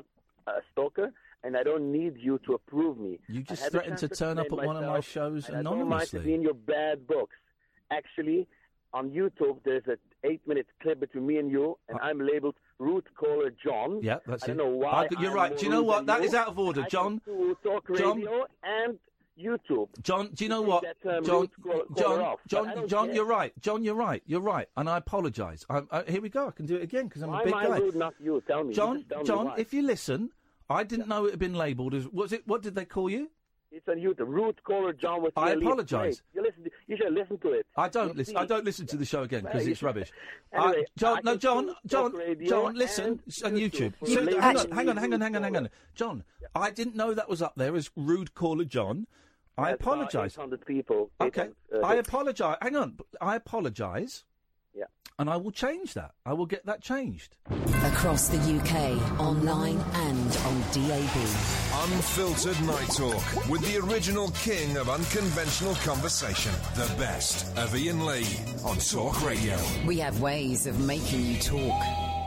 a stalker, and I don't need you to approve me. You I just had the threatened chance to turn up explain at one of my myself, shows and I don't mind to anonymously. be in your bad books. Actually, on YouTube, there's an 8-minute clip between me and you, and I'm labeled Root Caller John. Yeah, that's I it. don't know why. You're I'm right. more Do you know rude what? than That you. is out of order, I John. can do talk John. radio and YouTube. John, do you know take what? that term John, root caller off, but I don't John, care. you're right. John, you're right. You're right. And I apologise. Here we go. I can do it again because I'm Why a big am I guy. rude, not you? Tell me. You John, just tell me John, why. if you listen, I didn't know it had been labelled as. Was it? What did they call you? It's on YouTube. Root Caller John with I your lead. apologise. Great. You should listen to it. I don't You'll listen. see. I don't listen to the show again because Well, it's rubbish. Anyway, John, I no, can John, do John, talk radio John, listen and on YouTube. for So- ladies hang on, and hang on. John, I didn't know that was up there as Rude Caller John. I That's about apologise. 800 people. Okay, 800, I apologise. Hang on, I apologise. Yeah. And I will change that. I will get that changed. Across the UK, online and on DAB. Unfiltered Night Talk with the original king of unconventional conversation. The best of Ian Lee on Talk Radio. We have ways of making you talk.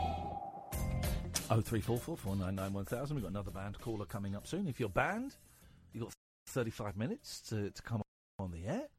0344 499 1000. We've got another band caller coming up soon. If you're banned, you've got 35 minutes to come on the air.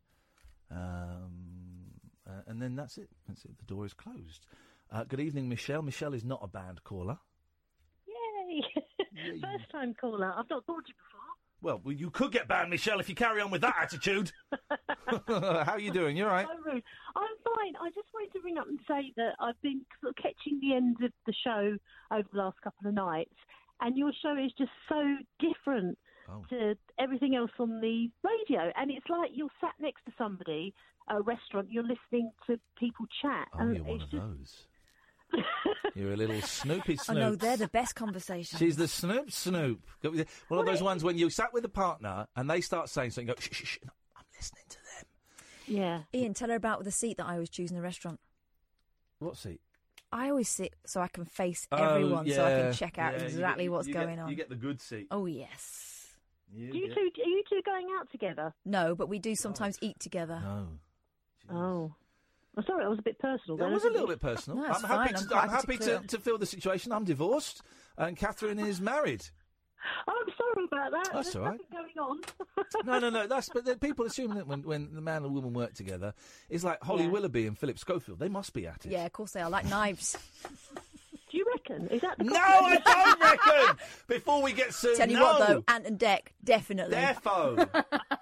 And then that's it. That's it. The door is closed. Good evening, Michelle. Michelle is not a band caller. Yay! First time caller. I've not called you before. Well, you could get banned, Michelle, if you carry on with that attitude. How are you doing? You all right? So rude. I'm fine. I just wanted to ring up and say that I've been sort of catching the end of the show over the last couple of nights, and your show is just so different to everything else on the radio. And it's like you're sat next to somebody at a restaurant, you're listening to people chat. Oh, and you're one it's of just... those. You're a little Snoopy I Snoop. know, they're the best conversations. She's the Snoop. One of those ones when you sat with a partner and they start saying something, go, shh, shh, shh. No, I'm listening to them. Yeah. Ian, tell her about the seat that I was choosing in the restaurant. What seat? I always sit so I can face everyone, so I can check out exactly what's going on. You get the good seat. Oh yes. Are you two going out together? No, but we do sometimes eat together. No. Oh. I'm sorry, that was a bit personal. That was a little bit personal. No, it's I'm fine. happy to fill the situation. I'm divorced, and Catherine is married. Oh, I'm sorry about that. That's all right. There's nothing going No. on. But people assume that when the man and woman work together, it's like Holly Willoughby and Philip Schofield. They must be at it. Yeah, of course they are, like knives. Do you reckon? Is that the No, I don't reckon. Before we get sued, Tell you what, though, Ant and Dec, definitely. Defo.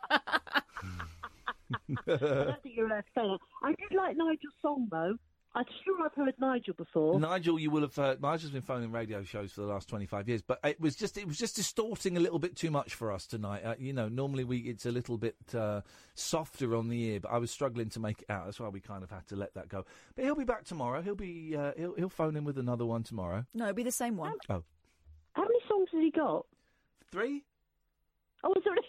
I don't think you're allowed to say that. I did like Nigel's song, though. I'm sure I've heard Nigel before. Nigel, you will have heard. Nigel's been phoning radio shows for the last 25 years, but it was just distorting a little bit too much for us tonight. Normally it's a little bit softer on the ear, but I was struggling to make it out. That's why we kind of had to let that go. But he'll be back tomorrow. He'll phone in with another one tomorrow. No, it'll be the same one. Oh, how many songs has he got? 3. Oh, sorry.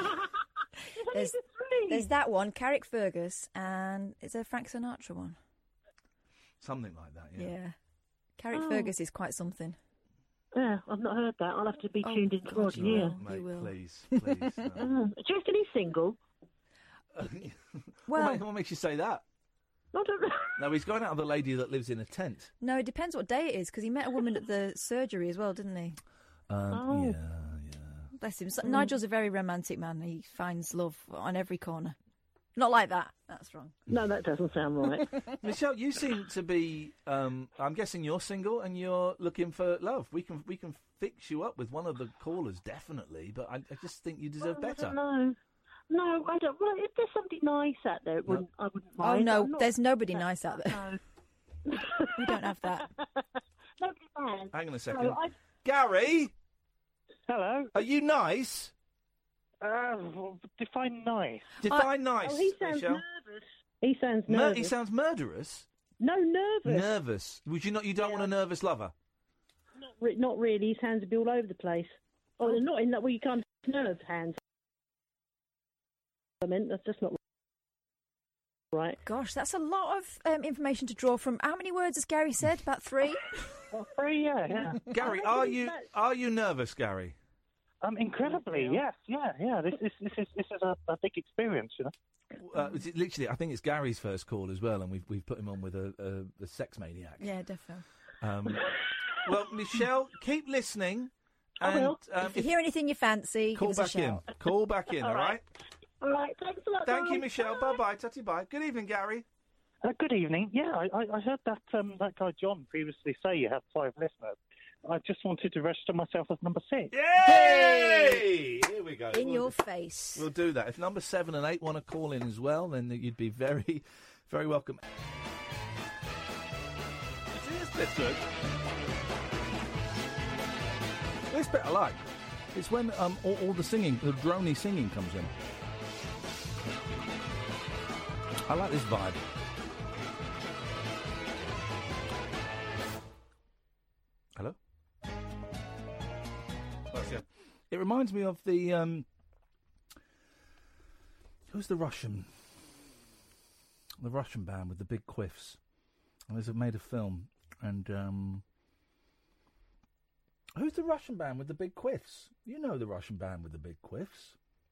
There's that one, Carrick Fergus, and is there a Frank Sinatra one? Something like that, yeah. Yeah. Carrick Fergus is quite something. Yeah, I've not heard that. I'll have to be tuned in tomorrow to hear. Mate, please. Do you reckon he's single? What makes you say that? I don't know. No, he's going out with a lady that lives in a tent. No, it depends what day it is, because he met a woman at the surgery as well, didn't he? Yeah. Bless him. So, Nigel's a very romantic man. He finds love on every corner. Not like that. That's wrong. No, that doesn't sound right. Michelle, you seem to be. I'm guessing you're single and you're looking for love. We can fix you up with one of the callers, definitely. But I just think you deserve better. No, I don't. Well, if there's somebody nice out there, I wouldn't mind. Oh no, there's nobody nice out there. No. We don't have that. Nobody has. Hang on a second, No, Gary. Hello. Are you nice? Define nice. Define nice. Oh, he sounds Michelle. nervous. He sounds nervous. He sounds murderous. No, nervous. Nervous. Would you not? You don't want a nervous lover. Not really. His hands would be all over the place. Oh, they're not in that way. You can't nerve hands. I mean, that's just not right. Gosh, that's a lot of information to draw from. How many words has Gary said? About 3? 3, yeah. Gary, are you nervous, Gary? Incredibly, yes, yeah. This is a big experience, you know. Literally, I think it's Gary's first call as well, and we've put him on with a sex maniac. Yeah, definitely. Well, Michelle, keep listening. I will. If you hear anything you fancy, call give us a back in. shout. Call back in. All right. All right. Thanks a lot. Thank you, guys. Michelle. Bye bye. Tutty bye. Good evening, Gary. Good evening. Yeah, I heard that guy John previously say you have 5 listeners. I just wanted to register myself as number 6. Yay! Here we go. In your face. We'll do that. If number 7 and 8 want to call in as well, then you'd be very, very welcome. Listen. This bit I like. It's when all the singing, the droney singing comes in. I like this vibe. Hello? It reminds me of the who's the Russian band with the big quiffs. They've made a film, and who's the Russian band with the big quiffs? You know the Russian band with the big quiffs.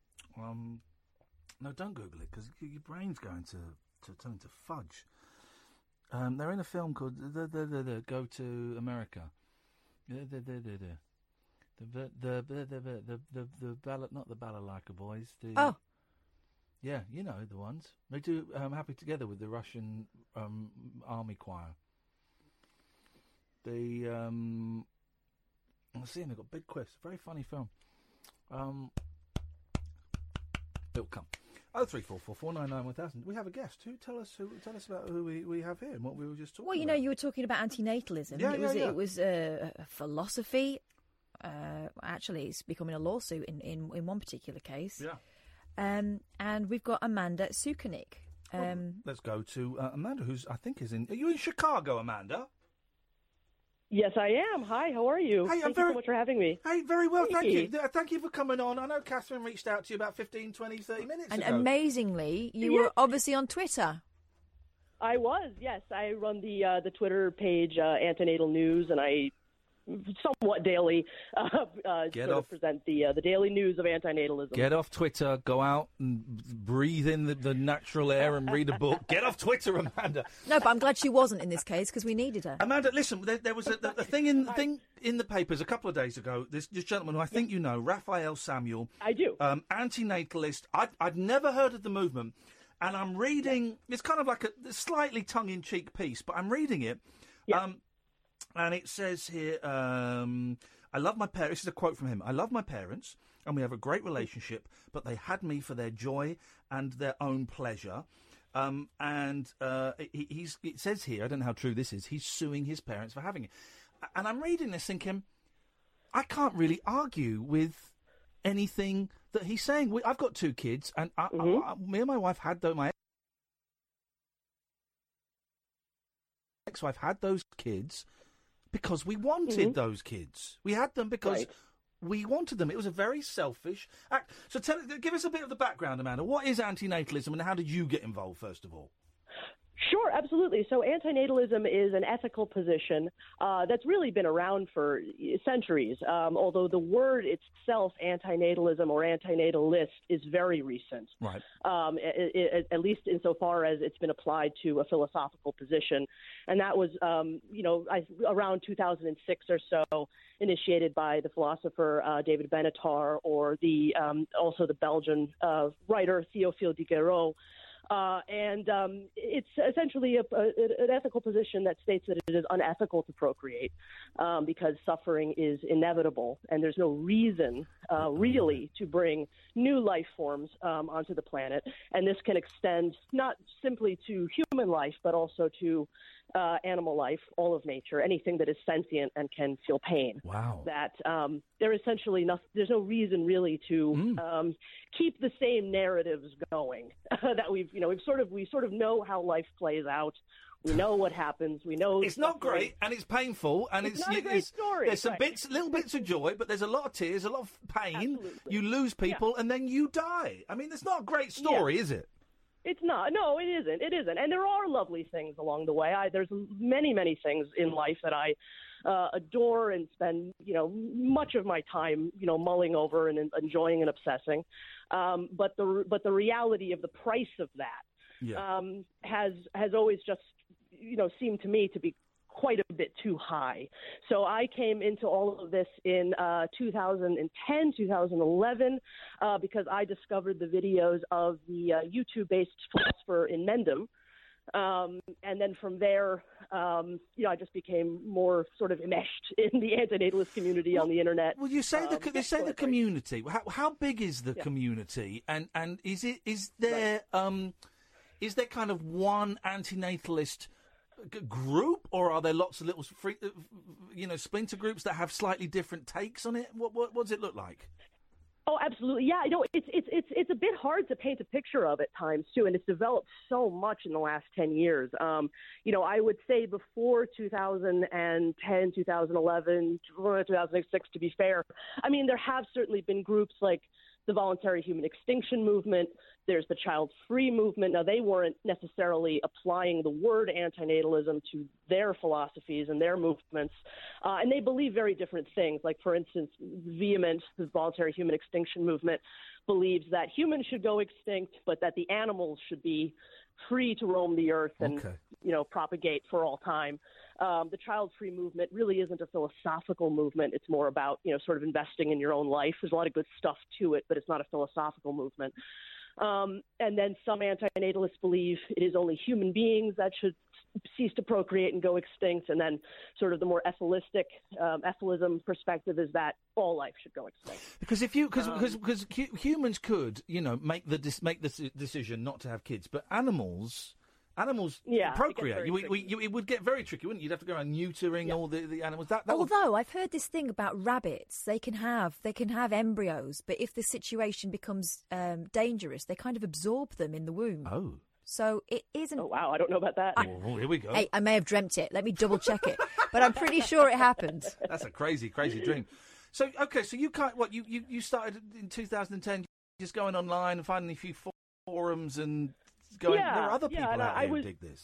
No, don't Google it because your brain's going to turn into fudge. They're in a film called the Go to America. The ballad, not the Balalaika Boys. Yeah, you know the ones. They do Happy Together with the Russian army choir. I've seen they've got big quiffs. Very funny film. It'll come. 03444991000. We have a guest. Tell us about who we have here and what we were just talking about. Well, you know, you were talking about antinatalism. Yeah. It was a philosophy. Actually, it's becoming a lawsuit in one particular case. Yeah. And we've got Amanda Sukanik. Let's go to Amanda, who's I think is in. Are you in Chicago, Amanda? Yes, I am. Hi, how are you? Hey, Thank you so much for having me. Hey, very well, thank you. Thank you for coming on. I know Catherine reached out to you about 15, 20, 30 minutes and ago. amazingly, you were obviously on Twitter. I was, yes. I run the Twitter page, Antenatal News, and I somewhat daily present the daily news of antinatalism. Get off Twitter, go out and breathe in the natural air and read a book. Get off Twitter, Amanda. No, but I'm glad she wasn't in this case because we needed her. Amanda, listen, there was a thing in the papers a couple of days ago. This gentleman who I think you know, Raphael Samuel. I do. Antinatalist. I'd never heard of the movement, and I'm reading. It's kind of like a slightly tongue-in-cheek piece, but I'm reading it. Yeah. And it says here, I love my parents. This is a quote from him. I love my parents, and we have a great relationship, but they had me for their joy and their own pleasure. It says here, I don't know how true this is, he's suing his parents for having it. And I'm reading this thinking, I can't really argue with anything that he's saying. I've got 2 kids, and me and my wife had my ex-wife had those kids because we wanted those kids. We had them because we wanted them. It was a very selfish act. So give us a bit of the background, Amanda. What is antinatalism and how did you get involved, first of all? Sure, absolutely. So antinatalism is an ethical position that's really been around for centuries, although the word itself, antinatalism or antinatalist, is very recent. Right. At least insofar as it's been applied to a philosophical position. And that was, around 2006 or so, initiated by the philosopher David Benatar or also the Belgian writer Théophile Diderot. It's essentially an ethical position that states that it is unethical to procreate because suffering is inevitable, and there's no reason really to bring new life forms onto the planet. And this can extend not simply to human life, but also to animal life, all of nature, anything that is sentient and can feel pain. Wow. That there is essentially there's no reason really to keep the same narratives going that we sort of know how life plays out. We know what happens. We know it's not great and it's painful and it's not a great story. There's some little bits of joy, but there's a lot of tears, a lot of pain. Absolutely. You lose people and then you die. I mean, it's not a great story, is it? It's not. No, it isn't. It isn't. And there are lovely things along the way. There's many, many things in life that I adore and spend, much of my time, mulling over and enjoying and obsessing. But the reality of the price of that has always just, seemed to me to be quite a bit too high. So I came into all of this in 2010, 2011, because I discovered the videos of the YouTube-based philosopher Inmendham. And then from there, I just became more sort of enmeshed in the antinatalist community on the internet. Well, you say the community. How big is the community? And is there kind of one antinatalist group, or are there lots of little splinter groups that have slightly different takes on it? What does it look like? Oh, absolutely. Yeah, it's a bit hard to paint a picture of at times too, and it's developed so much in the last 10 years. I would say before 2010, 2011, 2006, to be fair. I mean, there have certainly been groups like the Voluntary Human Extinction Movement. There's the Child Free Movement. Now, they weren't necessarily applying the word antinatalism to their philosophies and their movements, and they believe very different things. Like, for instance, Vehement, the Voluntary Human Extinction Movement, believes that humans should go extinct, but that the animals should be free to roam the earth and, propagate for all time. The Child Free Movement really isn't a philosophical movement. It's more about, sort of investing in your own life. There's a lot of good stuff to it, but it's not a philosophical movement. And then some antinatalists believe it is only human beings that should cease to procreate and go extinct. And then sort of the more ethylism perspective is that all life should go extinct. Because because humans could, make the decision not to have kids, but animals procreate. It would get very tricky, wouldn't it? You'd have to go around neutering all the animals. Although I've heard this thing about rabbits, they can have embryos, but if the situation becomes dangerous, they kind of absorb them in the womb. Oh. So it isn't. Oh wow, I don't know about that. Here we go. Hey, I may have dreamt it. Let me double check it, but I'm pretty sure it happened. That's a crazy, crazy dream. So you can't. You started in 2010, just going online and finding a few forums and going. There are other people out there who dig this.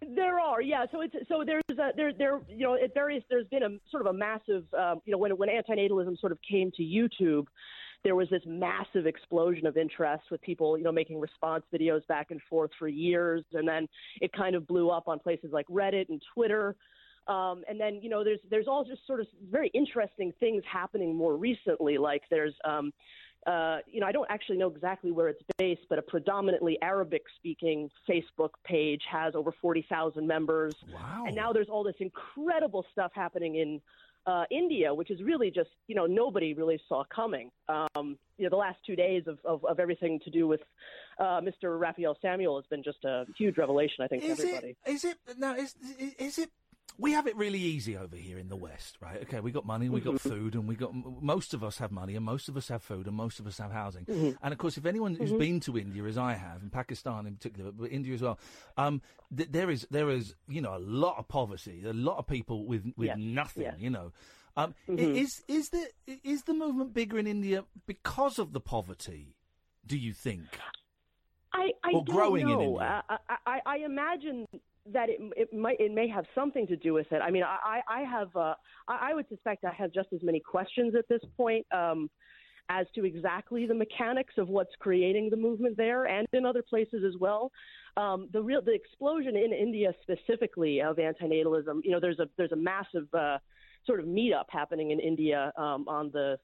There are, yeah. So there's at various there's been a sort of a massive when antinatalism sort of came to YouTube, there was this massive explosion of interest with people making response videos back and forth for years, and then it kind of blew up on places like Reddit and Twitter. And then there's all just sort of very interesting things happening more recently, like there's I don't actually know exactly where it's based, but a predominantly Arabic-speaking Facebook page has over 40,000 members. Wow. And now there's all this incredible stuff happening in India, which is really just, nobody really saw coming. The last 2 days of everything to do with Mr. Raphael Samuel has been just a huge revelation, I think, to everybody. Is it... We have it really easy over here in the West, right? Okay, we got money, we got food, and most of us have money, and most of us have food, and most of us have housing. And of course, if anyone who's been to India, as I have, and Pakistan in particular, but India as well, there is a lot of poverty, a lot of people with nothing, Is the movement bigger in India because of the poverty? Do you think? I or don't growing know. in India? I imagine that it may have something to do with it. I mean, I would suspect I have just as many questions at this point as to exactly the mechanics of what's creating the movement there and in other places as well. The explosion in India specifically of antinatalism. There's a massive sort of meetup happening in India on the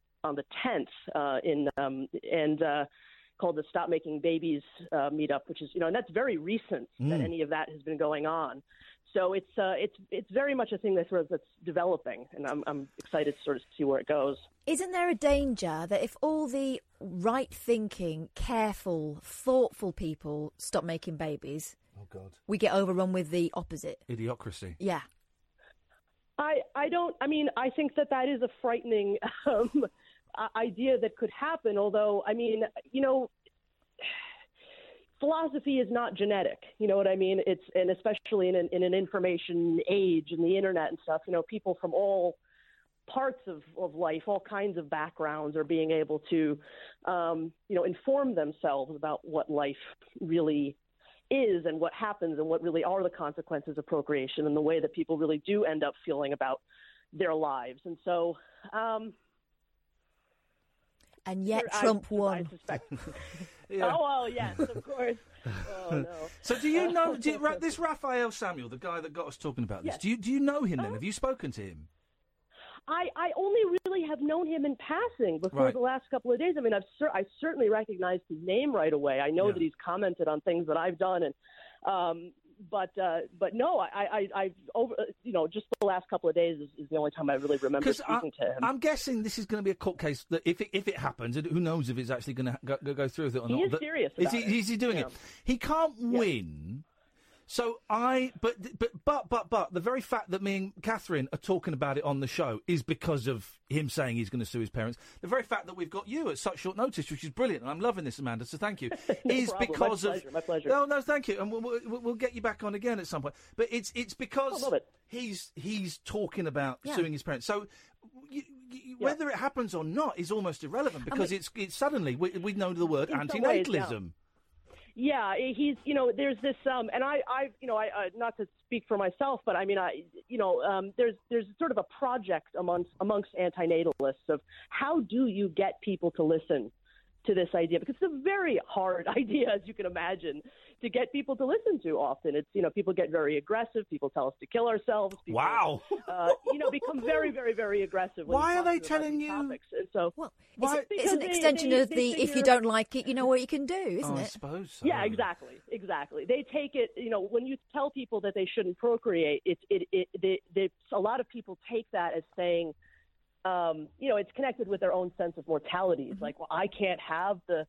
10th called the Stop Making Babies meetup, which is, and that's very recent that any of that has been going on. So it's very much a thing that's developing, and I'm excited to sort of see where it goes. Isn't there a danger that if all the right-thinking, careful, thoughtful people stop making babies, we get overrun with the opposite? Idiocracy. Yeah. I think that is a frightening idea that could happen, although, philosophy is not genetic, you know what I mean? And especially in an information age and the internet and stuff, people from all parts of life, all kinds of backgrounds are being able to, inform themselves about what life really is and what happens and what really are the consequences of procreation and the way that people really do end up feeling about their lives. And so, and yet Trump won. I suspect. Yeah. Oh, well, yes, of course. Oh, no. So do you know this Raphael Samuel, the guy that got us talking about this? Yes. Do you know him then? Have you spoken to him? I only really have known him in passing before the last couple of days. I mean, I certainly recognized his name right away. I know that he's commented on things that I've done, and but no, I over just the last couple of days is the only time I really remember speaking to him. I'm guessing this is going to be a court case that if it happens, and who knows if it's actually going to go through with it or not. He is serious about it. Is he doing it? He can't win. So but the very fact that me and Catherine are talking about it on the show is because of him saying he's going to sue his parents. The very fact that we've got you at such short notice, which is brilliant, and I'm loving this, Amanda, so thank you, is because my pleasure. No, thank you, and we'll get you back on again at some point. But it's because he's talking about suing his parents. So whether it happens or not is almost irrelevant because it's suddenly we know the word antinatalism. Yeah, he's, there's this, and I not to speak for myself, but I mean, there's sort of a project amongst antinatalists of how do you get people to listen to this idea, because it's a very hard idea, as you can imagine, to get people to listen to. Often it's, people get very aggressive. People tell us to kill ourselves. People, become very, very, very aggressive. Why are they telling you? Topics. And so, it's an extension of the if you don't like it, you know what you can do, isn't it? I suppose so. Yeah, exactly. They take it, when you tell people that they shouldn't procreate, a lot of people take that as saying, it's connected with their own sense of mortality. It's like, well, I can't have the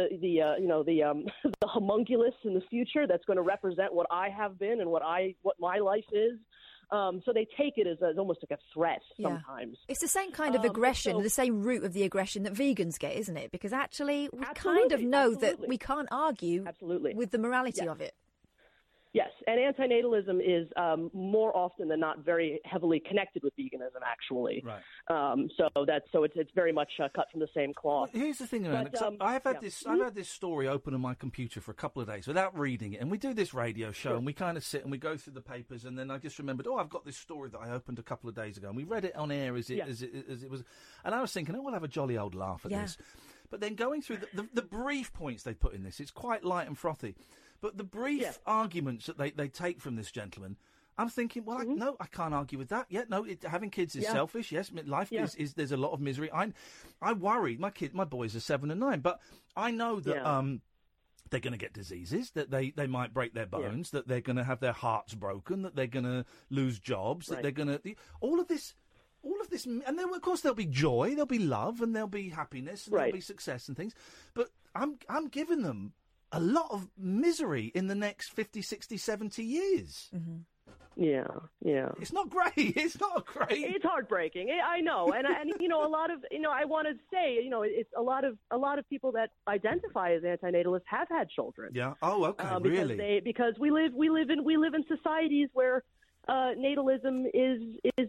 homunculus in the future that's going to represent what I have been and what my life is. So they take it as almost like a threat sometimes. It's the same kind of aggression, the same root of the aggression that vegans get, isn't it? Because actually we kind of know that we can't argue with the morality of it. Yes, and antinatalism is more often than not very heavily connected with veganism, actually. Right. So it's very much cut from the same cloth. Well, here's the thing, Amanda. I've had this story open on my computer for a couple of days without reading it, and we do this radio show, and we kind of sit and we go through the papers, and then I just remembered, I've got this story that I opened a couple of days ago, and we read it on air as it was, and I was thinking, we'll have a jolly old laugh at this. But then going through the brief points they put in this, it's quite light and frothy. But the brief arguments that they take from this gentleman, I'm thinking, well, no, I can't argue with that. Yeah, no, having kids is selfish. Yes, life is there's a lot of misery. I worry. My boys are 7 and 9, but I know that they're going to get diseases, that they might break their bones, that they're going to have their hearts broken, that they're going to lose jobs, that they're going to all of this, and then of course there'll be joy, there'll be love, and there'll be happiness, and there'll be success and things. But I'm giving them a lot of misery in the next 50, 60, 70 years. Mm-hmm. Yeah. It's not great. It's not great. It's heartbreaking. I know, and a lot of I want to say it's a lot of people that identify as antinatalists have had children. Yeah. Oh, okay. Really? Because we live in societies where natalism is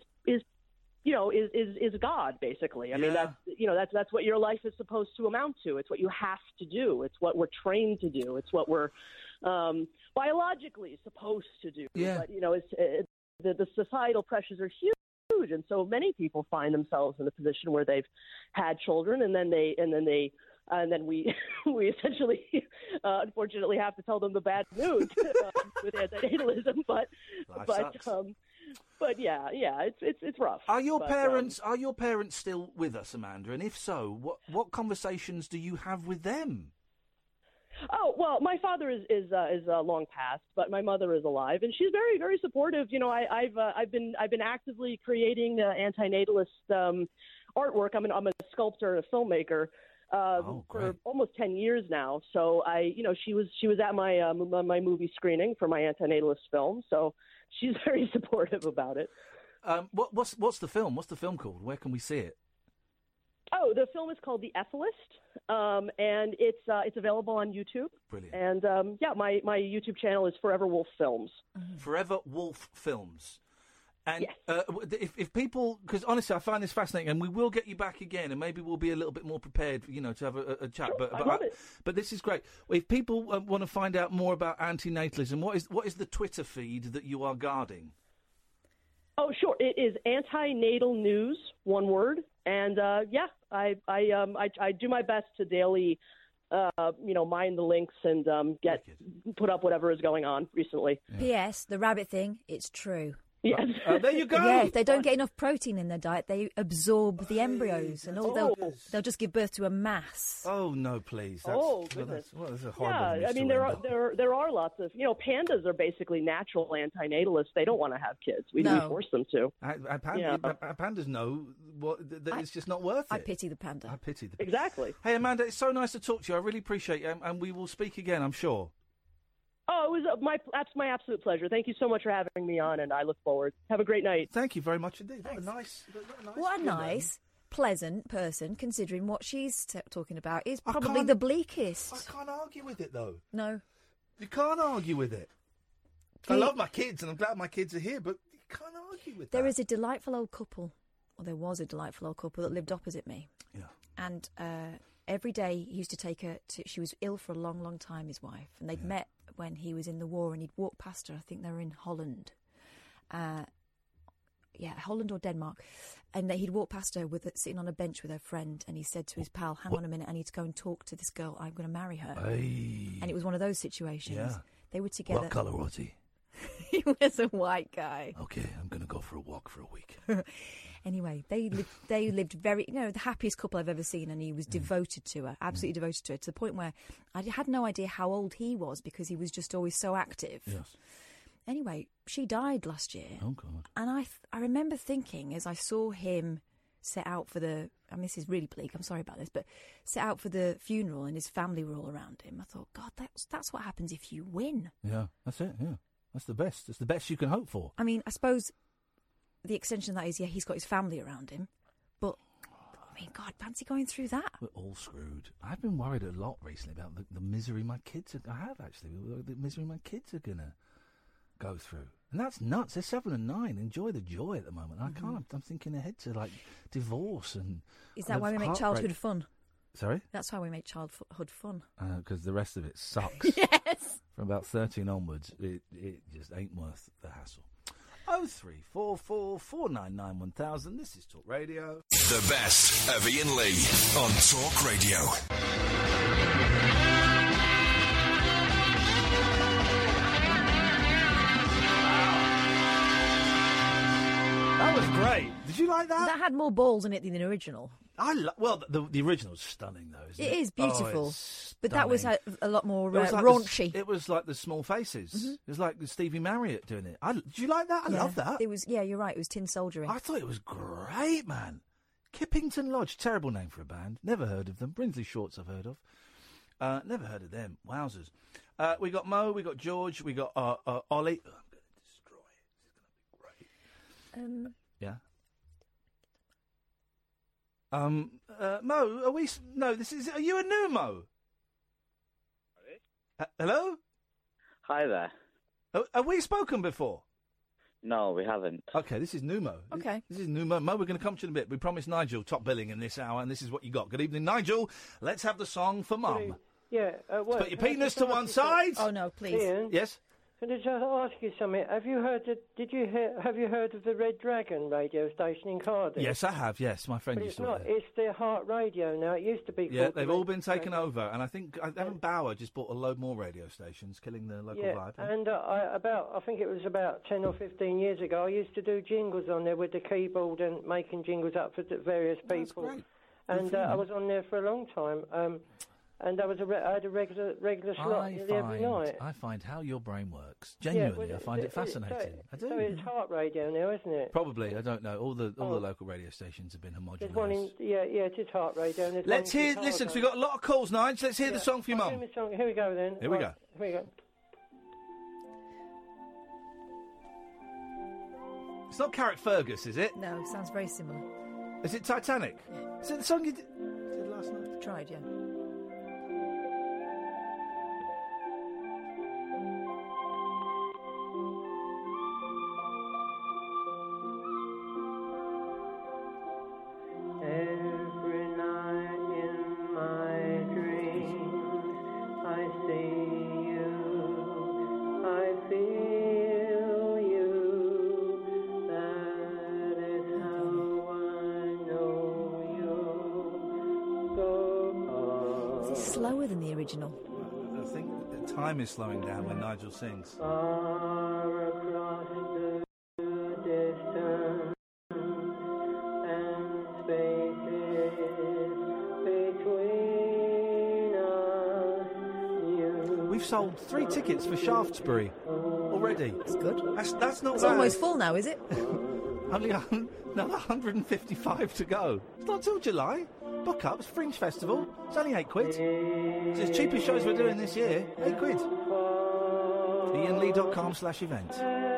God, basically. I mean, that's what your life is supposed to amount to. It's what you have to do. It's what we're trained to do. It's what we're biologically supposed to do. Yeah. But the societal pressures are huge, and so many people find themselves in a position where they've had children, and then we essentially unfortunately have to tell them the bad news with antinatalism. But yeah, it's rough. Are your parents still with us, Amanda? And if so, what conversations do you have with them? Oh, well, my father is long past, but my mother is alive, and she's very, very supportive. I've been actively creating antinatalist artwork. I'm a sculptor and a filmmaker for almost 10 years now. So she was at my my movie screening for my antinatalist film. So she's very supportive about it. What's the film? What's the film called? Where can we see it? Oh, the film is called The Ethicist, and it's available on YouTube. Brilliant. And my YouTube channel is Forever Wolf Films. Forever Wolf Films. And if people, because honestly, I find this fascinating, and we will get you back again, and maybe we'll be a little bit more prepared, to have a chat. Sure, I love it. But this is great. If people want to find out more about antinatalism, what is the Twitter feed that you are guarding? Oh, sure. It is Antinatal News, one word, and I do my best to daily, mine the links and put up whatever is going on recently. Yeah. P.S. The rabbit thing, it's true. Yes. There you go. Yeah, if they don't get enough protein in their diet, they absorb the embryos, and they'll just give birth to a mass. Oh no, please! Goodness. That's a horrible. Yeah, I mean there are lots of pandas are basically natural antinatalists. They don't want to have kids. We force them to. Pandas know that it's just not worth it. I pity the panda. Exactly. Hey Amanda, it's so nice to talk to you. I really appreciate you, and we will speak again, I'm sure. Oh, it was my absolute pleasure. Thank you so much for having me on, and I look forward. Have a great night. Thank you very much indeed. What a nice, pleasant person, considering what she's talking about is probably the bleakest. I can't argue with it, though. No. You can't argue with it. I love my kids, and I'm glad my kids are here, but you can't argue with that. There is a delightful old couple, or there was a delightful old couple that lived opposite me. Yeah. And every day he used to take her to... She was ill for a long, long time, his wife, and they'd met when he was in the war, and he'd walk past her. I think they were in Holland. Holland or Denmark. And he'd walk past her sitting on a bench with her friend, and he said to his pal, hang on a minute, I need to go and talk to this girl. I'm going to marry her. Aye. And it was one of those situations. Yeah. They were together. What colour was he? He was a white guy. Okay, I'm going to go for a walk for a week. Anyway, they lived very, the happiest couple I've ever seen, and he was devoted to her, absolutely devoted to her, to the point where I had no idea how old he was because he was just always so active. Yes. Anyway, she died last year. Oh, God. And I remember thinking, as I saw him set out for this is really bleak, I'm sorry about this, but set out for the funeral and his family were all around him, I thought, God, that's what happens if you win. Yeah, that's it, yeah. That's the best. It's the best you can hope for. I mean, I suppose... The extension of that is, he's got his family around him. But, I mean, God, fancy going through that. We're all screwed. I've been worried a lot recently about the misery my kids are... I have, actually. The misery my kids are going to go through. And that's nuts. They're 7 and 9. Enjoy the joy at the moment. I can't. I'm thinking ahead to, like, divorce and... Is that why we make childhood fun? Sorry? That's why we make childhood fun. Because the rest of it sucks. Yes! From about 13 onwards, it just ain't worth the hassle. 0344 499 1000. This is Talk Radio. The best of Ian Lee on Talk Radio. That was great. Did you like that? That had more balls in it than the original. The original's stunning, though, isn't it? It is beautiful. Oh, it's but that was stunning. a lot more It was like raunchy. it was like the Small Faces. Mhm. It was like Stevie Marriott doing it. Did you like that? I love that. It was, you're right. It was tin soldiering. I thought it was great, man. Kippington Lodge, terrible name for a band. Never heard of them. Brinsley Shorts I've heard of. Never heard of them. Wowzers. We got Mo, we got George, we got Ollie. Oh, I'm going to destroy it. This is going to be great. Yeah. Mo, are we? No, this is. Are you a new Mo? Hello. Hi there. Have we spoken before? No, we haven't. Okay, this is new Mo. Okay. This is new Mo. Mo, we're going to come to you in a bit. We promised Nigel top billing in this hour, and this is what you got. Good evening, Nigel. Let's have the song for Mum. Yeah. Put your penis to one side. Oh no, please. Ian, Yes. can I just ask you something? Have you heard? Have you heard of the Red Dragon radio station in Cardiff? Yes, I have. Yes, my friend But used it's to. not. It's their Heart Radio now. It used to be. Yeah, called the they've Red all been taken Dragon. over, and I think Evan Bauer just bought a load more radio stations, killing the local Yeah, vibe. and I think it was about 10 or 15 years ago, I used to do jingles on there with the keyboard and making jingles up for various people. Great. And for you, I man. was on there for a long time. And I had a regular slot every night. I find how your brain works. Genuinely, Yeah, I find it fascinating. I do. So it's Heart Radio now, isn't it? Probably, I don't know. All the local radio stations have been There's one homogenised. it is Heart Radio. And there's Let's one in hear. Listen, Chicago. we've got a lot of calls, Nige. Let's hear the song for your I'll mum. do my song. Here we go then. Here we Right, go. Here we go. It's not Carrickfergus, is it? No, sounds very similar. Is it Titanic? Is it the song you did last night? Tried, yeah. Every night in my dreams, I see you, I feel you. That is how I know you. Go on. Is it slower than the original? I think the time is slowing down when Nigel sings. Far across the distance and spaces between us. We've sold 3 tickets for Shaftesbury already. That's good. That's not It's bad. almost full now, is it? Only another 155 to go. It's not till July. Book up. It's Fringe Festival. It's only £8. It's the cheapest shows we're doing this year. £8. IanLee.com/event.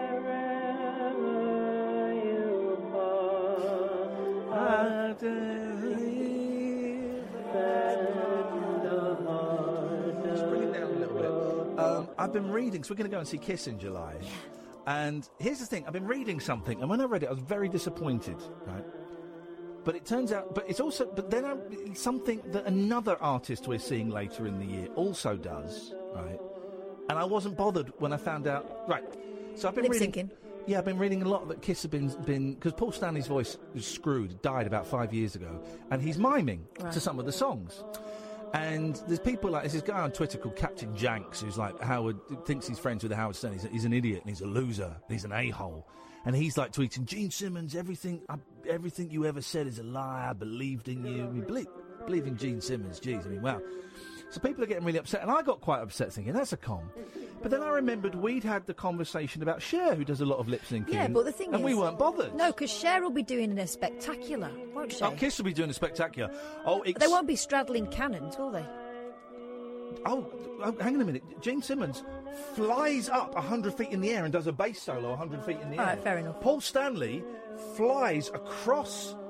Just bring it down a little bit. I've been reading, so we're going to go and see Kiss in July. And here's the thing, I've been reading something, and when I read it, I was very disappointed, right? But it turns out, but then it's something that another artist we're seeing later in the year also does, right? And I wasn't bothered when I found out, right? So I've been reading. Lip-syncing. Yeah, I've been reading a lot that Kiss have been because Paul Stanley's voice was screwed, died about 5 years ago, and he's miming to some of the songs. And there's people like, there's this guy on Twitter called Captain Janks, who's like, thinks he's friends with Howard Stern. He's an idiot, and he's a loser, and he's an a-hole. And he's like tweeting, Gene Simmons, everything you ever said is a lie, I believed in you. I mean, believe in Gene Simmons, geez, I mean, wow. So people are getting really upset, and I got quite upset thinking, that's a con. But then I remembered we'd had the conversation about Cher, who does a lot of lip-syncing. Yeah, but the thing is... And we weren't bothered. No, because Cher will be doing a spectacular, won't she? Oh, Kiss will be doing a spectacular. They won't be straddling cannons, will they? Oh, hang on a minute. Gene Simmons flies up 100 feet in the air and does a bass solo 100 feet in the air. All right, fair enough. Paul Stanley flies across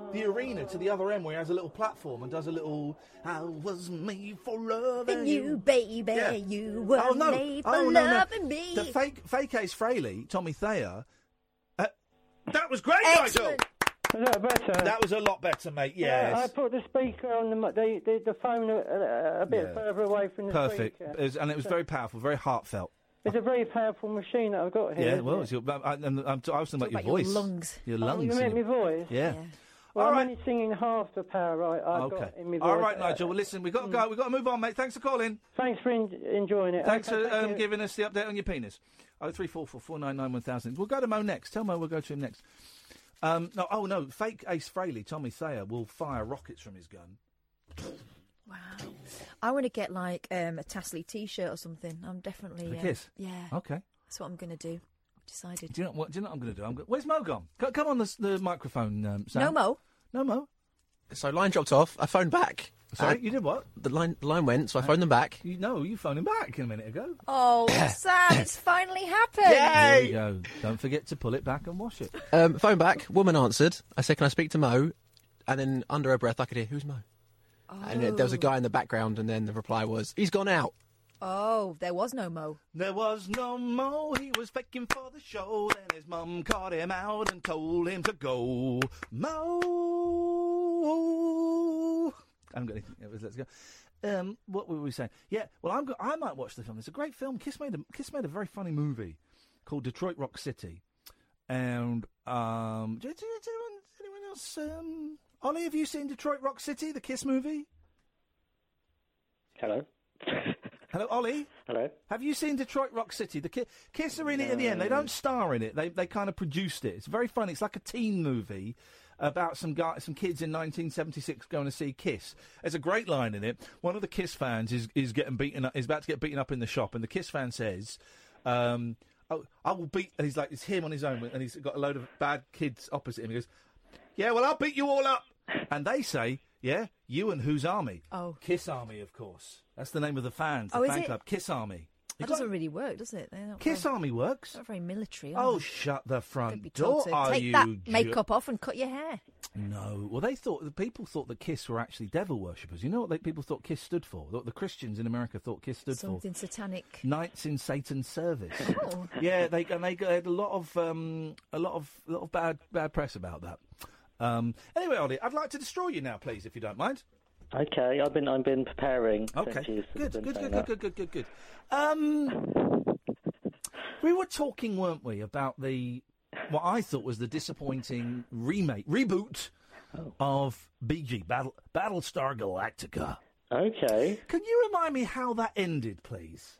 the arena to the other end where he has a little platform and does a little "I was made for loving you, baby, Yeah. you were made for Oh, no, no. loving me. The fake Ace Frehley, Tommy Thayer. That was great, Excellent. Nigel. Was that better? That was a lot better, mate. Yes. Yeah, I put the speaker on the phone a bit further away from the Perfect. speaker. And it was very powerful, very heartfelt. It's a very powerful machine that I've got here. Yeah, isn't well, it? it's your, I was talking about your voice. Your lungs. Your Oh, lungs. you meant my voice? Yeah. Well, All I'm right. only singing half the power I've Okay. got in my voice. All right, Nigel. Well, listen, we've got to go. We've got to move on, mate. Thanks for calling. Thanks for enjoying it. Thanks Okay, for thank you. giving us the update on your penis. 03444991000. We'll go to Mo next. Tell Mo we'll go to him next. No. Fake Ace Frehley, Tommy Thayer, will fire rockets from his gun. Wow. I want to get like a Tasley T-shirt or something. I'm definitely The Kiss? Yeah. Okay. That's what I'm going to do. I've decided. Do you know what I'm going to do? Where's Mo gone? Come on the microphone, Sam. No Mo. No Mo. So line dropped off. I phoned back. Sorry, you did what? The line went, so I phoned them back. You phoned him back a minute ago. Oh, Sam, it's finally happened. There you go. Don't forget to pull it back and wash it. Phone back. Woman answered. I said, "Can I speak to Mo?" And then under her breath, I could hear, "Who's Mo?" And there was a guy in the background, and then the reply was, "He's gone out." Oh, there was no Mo. There was no Mo, he was faking for the show. Then his mum caught him out and told him to go. Mo. I haven't got anything. Let's go. What were we saying? Yeah, well, I might watch the film. It's a great film. Kiss made a very funny movie called Detroit Rock City. And, anyone else? Ollie, have you seen Detroit Rock City, the Kiss movie? Hello. Hello, Ollie. Hello. Have you seen Detroit Rock City? The Kiss are in it at the end. They don't star in it. They kind of produced it. It's very funny. It's like a teen movie about some kids in 1976 going to see Kiss. There's a great line in it. One of the Kiss fans is getting beaten up. Is about to get beaten up in the shop, and the Kiss fan says, "I will beat." And he's like, it's him on his own, and he's got a load of bad kids opposite him. He goes, "Yeah, well, I'll beat you all up." And they say, "Yeah, you and whose army?" Oh, Kiss Army, of course. That's the name of the fans. The Oh, is fan it? club, Kiss Army. That doesn't really work, does it? They're not Kiss very, Army works. not very military. Oh, Are they? shut the front Be door! told to Are take you that ju- makeup off and cut your hair. No. Well, the people thought that Kiss were actually devil worshippers. You know what people thought Kiss stood for? What the Christians in America thought Kiss stood Something satanic. for? Knights in Satan's service. Oh. Yeah, they had a lot of bad press about that. Anyway, Ollie, I'd like to destroy you now, please, if you don't mind. Okay, I've been preparing. Okay, since you've good. been saying that. We were talking, weren't we, about what I thought was the disappointing reboot of BG, Battlestar Galactica. Okay. Can you remind me how that ended, please?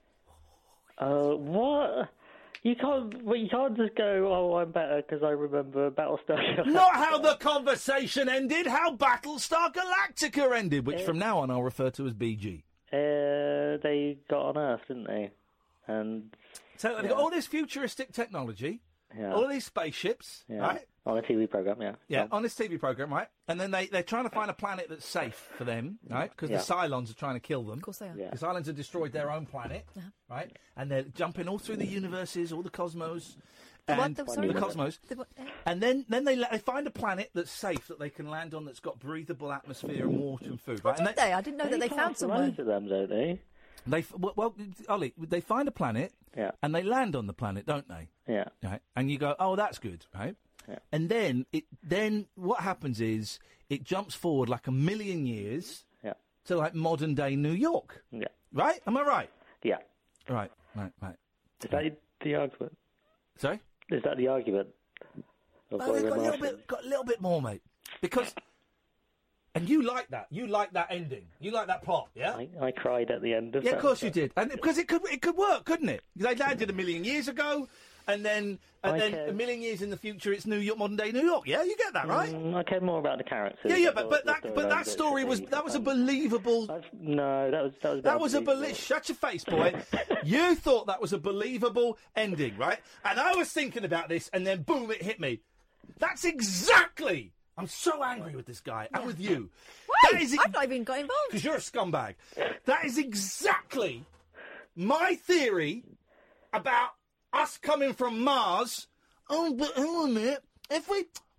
What? You can't just go, "Oh, I'm better because I remember Battlestar." Not how the conversation ended, how Battlestar Galactica ended, which from now on I'll refer to as BG. They got on Earth, didn't they? And So they've got all this futuristic technology, all of these spaceships, right? On a TV program, yeah. Yeah, on this TV program, right? And then they're trying to find a planet that's safe for them, right? Because Yeah. the Cylons are trying to kill them. Of course they are. Yeah. The Cylons have destroyed their own planet, right? And they're jumping all through the universes, all the cosmos. And the cosmos. And then they find a planet that's safe that they can land on, that's got breathable atmosphere and water and food. Right? Oh, did they? I didn't know that they found somewhere. Loads of them, don't they? Ollie, they find a planet, Yeah. and they land on the planet, don't they? Yeah. Right, and you go, "Oh, that's good," right? Yeah. And then what happens is it jumps forward like 1,000,000 years to like modern day New York. Yeah. Right? Am I right? Yeah. Right. Is that the argument? Sorry? Is that the argument? Well, they've got a little bit more, mate. Because, and you like that. You like that ending. You like that plot, yeah? I cried at the end of Yeah, that. of course you did. And because it could work, couldn't it? They landed 1,000,000 years ago, and then 1,000,000 years in the future, it's New York, modern day New York. Yeah, you get that, right? I care more about the characters. Yeah, but that story was a believable. No, that was Shut your face, boy. You thought that was a believable ending, right? And I was thinking about this, and then boom, it hit me. That's exactly. I'm so angry with this guy and with you. Why? I've not even got involved. Because you're a scumbag. That is exactly my theory about us coming from Mars. Oh, but hang on a minute. If we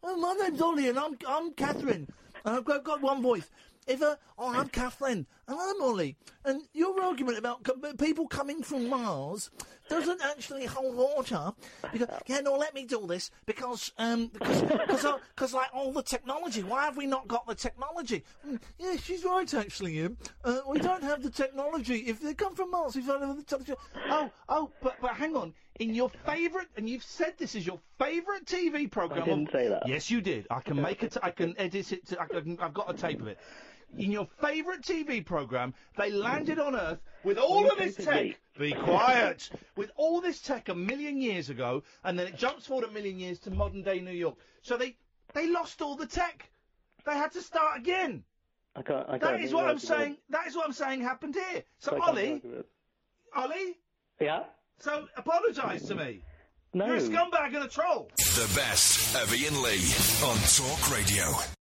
my name's Ollie, and I'm Catherine, and I've got one voice. I'm Catherine, and I'm Ollie. And your argument about people coming from Mars doesn't actually hold water. Because, let me do this, because like, all the technology. Why have we not got the technology? Yeah, she's right, actually, Ian. We don't have the technology. If they come from Mars, we don't have the technology. But hang on. In your favourite, and you've said this is your favourite TV programme. I didn't say that. Yes, you did. I can make it. I can edit it. I've got a tape of it. In your favourite TV programme, they landed on Earth with all of this tech. Be quiet. With all this tech 1 million years ago, and then it jumps forward 1 million years to modern day New York. So they lost all the tech. They had to start again. That is what I'm saying. That is what I'm saying happened here. So Ollie. Yeah. So apologise to me. No. You're a scumbag and a troll. The best of Ian Lee on Talk Radio.